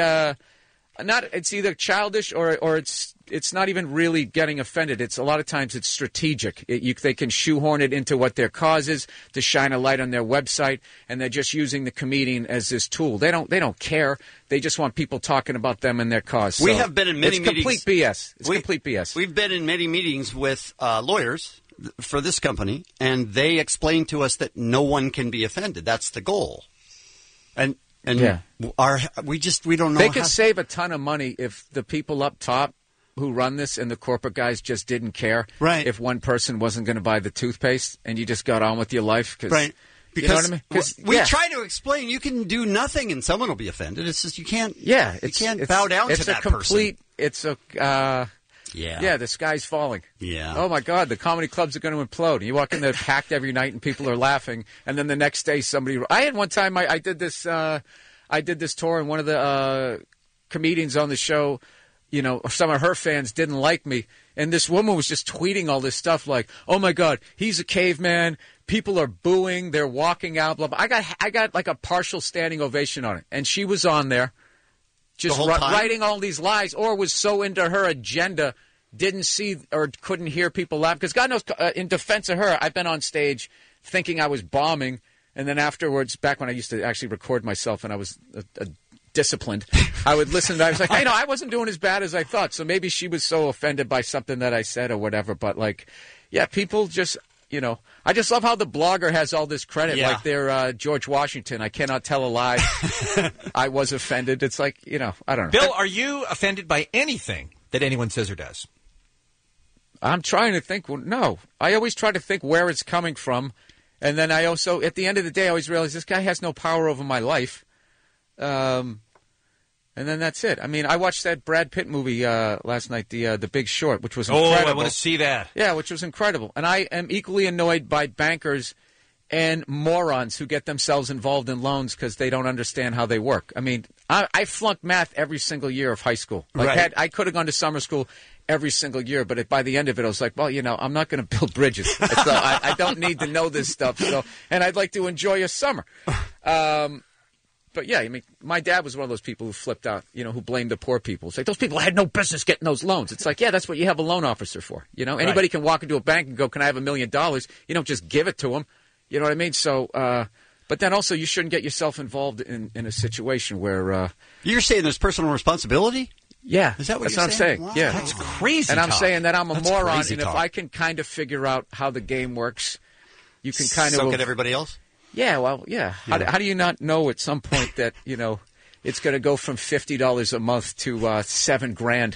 it's either childish or it's not even really getting offended. It's a lot of times it's strategic. They can shoehorn it into what their cause is to shine a light on their website, and they're just using the comedian as this tool. They don't care. They just want people talking about them and their cause. We have been in many meetings. Complete BS. It's complete BS. We've been in many meetings with lawyers for this company, and they explain to us that no one can be offended. That's the goal. And yeah. we don't know. They could save a ton of money if the people up top who run this and the corporate guys just didn't care. Right. If one person wasn't going to buy the toothpaste and you just got on with your life. Right. Because you know what I mean? We try to explain you can do nothing and someone will be offended. It's just you can't. Yeah. You can't bow down to that person. It's a. Yeah, the sky's falling. Yeah. Oh, my God, the comedy clubs are going to implode. You walk in there packed every night and people are laughing, and then the next day somebody... I had one time, I did this tour, and one of the comedians on the show, some of her fans didn't like me, and this woman was just tweeting all this stuff like, oh, my God, he's a caveman, people are booing, they're walking out, blah, blah. I got like a partial standing ovation on it, and she was on there. Just writing all these lies, or was so into her agenda didn't see or couldn't hear people laugh. Because God knows, in defense of her, I've been on stage thinking I was bombing, and then afterwards, back when I used to actually record myself and I was disciplined, I would listen. I was like, hey, no, I wasn't doing as bad as I thought. So maybe she was so offended by something that I said or whatever. But like, yeah, people just, you know, I just love how the blogger has all this credit, like they're George Washington. I cannot tell a lie. I was offended. It's like, you know, I don't know. Bill, are you offended by anything that anyone says or does? I'm trying to think. Well, no, I always try to think where it's coming from. And then I also, at the end of the day, I always realize this guy has no power over my life. And then that's it. I mean, I watched that Brad Pitt movie last night, The Big Short, which was incredible. Oh, I want to see that. Yeah, which was incredible. And I am equally annoyed by bankers and morons who get themselves involved in loans because they don't understand how they work. I mean, I flunked math every single year of high school. Like, I could have gone to summer school every single year, but by the end of it, I was like, well, you know, I'm not going to build bridges. So I don't need to know this stuff. So, and I'd like to enjoy a summer. But yeah, I mean, my dad was one of those people who flipped out, you know, who blamed the poor people. It's like, those people had no business getting those loans. It's like, yeah, that's what you have a loan officer for. You know, anybody can walk into a bank and go, can I have $1 million? You don't just give it to them. You know what I mean? So, but then also you shouldn't get yourself involved in a situation where... You're saying there's personal responsibility? Yeah. Is that what that's you're what I'm saying? Wow. Yeah. That's crazy And I'm talk. saying that I'm a That's moron, crazy and talk. if I can kind of figure out how the game works, you can kind So of... can everybody else? Yeah, well, yeah. How do you not know at some point that, you know, it's going to go from $50 a month to $7,000?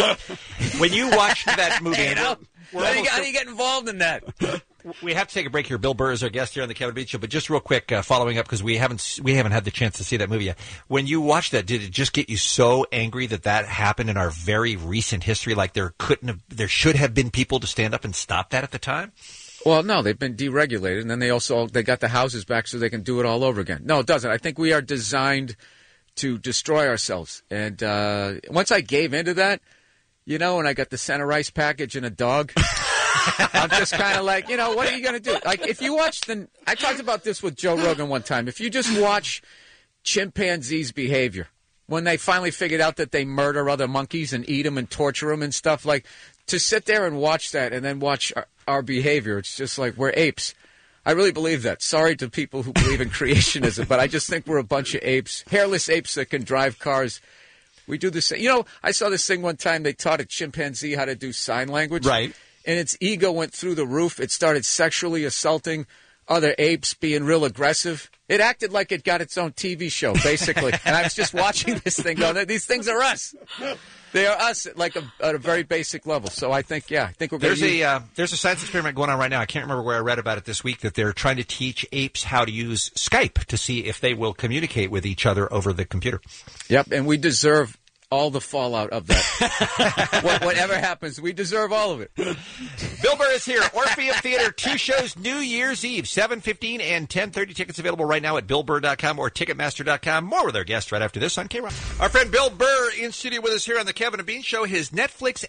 When you watched that movie... You know, how do you get involved in that? We have to take a break here. Bill Burr is our guest here on the Kevin Bean Show, but just real quick, following up, because we haven't had the chance to see that movie yet. When you watched that, did it just get you so angry that happened in our very recent history? Like there should have been people to stand up and stop that at the time? Well, no, they've been deregulated, and then they got the houses back so they can do it all over again. No, it doesn't. I think we are designed to destroy ourselves. And once I gave into that, you know, and I got the center ice package and a dog, I'm just kind of like, you know, what are you going to do? Like, if you watch I talked about this with Joe Rogan one time. If you just watch chimpanzees' behavior, when they finally figured out that they murder other monkeys and eat them and torture them and stuff, like, to sit there and watch that and then watch our behavior, it's just like we're apes. I really believe that. Sorry to people who believe in creationism, but I just think we're a bunch of apes, hairless apes that can drive cars. We do the same. You know, I saw this thing one time. They taught a chimpanzee how to do sign language. Right. And its ego went through the roof. It started sexually assaulting other apes, being real aggressive. It acted like it got its own TV show, basically. And I was just watching this thing going, these things are us. They are us at a very basic level. So I think we're going to there's a science experiment going on right now. I can't remember where I read about it this week, that they're trying to teach apes how to use Skype to see if they will communicate with each other over the computer. Yep, and we deserve all the fallout of that. Whatever happens, we deserve all of it. Bill Burr is here. Orpheum Theater, 2 shows New Year's Eve, 7:15 and 10:30. Tickets available right now at BillBurr.com or Ticketmaster.com. More with our guest right after this on K-Rock. Our friend Bill Burr in studio with us here on the Kevin and Bean Show. His Netflix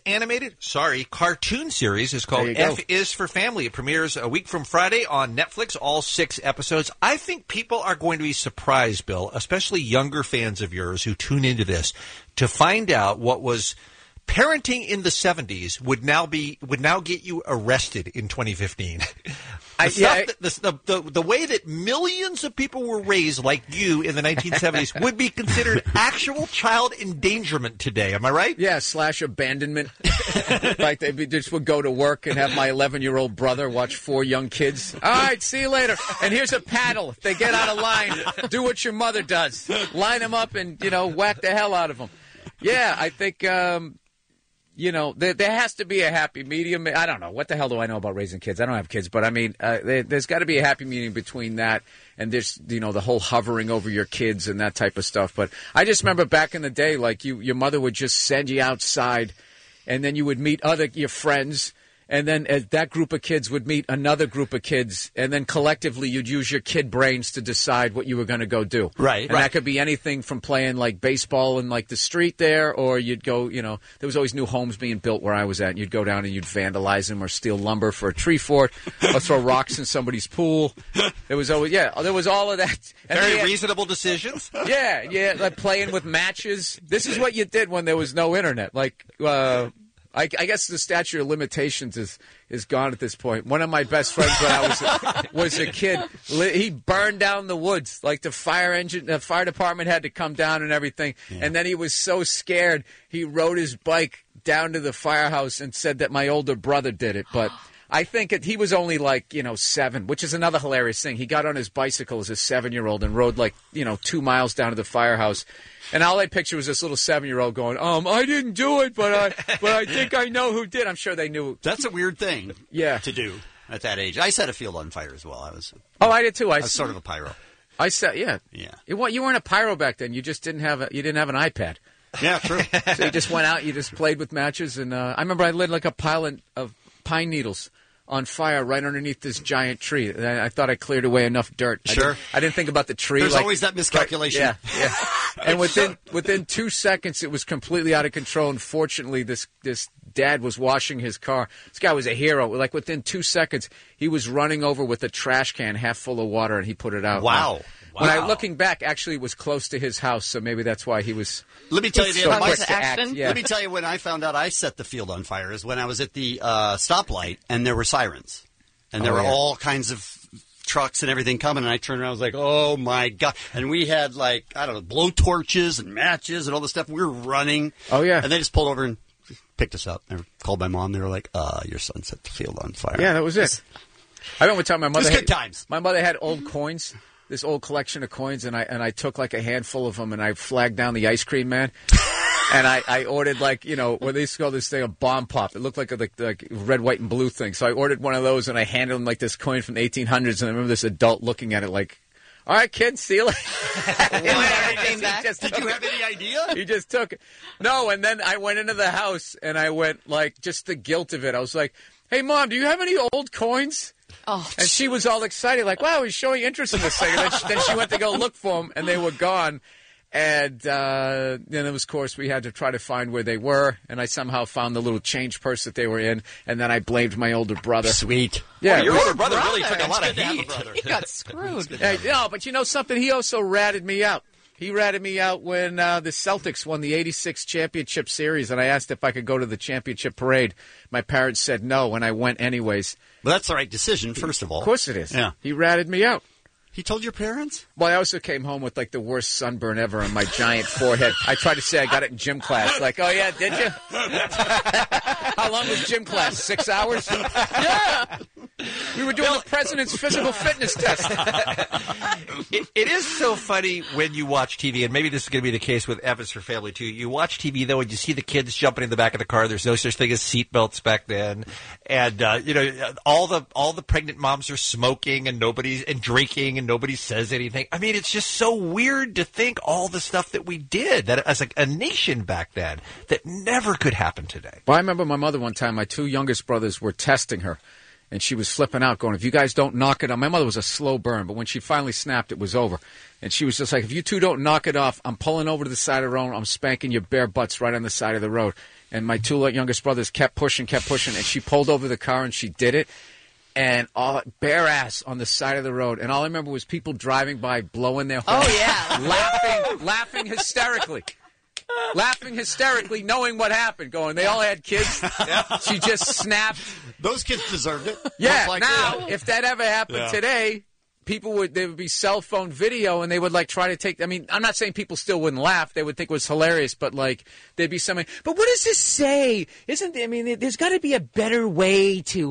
cartoon series is called F is for Family. It premieres a week from Friday on Netflix, all 6 episodes. I think people are going to be surprised, Bill, especially younger fans of yours who tune into this, to find out what was parenting in the 70s would now get you arrested in 2015. The way that millions of people were raised like you in the 1970s would be considered actual child endangerment today. Am I right? Yeah, / abandonment. Like they just would go to work and have my 11-year-old brother watch 4 young kids. All right, see you later. And here's a paddle. If they get out of line, do what your mother does. Line them up and, you know, whack the hell out of them. Yeah, I think, you know, there has to be a happy medium. I don't know. What the hell do I know about raising kids? I don't have kids. But, I mean, there's got to be a happy medium between that and this, you know, the whole hovering over your kids and that type of stuff. But I just remember back in the day, like, your mother would just send you outside, and then you would meet your friends. And then that group of kids would meet another group of kids, and then collectively you'd use your kid brains to decide what you were going to go do. Right. And that could be anything from playing like baseball in like the street there, or you'd go, you know, there was always new homes being built where I was at, and you'd go down and you'd vandalize them or steal lumber for a tree fort or throw rocks in somebody's pool. There was always, there was all of that. And very reasonable decisions. Yeah, like playing with matches. This is what you did when there was no internet. Like, I guess the statute of limitations is gone at this point. One of my best friends when I was a kid, he burned down the woods. Like the fire department had to come down and everything. Yeah. And then he was so scared, he rode his bike down to the firehouse and said that my older brother did it. But I think he was only 7, which is another hilarious thing. He got on his bicycle as a 7-year-old and rode 2 miles down to the firehouse. And all I picture was this little 7-year-old going, I didn't do it, but I think I know who did. I'm sure they knew. That's a weird thing to do at that age. I set a field on fire as well. I did too. I was sort of a pyro. I set, yeah. You weren't a pyro back then. You just didn't have an iPad. Yeah, true. So you just went out, you just played with matches. And I remember I lit a pile of pine needles on fire right underneath this giant tree. And I thought I cleared away enough dirt. Sure. I didn't think about the tree. There's always that miscalculation. Yeah. And within 2 seconds, it was completely out of control. And fortunately, this dad was washing his car. This guy was a hero. Within 2 seconds, he was running over with a trash can half full of water, and he put it out. Wow. Looking back, actually, it was close to his house, so maybe that's why he was. Let me tell you so quick to act. Yeah. Let me tell you when I found out I set the field on fire is when I was at the stoplight and there were sirens, and there were all kinds of trucks and everything coming, and I turned around, I was like, oh my God. And we had blow torches and matches and all this stuff. We were running. Oh yeah. And they just pulled over and picked us up. They called my mom. They were like, your son set the field on fire. Yeah, that was it. I remember one time my mother good times. My mother had old coins, this old collection of coins, and I took a handful of them and I flagged down the ice cream man. And I ordered what they used to call this thing a bomb pop. It looked like a red, white, and blue thing. So I ordered one of those, and I handed him this coin from the 1800s. And I remember this adult looking at it all right, kid, see you later. Did you have any idea? He just took it. No, and then I went into the house, and I went, just the guilt of it. I was like, hey, Mom, do you have any old coins? Oh, and she was all excited, wow, he's showing interest in this thing. And then she went to go look for them, and they were gone. And then, of course, we had to try to find where they were. And I somehow found the little change purse that they were in. And then I blamed my older brother. Sweet. Yeah, your older brother really took a lot of heat. He got screwed. But you know something? He also ratted me out. He ratted me out when the Celtics won the 86 championship series. And I asked if I could go to the championship parade. My parents said no, and I went anyways. Well, that's the right decision, first of all. Of course it is. Yeah. He ratted me out. He told your parents? Well, I also came home with the worst sunburn ever on my giant forehead. I tried to say I got it in gym class. Oh yeah, did you? How long was gym class? 6 hours? Yeah. We were doing the president's physical fitness test. It is so funny when you watch TV, and maybe this is going to be the case with Evans for Family too. You watch TV though, and you see the kids jumping in the back of the car. There's no such thing as seatbelts back then, and all the pregnant moms are smoking and drinking, and nobody says anything. I mean, it's just so weird to think all the stuff that we did that as a nation back then that never could happen today. Well, I remember my mother one time. My 2 youngest brothers were testing her. And she was flipping out, going, if you guys don't knock it off. My mother was a slow burn, but when she finally snapped, it was over. And she was just like, if you two don't knock it off, I'm pulling over to the side of the road. I'm spanking your bare butts right on the side of the road. And my 2 youngest brothers kept pushing. And she pulled over the car, and she did it. And all bare ass on the side of the road. And all I remember was people driving by, blowing their horns. Oh, yeah. laughing hysterically. Laughing hysterically, knowing what happened, going, they all had kids. She just snapped. Those kids deserved it. Yeah, if that ever happened today, there would be cell phone video, and they would try to take, I'm not saying people still wouldn't laugh. They would think it was hilarious, but there'd be something, but what does this say? There's got to be a better way to,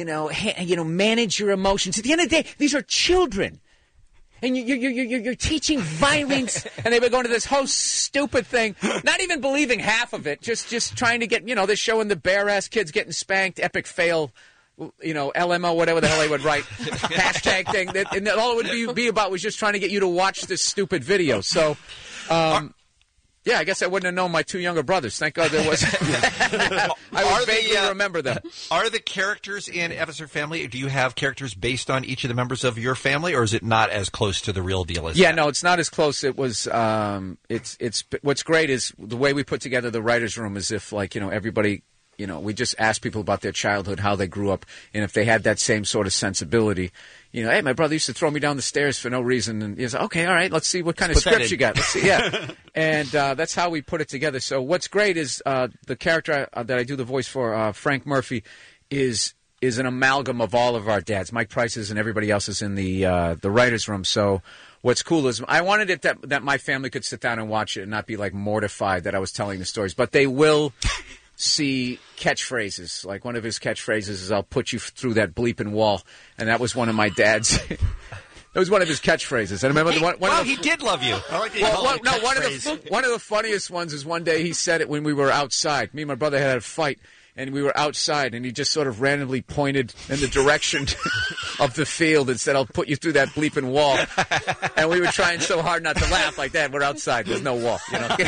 manage your emotions. At the end of the day, these are children. And you're teaching violence, and they were going to this whole stupid thing, not even believing half of it, just trying to get, they're showing the bare-ass kids getting spanked, epic fail, LMO, whatever the hell they would write, hashtag thing, and all it would be about was just trying to get you to watch this stupid video. So, yeah, I guess I wouldn't have known my 2 younger brothers. Thank God there was. I would vaguely remember them. Are the characters in Evans for Family, do you have characters based on each of the members of your family, or is it not as close to the real deal as that? No, it's not as close. It was, it's what's great is the way we put together the writer's room is if, everybody, we just ask people about their childhood, how they grew up, and if they had that same sort of sensibility. Hey, my brother used to throw me down the stairs for no reason, and he's like, okay, all right, let's see what kind of scripts you got. Let's see, yeah. And that's how we put it together. So what's great is the character that I do the voice for, Frank Murphy, is an amalgam of all of our dads. Mike Price's and everybody else is in the writer's room. So what's cool is I wanted it that my family could sit down and watch it and not be like mortified that I was telling the stories. But they will see catchphrases. Like one of his catchphrases is, "I'll put you through that bleeping wall," and that was one of my dad's. It was one of his catchphrases. And I remember he did love you. One of the funniest ones is one day he said it when we were outside. Me and my brother had a fight. And we were outside, and he just sort of randomly pointed in the direction of the field and said, "I'll put you through that bleeping wall." And we were trying so hard not to laugh like that. We're outside. There's no wall,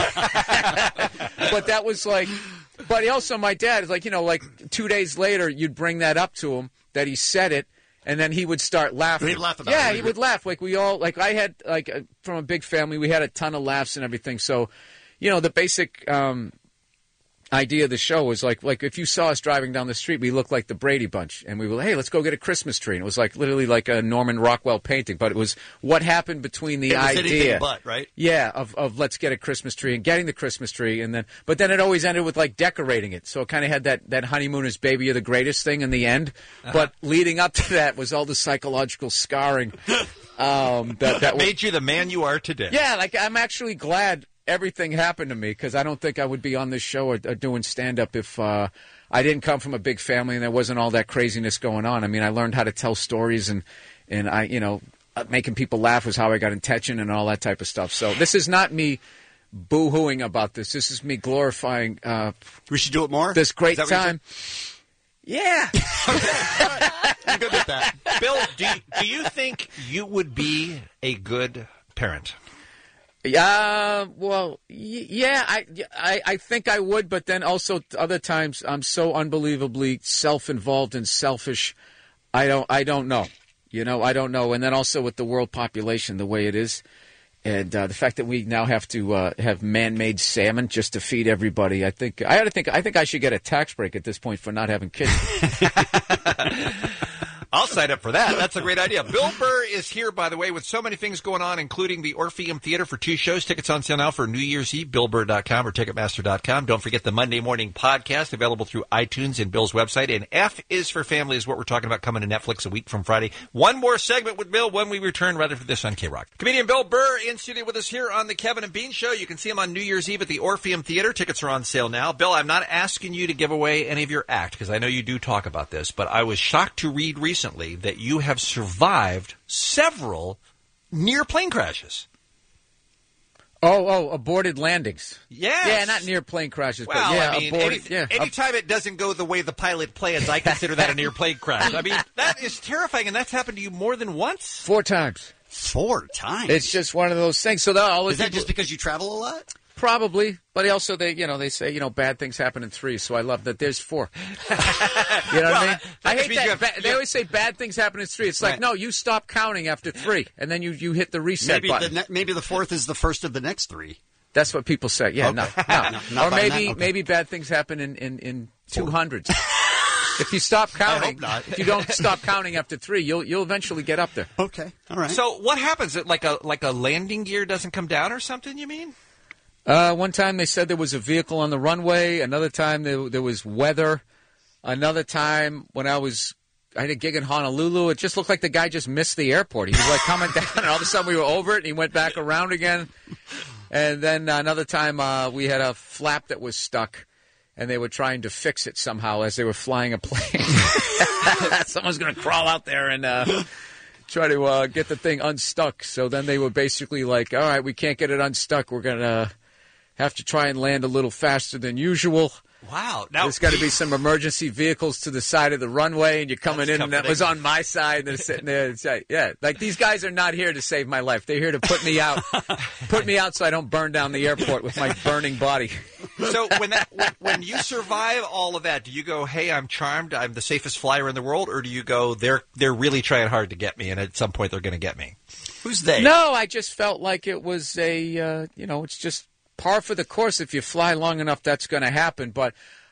But that was like, but also my dad is like, like 2 days later, you'd bring that up to him, that he said it, and then he would start laughing. He'd laugh about it. Yeah, he would laugh. Like we all, like I had, from a big family, we had a ton of laughs and everything. So, the basic idea of the show was like if you saw us driving down the street, we looked like the Brady Bunch, and we were like, hey, let's go get a Christmas tree. And it was like literally like a Norman Rockwell painting, but it was what happened between the idea, right? Yeah, of let's get a Christmas tree and getting the Christmas tree, but then it always ended with like decorating it. So it kind of had that honeymooners baby you're the greatest thing in the end. But leading up to that was all the psychological scarring that made you the man you are today. Yeah, like I'm actually glad everything happened to me, because I don't think I would be on this show or doing stand-up if I didn't come from a big family and there wasn't all that craziness going on. I mean, I learned how to tell stories, and I, making people laugh was how I got attention and all that type of stuff. So this is not me boo-hooing about this. This is me glorifying. We should do it more? This great time. Yeah. I'm good with that. Bill, do you think you would be a good parent? Well, yeah, I think I would, but then also other times I'm so unbelievably self-involved and selfish. I don't know. I don't know. And then also with the world population the way it is, and the fact that we now have to have man-made salmon just to feed everybody, I think I should get a tax break at this point for not having kids. I'll sign up for that. That's a great idea. Bill Burr is here, by the way, with so many things going on, including the Orpheum Theater for 2 shows. Tickets on sale now for New Year's Eve, BillBurr.com or Ticketmaster.com. Don't forget the Monday Morning Podcast, available through iTunes and Bill's website. And F is for Family is what we're talking about, coming to Netflix a week from Friday. One more segment with Bill when we return, rather for this on K-Rock. Comedian Bill Burr in studio with us here on the Kevin and Bean Show. You can see him on New Year's Eve at the Orpheum Theater. Tickets are on sale now. Bill, I'm not asking you to give away any of your act, because I know you do talk about this, but I was shocked to read recently that you have survived several near plane crashes. Oh, aborted landings. Yes. Yeah, not near plane crashes, well, but yeah, I mean, aborted. Anytime it doesn't go the way the pilot plans, I consider that a near plane crash. I mean, that is terrifying, and that's happened to you more than once? 4 times. 4 times? It's just one of those things. So is that just because you travel a lot? Probably, but also they say bad things happen in 3, so I love that there's 4. You know what I mean? I hate that. They always say bad things happen in 3. It's like, no, you stop counting after 3, and then you hit the reset button. Maybe the 4th is the first of the next 3. That's what people say. Yeah, okay. no. Or maybe bad things happen in 200s. If you stop counting, if you don't stop counting after 3, you'll eventually get up there. Okay, all right. So what happens? Like a landing gear doesn't come down or something? You mean? One time they said there was a vehicle on the runway. Another time there was weather. Another time when I had a gig in Honolulu, it just looked like the guy just missed the airport. He was like coming down, and all of a sudden we were over it, and he went back around again. And then another time we had a flap that was stuck, and they were trying to fix it somehow as they were flying a plane. Someone's going to crawl out there and try to get the thing unstuck. So then they were basically like, all right, we can't get it unstuck. We're going to have to try and land a little faster than usual. Wow. Now, there's got to be some emergency vehicles to the side of the runway, and you're coming in, and that was on my side, and they're sitting there. It's like, yeah, like these guys are not here to save my life. They're here to put me out so I don't burn down the airport with my burning body. So when you survive all of that, do you go, hey, I'm charmed, I'm the safest flyer in the world, or do you go, they're really trying hard to get me, and at some point they're going to get me? Who's they? No, I just felt like it was it's just par for the course. If you fly long enough, that's going to happen. But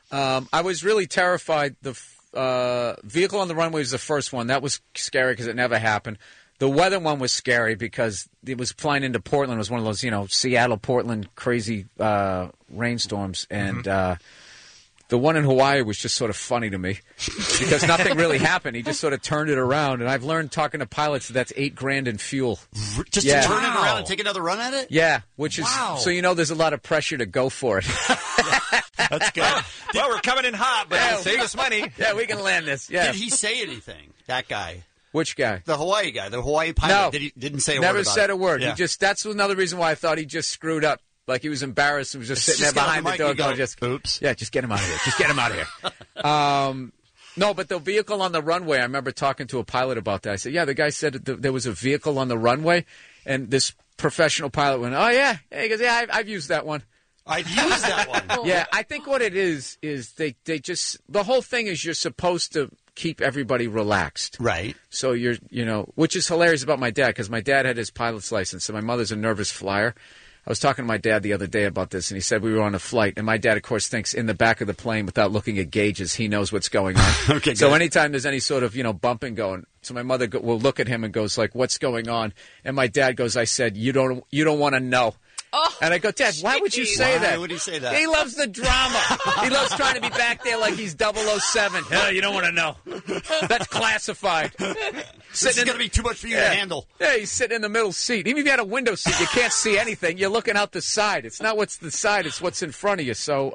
I was really terrified. The vehicle on the runway was the first one. That was scary because it never happened. The weather one was scary because it was flying into Portland. It was one of those, Seattle, Portland crazy rainstorms. And the one in Hawaii was just sort of funny to me because nothing really happened. He just sort of turned it around. And I've learned talking to pilots that's $8,000 in fuel. Just to turn it around and take another run at it? Yeah, which is so there's a lot of pressure to go for it. That's good. Well, we're coming in hot, but it'll save us money. Yeah, we can land this. Yeah. Did he say anything? That guy. Which guy? The Hawaii guy, the Hawaii pilot. No, didn't say a never word about said it. a word. Yeah. That's another reason why I thought he just screwed up. Like he was embarrassed and was just sitting there behind the door going, oops. Yeah, just get him out of here. Just get him out of here. No, but the vehicle on the runway, I remember talking to a pilot about that. I said, yeah, the guy said there was a vehicle on the runway, and this professional pilot went, oh, yeah. He goes, yeah, I've used that one. I've used that one. Yeah, I think what it is they just, the whole thing is you're supposed to keep everybody relaxed. Right. So which is hilarious about my dad, because my dad had his pilot's license, and my mother's a nervous flyer. I was talking to my dad the other day about this, and he said we were on a flight, and my dad, of course, thinks in the back of the plane, without looking at gauges, he knows what's going on. Okay, so good. anytime there's any sort of, bumping going, so my mother will look at him and goes like, what's going on? And my dad goes, I said, you don't want to know. Oh, and I go, Dad, why would you say that? Why would he say that? He loves the drama. He loves trying to be back there like he's 007. You don't want to know. That's classified. This is going to be too much for you to handle. Yeah, he's sitting in the middle seat. Even if you had a window seat, you can't see anything. You're looking out the side. It's not what's the side, it's what's in front of you. So,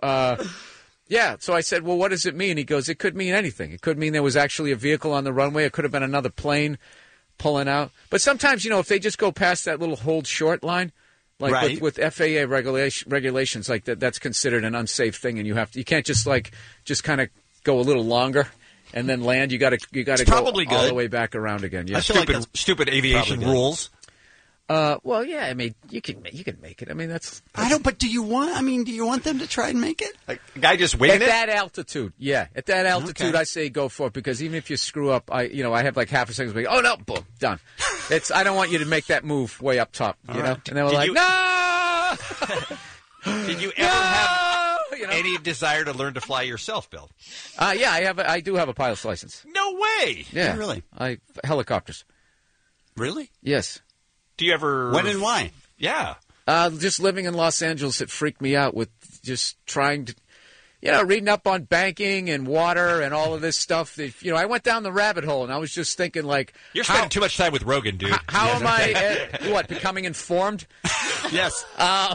so I said, well, what does it mean? He goes, it could mean anything. It could mean there was actually a vehicle on the runway. It could have been another plane pulling out. But sometimes, if they just go past that little hold short line, like right. with FAA regulations, like that's considered an unsafe thing, and you can't just kind of go a little longer and then land. You got to go all the way back around again. Yeah. Stupid aviation rules. Well, yeah. I mean, you can make it. I mean, that's I don't. But do you want them to try and make it? Like a guy just winging it at that altitude? Yeah, at that altitude, Okay. I say go for it, because even if you screw up, I have like half a second. Oh no, boom, done. I don't want you to make that move way up top. You know, and they were like, no. Did you ever have any desire to learn to fly yourself, Bill? Yeah, I do have a pilot's license. No way. Yeah, really. Helicopters. Really? Yes. Do you ever? When and why? Yeah. Just living in Los Angeles, it freaked me out with just trying to, reading up on banking and water and all of this stuff. I went down the rabbit hole, and I was just thinking, like, you're spending too much time with Rogan, dude. How am I? Becoming informed? Yes.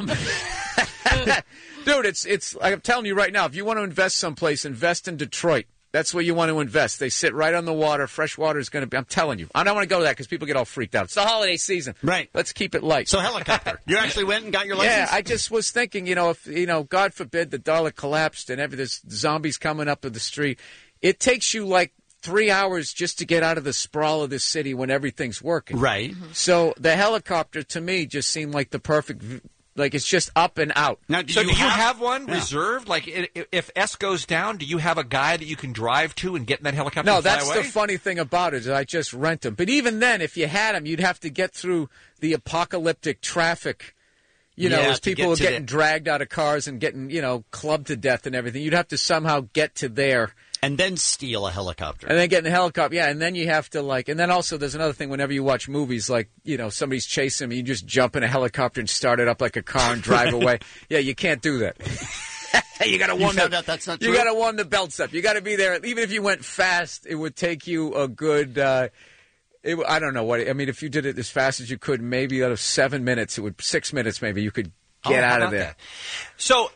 Dude, it's. I'm telling you right now, if you want to invest someplace, invest in Detroit. That's where you want to invest. They sit right on the water. Fresh water is going to be. I'm telling you. I don't want to go to that because people get all freaked out. It's the holiday season. Right. Let's keep it light. So helicopter. You actually went and got your license? Yeah, I just was thinking, if God forbid the dollar collapsed and there's zombies coming up in the street, it takes you like 3 hours just to get out of the sprawl of this city when everything's working. Right. So the helicopter to me just seemed like the perfect. Like, it's just up and out. Now, do you have one reserved? Like, if S goes down, do you have a guy that you can drive to and get in that helicopter No, and fly that's away? the funny thing about it is I just rent them. But even then, if you had them, you'd have to get through the apocalyptic traffic, as people were getting dragged out of cars and getting, clubbed to death and everything. You'd have to somehow get to there. And then steal a helicopter. And then get in the helicopter, yeah. And then you have to, and then also there's another thing whenever you watch movies, like, somebody's chasing them, you just jump in a helicopter and start it up like a car and drive away. Yeah, you can't do that. You got to warm that's not true? You got to warm the belts up. You got to be there. Even if you went fast, it would take you a good, I don't know what, if you did it as fast as you could, maybe out of 7 minutes, 6 minutes maybe, you could get out of there. That? So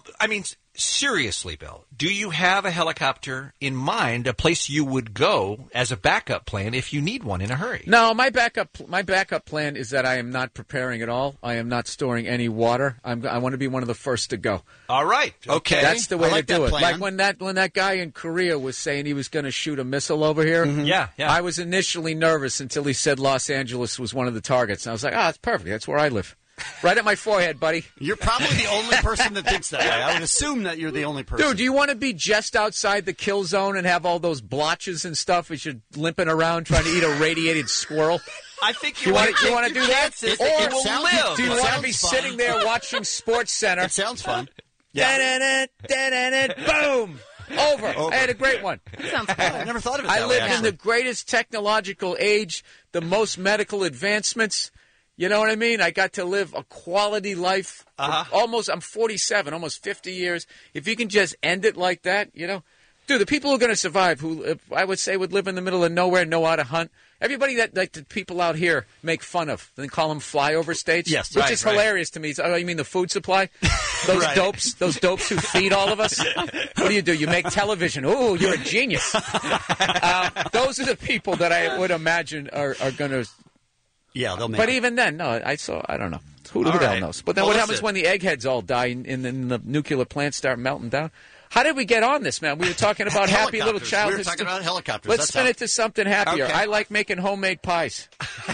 seriously, Bill, do you have a helicopter in mind, a place you would go as a backup plan if you need one in a hurry? No, my backup plan is that I am not preparing at all. I am not storing any water. I want to be one of the first to go. All right. Okay. That's the way like to do that it. plan. Like when that guy in Korea was saying he was going to shoot a missile over here. Mm-hmm. Yeah. I was initially nervous until he said Los Angeles was one of the targets. And I was like, it's perfect. That's where I live. Right at my forehead, buddy. You're probably the only person that thinks that way. I would assume that you're the only person. Dude, do you want to be just outside the kill zone and have all those blotches and stuff as you're limping around trying to eat a radiated squirrel? I think you want to do that? Do you want to be sitting there watching SportsCenter? It sounds fun. Boom. Over. I had a great one. Sounds cool. I never thought of it I that way, lived in actually. the greatest technological age, the most medical advancements. You know what I mean? I got to live a quality life. I'm 47, almost 50 years. If you can just end it like that, you know. Dude, the people who are going to survive, who I would say would live in the middle of nowhere, know how to hunt. Everybody that, like the people out here, make fun of. They call them flyover states. Yes, which right, is right. hilarious to me. Oh, you mean the food supply? Those Right. those dopes who feed all of us? What do? You make television. Ooh, you're a genius. Those are the people that I would imagine are going to... Yeah, they'll make But it. even then, no, I don't know. Who the All hell right. knows? But then Well, what happens listen. when the eggheads all die and the nuclear plants start melting down? How did we get on this, man? We were talking about happy little Helicopters. childhood We were talking stuff. about helicopters. Let's That's spin how- it to something happier. Okay. I like making homemade pies.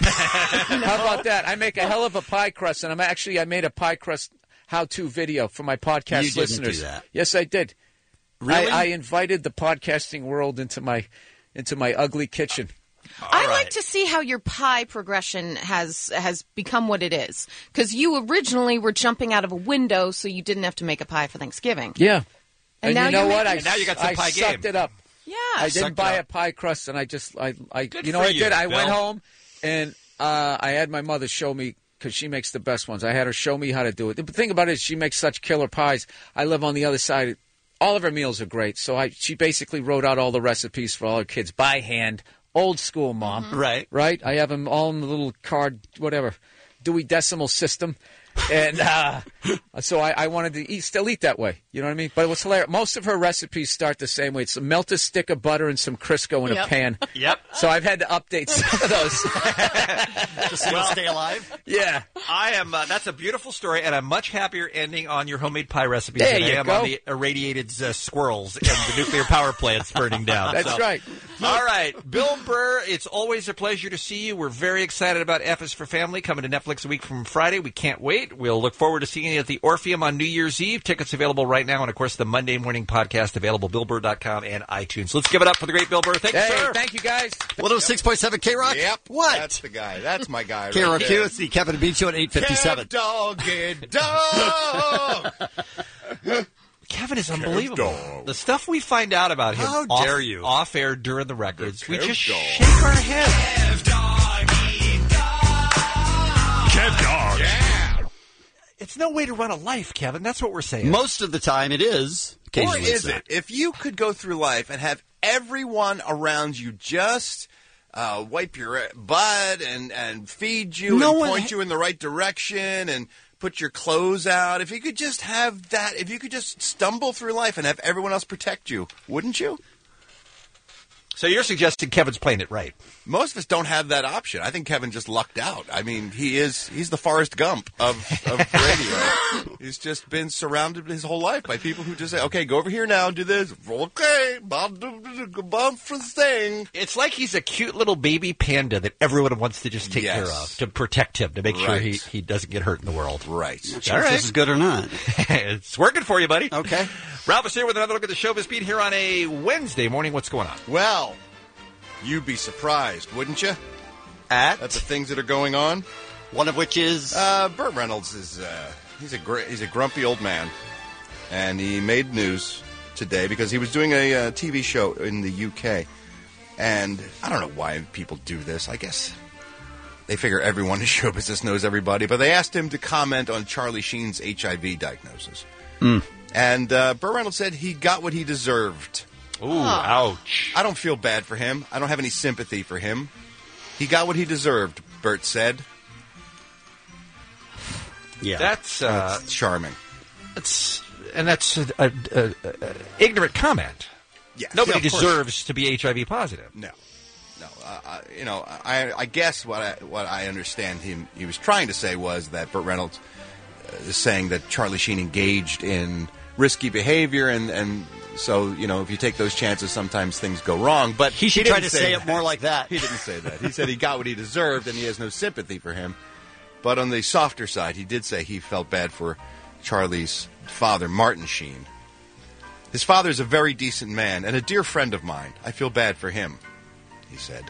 How about that? I make a hell of a pie crust, and I made a pie crust how-to video for my podcast You didn't listeners. do that. Yes, I did. Really? I invited the podcasting world into my ugly kitchen. I like to see how your pie progression has become what it is. Because you originally were jumping out of a window, so you didn't have to make a pie for Thanksgiving. Yeah. And And, now you know you're what? making- now you got some I pie sucked game. it up. Yeah. I didn't Sucked buy it a up. pie crust, and I Good you know for what I did? you, I went Bill. home, and I had my mother show me, because she makes the best ones. I had her show me how to do it. The thing about it is she makes such killer pies. I live on the other side. All of her meals are great. So she basically wrote out all the recipes for all her kids by hand. Old school, Mom. Mm-hmm. Right. Right? I have them all in the little card, whatever, Dewey Decimal System. And so I wanted to still eat that way. You know what I mean? But it was hilarious. Most of her recipes start the same way. It's a melted stick of butter and some Crisco in a Yep. pan. Yep. So I've had to update some of those. Just so you'll stay alive. Yeah. I am. That's a beautiful story, and I'm much happier ending on your homemade pie recipes There than I you am go. on the irradiated squirrels and the nuclear power plants burning down. That's So- right. All right, Bill Burr, it's always a pleasure to see you. We're very excited about F is for Family coming to Netflix a week from Friday. We can't wait. We'll look forward to seeing you at the Orpheum on New Year's Eve. Tickets available right now, and of course the Monday morning podcast available, BillBurr.com and iTunes. Let's give it up for the great Bill Burr. Thank you, Hey, sir. thank you, guys. 106.7 K-Rock? Yep. What? That's the guy. That's my guy. K-Rock right Q, there. it's the Kevin and Bean Show at 8:57. Dog. Kevin is unbelievable. dog. The stuff we find out about him How off, dare you. off air during the records, we Kev just dog. shake our head. Kev Dog. Yeah. It's no way to run a life, Kevin. That's what we're saying. Most of the time it is. Or Occasionally is it's not. it? If you could go through life and have everyone around you just wipe your butt and feed you No and one point ha- you in the right direction and put your clothes out, if you could just have that, if you could just stumble through life and have everyone else protect you, wouldn't you? So you're suggesting Kevin's playing it right. Most of us don't have that option. I think Kevin just lucked out. I mean, he's the Forrest Gump of radio. He's just been surrounded his whole life by people who just say, okay, go over here now, do this. Okay, bump for thing. It's like he's a cute little baby panda that everyone wants to just take Yes. care of, to protect him, to make sure Right. he doesn't get hurt in the world. Right. Sure if this is good or not. It's working for you, buddy. Okay. Ralph is here with another look at the showbiz beat here on a Wednesday morning. What's going on? Well, you'd be surprised, wouldn't you? At the things that are going on. One of which is Burt Reynolds is he's a grumpy old man, and he made news today because he was doing a TV show in the UK, and I don't know why people do this. I guess they figure everyone in show business knows everybody, but they asked him to comment on Charlie Sheen's HIV diagnosis, and Burt Reynolds said he got what he deserved. Ooh, ouch. I don't feel bad for him. I don't have any sympathy for him. He got what he deserved, Burt said. yeah. That's charming. that's an ignorant comment. Yeah, Nobody yeah, of course. deserves to be HIV positive. No. I guess what I understand he was trying to say was that Burt Reynolds is saying that Charlie Sheen engaged in risky behavior, and so if you take those chances, sometimes things go wrong. But He should didn't try to say it more like that. He didn't say that. He said he got what he deserved, and he has no sympathy for him. But on the softer side, he did say he felt bad for Charlie's father, Martin Sheen. His father's a very decent man and a dear friend of mine. I feel bad for him, he said.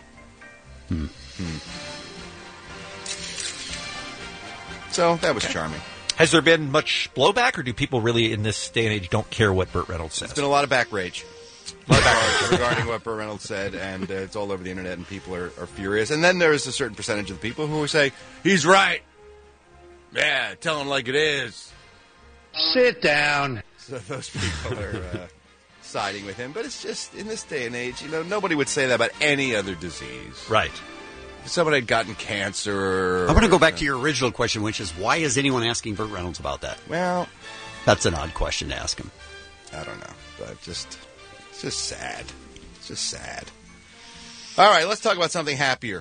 So that was charming. Has there been much blowback, or do people really in this day and age don't care what Burt Reynolds says? There's been a lot of back rage. Regarding what Burt Reynolds said, and it's all over the internet, and people are furious. And then there's a certain percentage of the people who say, he's right. Yeah, tell him like it is. Sit down. So those people are siding with him. But it's just, in this day and age, nobody would say that about any other disease. Right. If someone had gotten cancer. I want to go back to your original question, which is, why is anyone asking Burt Reynolds about that? Well, that's an odd question to ask him. I don't know, but it's just sad. It's just sad. All right, let's talk about something happier.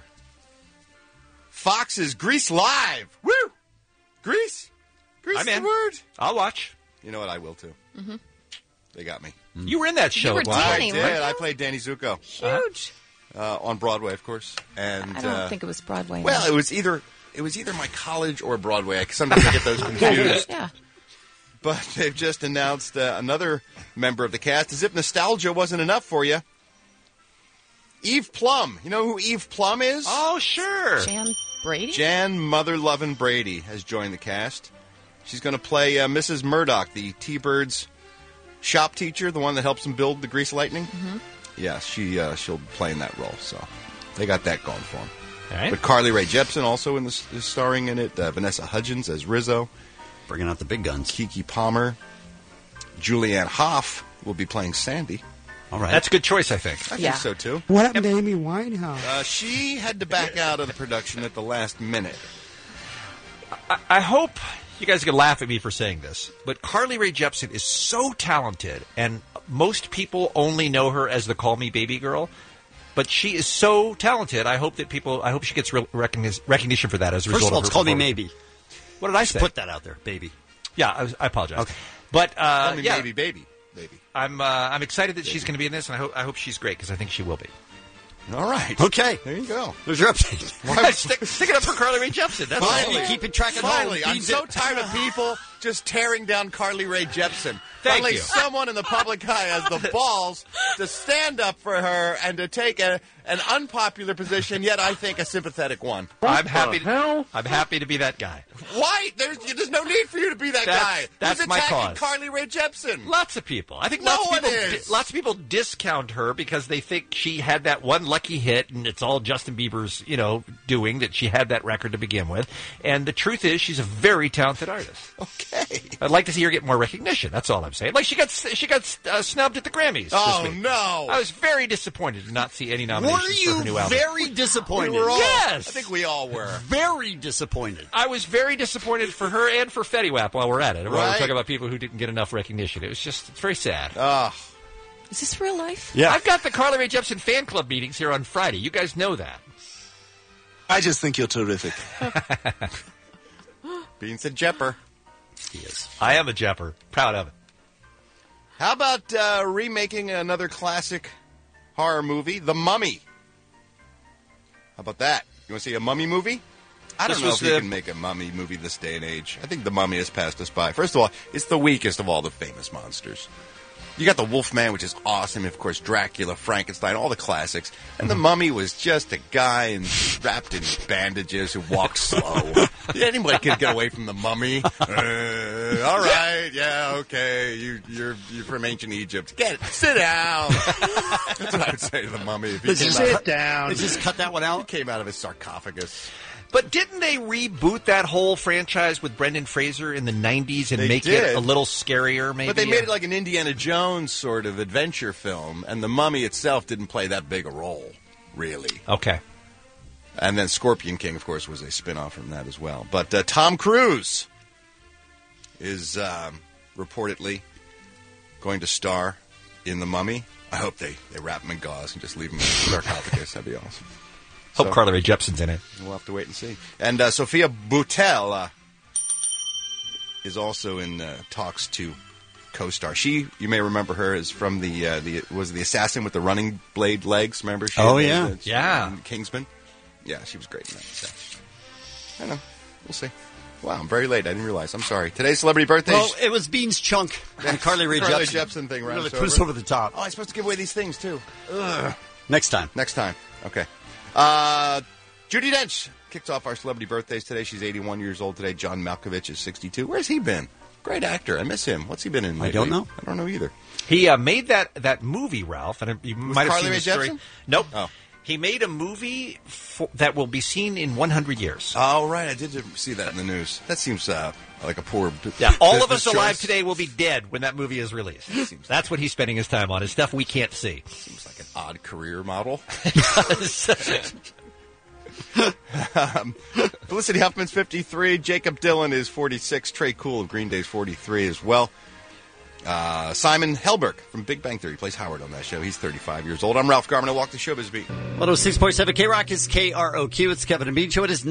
Fox's Grease Live. Woo! Grease? Grease I'm is in. the word. I'll watch. You know what? I will, too. Mm-hmm. They got me. You were in that show. You were Danny, I did. weren't you? I played Danny Zuko. Huge. On Broadway, of course. And I don't think it was Broadway. well, no. it was either my college or Broadway. Sometimes I get those confused. Yeah. But they've just announced another member of the cast. As if nostalgia wasn't enough for you. Eve Plum. You know who Eve Plum is? Oh, sure. Jan Brady? Jan Mother-Lovin' Brady has joined the cast. She's going to play Mrs. Murdoch, the T-Bird's shop teacher, the one that helps them build the Grease Lightning. Mm-hmm. Yeah, she'll be playing that role. So they got that going for them. All right. But Carly Rae Jepsen also is starring in it. Vanessa Hudgens as Rizzo. Bringing out the big guns. Keke Palmer. Julianne Hough will be playing Sandy. All right. That's a good choice, I think. I think so, too. What happened to Amy Winehouse? She had to back out of the production at the last minute. I hope you guys can laugh at me for saying this, but Carly Rae Jepsen is so talented, and most people only know her as the Call Me Baby Girl. But she is so talented. I hope she gets recognition for that as a result. First of all, of her it's Call Me performance. Maybe. What did I say? Put that out there, baby. Yeah, I apologize. Okay. But Call Me yeah, baby. I'm excited that she's going to be in this, and I hope she's great because I think she will be. All right. Okay. There you go. There's your update. Stick it up for Carly Rae Jepsen. That's Finally, all. keeping track of Finally, all I'm these- so tired of people just tearing down Carly Rae Jepsen. Thank Finally, you. someone in the public eye has the balls to stand up for her and to take an unpopular position, yet I think a sympathetic one. I'm happy to be that guy. Why? There's no need for you to be that guy. That's Who's my attacking cause. Carly Rae Jepsen? Lots of people. I think No lots one of people discount her because they think she had that one lucky hit, and it's all Justin Bieber's, doing that. She had that record to begin with, and the truth is, she's a very talented artist. Okay. I'd like to see her get more recognition. That's all I'm saying. Like she got snubbed at the Grammys. Oh, this week. no. I was very disappointed to not see any nominations Were for her new you album. very disappointed? We were all, Yes. I think we all were. Very disappointed. I was very disappointed for her and for Fetty Wap while we're at it. While we're Right. talking about people who didn't get enough recognition. It's very sad. Is this real life? Yeah. I've got the Carly Rae Jepsen fan club meetings here on Friday. You guys know that. I just think you're terrific. Beans a Jepper. He is. I am a Jepper. Proud of it. How about remaking another classic horror movie, The Mummy? How about that? You want to see a mummy movie? I don't This know was if you the- can make a mummy movie this day and age. I think The Mummy has passed us by. First of all, it's the weakest of all the famous monsters. You got the Wolfman, which is awesome. Of course, Dracula, Frankenstein, all the classics. And the Mummy was just a guy wrapped in bandages who walked slow. Anybody could get away from the Mummy. All right, yeah, okay. You're from ancient Egypt. Sit down. That's what I would say to the Mummy. If he came Sit down. Just cut that one He out. came out of his sarcophagus. But didn't they reboot that whole franchise with Brendan Fraser in the 90s and They make did. it a little scarier, maybe? But they made it like an Indiana Jones sort of adventure film, and the Mummy itself didn't play that big a role, really. Okay. And then Scorpion King, of course, was a spin-off from that as well. But Tom Cruise is reportedly going to star in The Mummy. I hope they wrap him in gauze and just leave him in the sarcophagus. That'd be awesome. Hope Carly Rae Jepsen's in it. We'll have to wait and see. And Sophia Boutelle is also in talks to co-star. She, you may remember her, is from the assassin with the running blade legs. Remember? She Oh, had yeah. Yeah. in Kingsman. Yeah, she was great in that. So. I don't know. We'll see. Wow, I'm very late. I didn't realize. I'm sorry. Today's celebrity birthdays. Well, it was Beans Chunk and Carly Rae Carly Jepsen. Jepsen thing. Really Really put us over the top. Oh, I'm supposed to give away these things too. Ugh. Next time. Next time. Okay. Judi Dench kicks off our celebrity birthdays today. She's 81 years old today. John Malkovich is 62. Where's he been? Great actor. I miss him. What's he been in lately? I don't know. I don't know either. He made that movie, Ralph, and you might have Carly seen Rae the story. Jepsen? Nope. Oh. He made a movie that will be seen in 100 years. Oh, right. I did see that in the news. That seems like a poor Yeah, all of business us alive choice. today will be dead when that movie is released. That's what he's spending his time on, is stuff we can't see. Seems like an odd career model. Felicity Huffman's 53. Jacob Dylan is 46. Trey Cool of Green Day's 43 as well. Simon Helberg from Big Bang Theory plays Howard on that show. He's 35 years old. I'm Ralph Garman. I walk the showbiz beat. 106.7 K-Rock is KROQ. It's Kevin and Bean Show. It is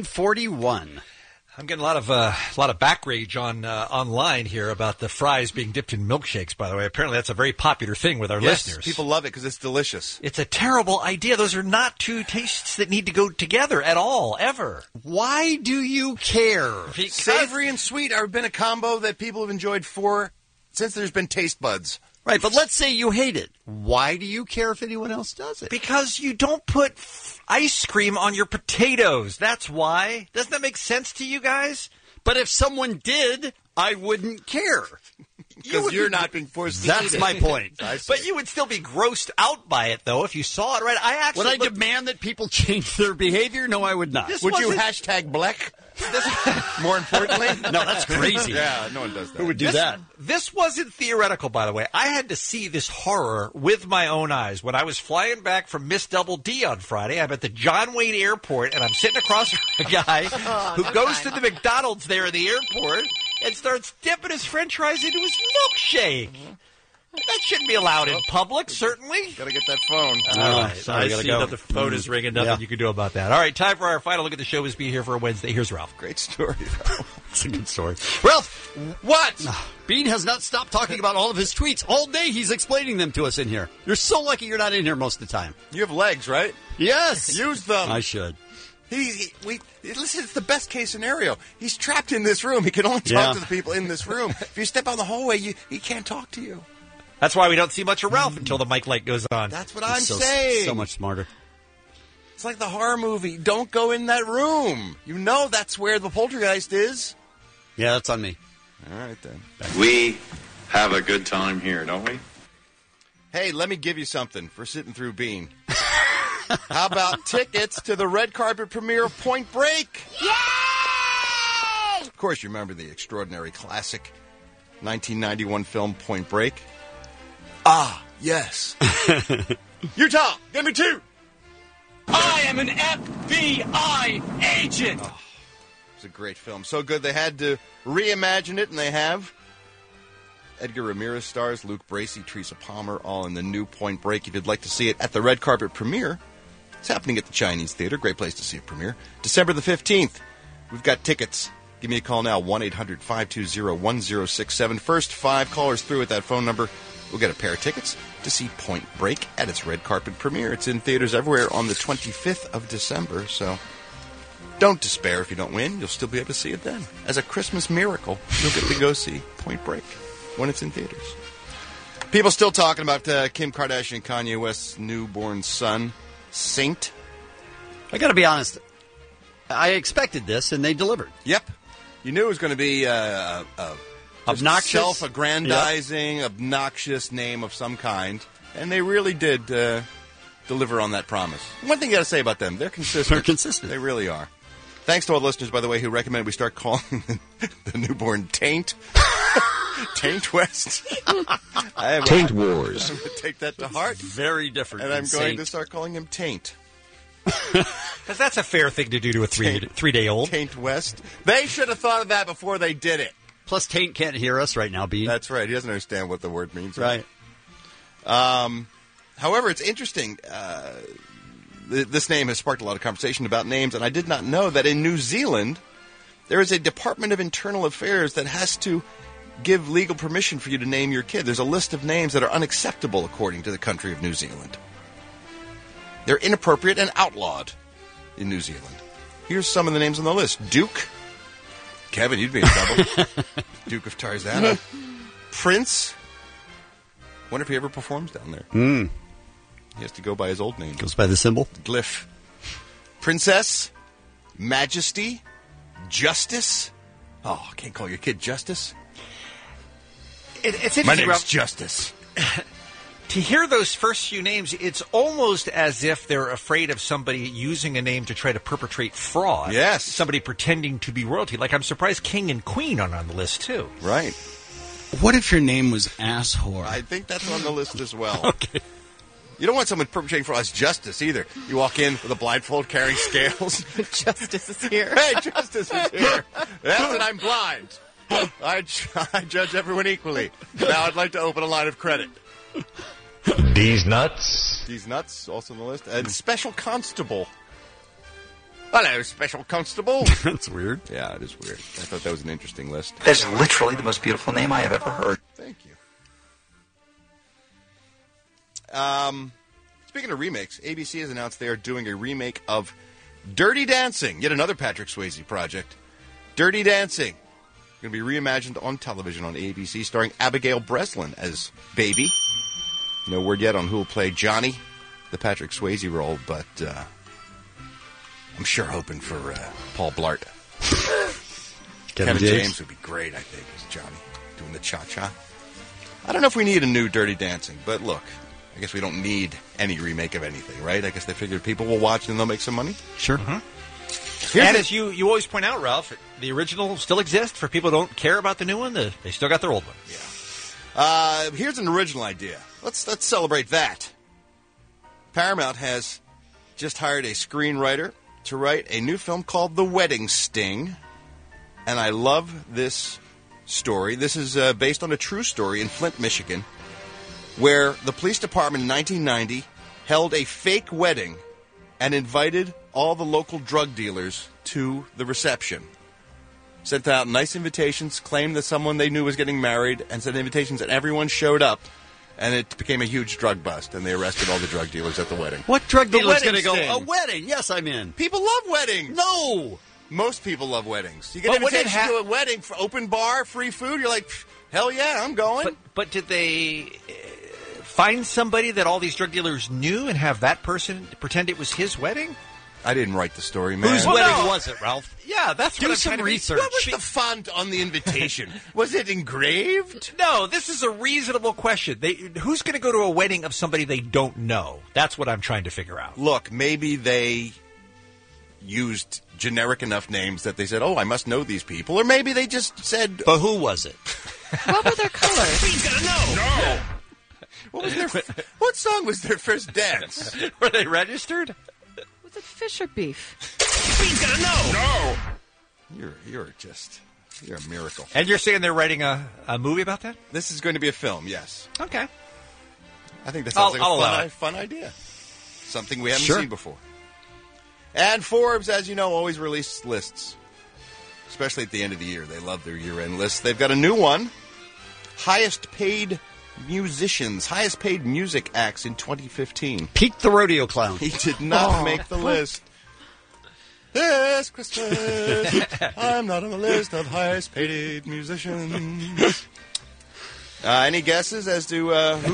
9:41. I'm getting a lot of back rage online here about the fries being dipped in milkshakes, by the way. Apparently that's a very popular thing with our listeners. People love it because it's delicious. It's a terrible idea. Those are not two tastes that need to go together at all, ever. Why do you care? Because savory and sweet have been a combo that people have enjoyed since there's been taste buds. Right, but let's say you hate it. Why do you care if anyone else does it? Because you don't put ice cream on your potatoes. That's why. Doesn't that make sense to you guys? But if someone did, I wouldn't care. Because you're not being forced to eat That's it. my point. But you would still be grossed out by it, though, if you saw it. Right? Would I demand that people change their behavior? No, I would not. Would you hashtag black? More importantly? No, that's crazy. Yeah, no one does that. Who would do that? This wasn't theoretical, by the way. I had to see this horror with my own eyes. When I was flying back from Miss Double D on Friday, I'm at the John Wayne Airport, and I'm sitting across from a guy who goes to the McDonald's there in the airport and starts dipping his french fries into his milkshake. That shouldn't be allowed in public, certainly. Got to get that phone. All right. sorry, I gotta see go. that the phone is ringing. Nothing you can do about that. All right, time for our final look at the showbiz beat here for a Wednesday. Here's Ralph. Great story. It's a good story. Ralph, what? Bean has not stopped talking about all of his tweets. All day he's explaining them to us in here. You're so lucky you're not in here most of the time. You have legs, right? Yes. Use them. I should. Listen, it's the best case scenario. He's trapped in this room. He can only talk to the people in this room. If you step out in the hallway, he can't talk to you. That's why we don't see much of Ralph until the mic light goes on. That's what I'm saying. So much smarter. It's like the horror movie. Don't go in that room. You know that's where the poltergeist is. Yeah, that's on me. All right, then. We have a good time here, don't we? Hey, let me give you something for sitting through Bean. How about tickets to the red carpet premiere of Point Break? Yay! Of course, you remember the extraordinary classic 1991 film Point Break. Ah, yes. Utah, give me two. I am an FBI agent. Oh, it's a great film. So good they had to reimagine it, and they have. Edgar Ramirez stars, Luke Bracey, Teresa Palmer, all in the new Point Break. If you'd like to see it at the red carpet premiere, it's happening at the Chinese Theater. Great place to see a premiere. December the 15th. We've got tickets. Give me a call now, 1-800-520-1067. First 5 callers through at that phone number will get a pair of tickets to see Point Break at its red carpet premiere. It's in theaters everywhere on the 25th of December, so don't despair if you don't win. You'll still be able to see it then. As a Christmas miracle, you'll get to go see Point Break when it's in theaters. People still talking about Kim Kardashian and Kanye West's newborn son, Saint. I got to be honest. I expected this, and they delivered. Yep. You knew it was going to be obnoxious, self-aggrandizing, obnoxious name of some kind, and they really did deliver on that promise. One thing you got to say about them, they're consistent. They're consistent. They really are. Thanks to all the listeners, by the way, who recommended we start calling the newborn Taint. Taint West. Taint Wars. I'm going to take that to heart. Very different. And I'm than going Saint. to start calling him Taint. Because that's a fair thing to do to a three-day-old. Taint West. They should have thought of that before they did it. Plus, Taint can't hear us right now, Bean. That's right. He doesn't understand what the word means. Right. However, it's interesting. This name has sparked a lot of conversation about names, and I did not know that in New Zealand, there is a Department of Internal Affairs that has to give legal permission for you to name your kid. There's a list of names that are unacceptable according to the country of New Zealand. They're inappropriate and outlawed in New Zealand. Here's some of the names on the list. Duke. Kevin, you'd be in trouble. Duke of Tarzana. Prince. Wonder if he ever performs down there. He has to go by his old name. Goes by the symbol. Glyph. Princess, Majesty, Justice. Oh, I can't call your kid Justice. It's interesting. My name's Ralph. Justice. To hear those first few names, it's almost as if they're afraid of somebody using a name to try to perpetrate fraud. Yes. Somebody pretending to be royalty. Like, I'm surprised King and Queen aren't on the list, too. Right. What if your name was Asshole? I think that's on the list as well. Okay. You don't want someone perpetrating fraud as Justice either. You walk in with a blindfold carrying scales. Justice is here. Hey, Justice is here. That's it, I'm blind. I judge everyone equally. Now I'd like to open a line of credit. These nuts. These nuts, also on the list. And Special Constable. Hello, Special Constable. That's weird. Yeah, it is weird. I thought that was an interesting list. That's literally the most beautiful name I have ever heard. Thank you. Speaking of remakes, ABC has announced they are doing a remake of Dirty Dancing, yet another Patrick Swayze project. Dirty Dancing. Going to be reimagined on television on ABC, starring Abigail Breslin as Baby. No word yet on who will play Johnny, the Patrick Swayze role, but I'm sure hoping for Paul Blart. Kevin James would be great, I think, as Johnny, doing the cha-cha. I don't know if we need a new Dirty Dancing, but look, I guess we don't need any remake of anything, right? I guess they figured people will watch and they'll make some money. Sure. And as you always point out, Ralph, the original still exists. For people who don't care about the new one, they still got their old one. Yeah. Here's an original idea. Let's celebrate that. Paramount has just hired a screenwriter to write a new film called The Wedding Sting. And I love this story. This is based on a true story in Flint, Michigan, where the police department in 1990 held a fake wedding and invited all the local drug dealers to the reception. Sent out nice invitations, claimed that someone they knew was getting married, and sent invitations, and everyone showed up, and it became a huge drug bust, and they arrested all the drug dealers at the wedding. What drug The dealer's going wedding to go, sting. a wedding? Yes, I'm in. People love weddings. No! Most people love weddings. You get But an would it invitation to a wedding for open bar, free food, you're like, hell yeah, I'm going. But did they find somebody that all these drug dealers knew and have that person pretend it was his wedding? I didn't write the story, man. Whose wedding was it, Ralph? Yeah, that's Do what I'm some trying to research. What was the font on the invitation? Was it engraved? No, this is a reasonable question. Who's going to go to a wedding of somebody they don't know? That's what I'm trying to figure out. Look, maybe they used generic enough names that they said, oh, I must know these people. Or maybe they just said... But who was it? What were their colors? He's gotta know. No. What song was their first dance? Were they registered? Was it fish or beef? He's gotta know. No. You're a miracle. And you're saying they're writing a movie about that? This is going to be a film, yes. Okay. I think that sounds I'll allow like it. a fun idea. Something we haven't Sure. seen before. And Forbes, as you know, always releases lists. Especially at the end of the year. They love their year-end lists. They've got a new one. Highest paid musicians, highest paid music acts in 2015. Pete the Rodeo Clown. He did not make the list. This Christmas, I'm not on the list of highest paid musicians. Any guesses as to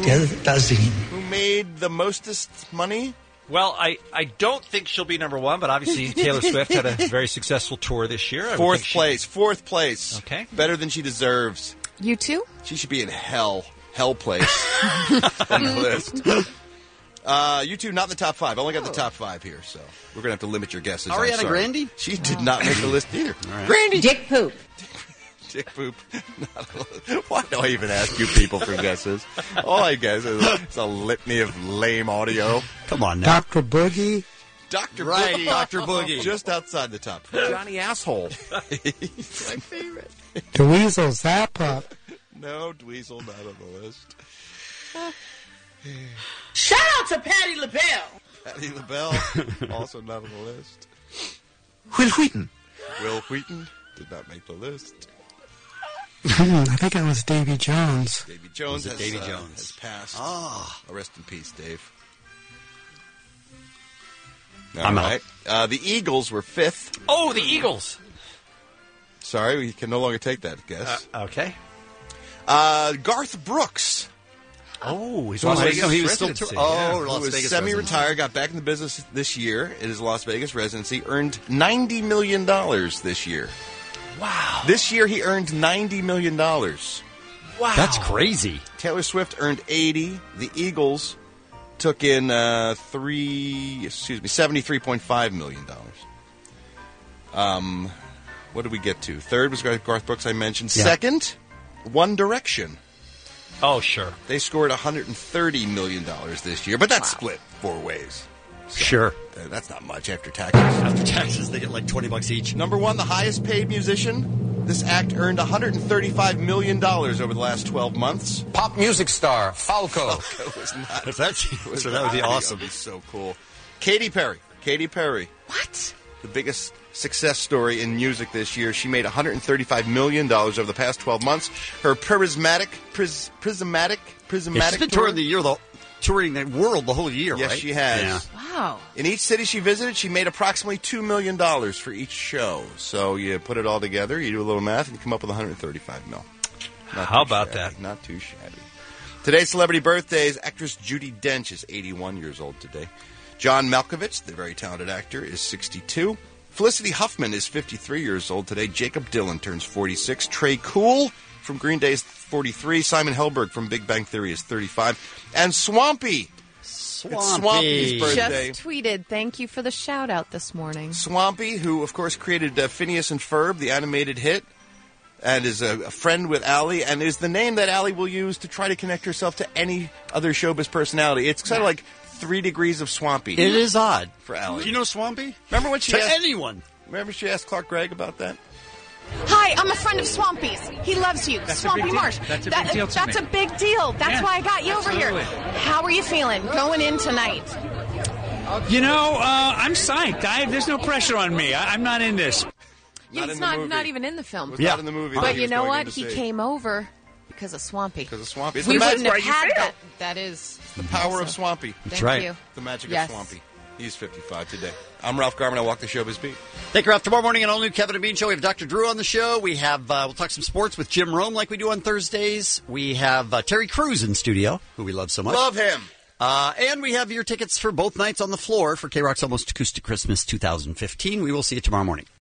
who made the mostest money? Well, I don't think she'll be number one, but obviously Taylor Swift had a very successul tour this year. Fourth place. Okay. Better than she deserves. You too? She should be in hell place on the list. You two, not in the top five. I only got the top five here, so we're going to have to limit your guesses. I'm Ariana sorry. Grande? She did not make the list either. right. Grandy! Dick poop. Dick poop. Why do I even ask you people for guesses? All I guess is a litany of lame audio. Come on now. Dr. Boogie. Dr. Right, Boogie. Dr. Boogie. Just outside the top five. Johnny Asshole. He's my favorite. Dweezil Zappa. No, Dweezil not on the list. Shout out to Patti LaBelle. Patti LaBelle, also not on the list. Will Wheaton. Will Wheaton did not make the list. I think it was Davy Jones. Davy Jones, Was it Davy has Jones? passed. Ah. Rest in peace, Dave. I'm All right. The Eagles were fifth. Oh, the Eagles. Sorry, we can no longer take that guess. Okay. Garth Brooks. Oh, he's Who Las was- Vegas he was still residency. Las who was Vegas semi-retired, got back in the business this year in his Las Vegas residency, earned $90 million this year. Wow. This year he earned $90 million. Wow. That's crazy. Taylor Swift earned 80. The Eagles took in $73.5 million. What did we get to? Third was Garth Brooks, I mentioned. Yeah. Second, One Direction. Oh, sure. They scored $130 million this year, but that's split 4 ways. Sure. That's not much after taxes. After taxes, they get like $20 each. Number 1, the highest paid musician. This act earned $135 million over the last 12 months. Pop music star, Falco. Falco was not. If that's so, that would be awesome. That would be so cool. Katy Perry. What? The biggest success story in music this year. She made $135 million over the past 12 months. Her prismatic She's been tour. touring the world the whole year, Yes, right? she has. Yeah. Wow. In each city she visited, she made approximately $2 million for each show. So you put it all together, you do a little math, and you come up with $135 million. How about that? Not too shabby. Today's celebrity birthdays, actress Judi Dench is 81 years old today. John Malkovich, the very talented actor, is 62. Felicity Huffman is 53 years old today. Jacob Dylan turns 46. Trey Cool from Green Day is 43. Simon Helberg from Big Bang Theory is 35. And Swampy. It's Swampy's birthday. Just tweeted, thank you for the shout out this morning. Swampy, who, of course, created Phineas and Ferb, the animated hit, and is a friend with Allie, and is the name that Allie will use to try to connect herself to any other showbiz personality. It's kind of like 3 degrees of Swampy. It is odd. For Allie. Do you know Swampy? Remember when she To asked anyone. Remember she asked Clark Gregg about that? Hi, I'm a friend of Swampy's. He loves you. That's a Swampy big deal. Marsh. That's a big deal to That's me. a big deal. That's Yeah, why I got you over here. absolutely. How are you feeling going in tonight? You know, I'm psyched. There's no pressure on me. I'm not in this. Yeah, he's not even in the film. Was not in the movie. But that he you was know going what? in to He see. came over because of Swampy. Because of Swampy. It's We the wouldn't have magic, had that. That is the power of Swampy. Thank right. you. The magic Yes. of Swampy. He's 55 today. I'm Ralph Garman. I walk the showbiz beat. Thank you, Ralph. Tomorrow morning, an all-new Kevin and Bean show. We have Dr. Drew on the show. We have we'll talk some sports with Jim Rome like we do on Thursdays. We have Terry Crews in studio, who we love so much. Love him. And we have your tickets for both nights on the floor for K-Rock's Almost Acoustic Christmas 2015. We will see you tomorrow morning.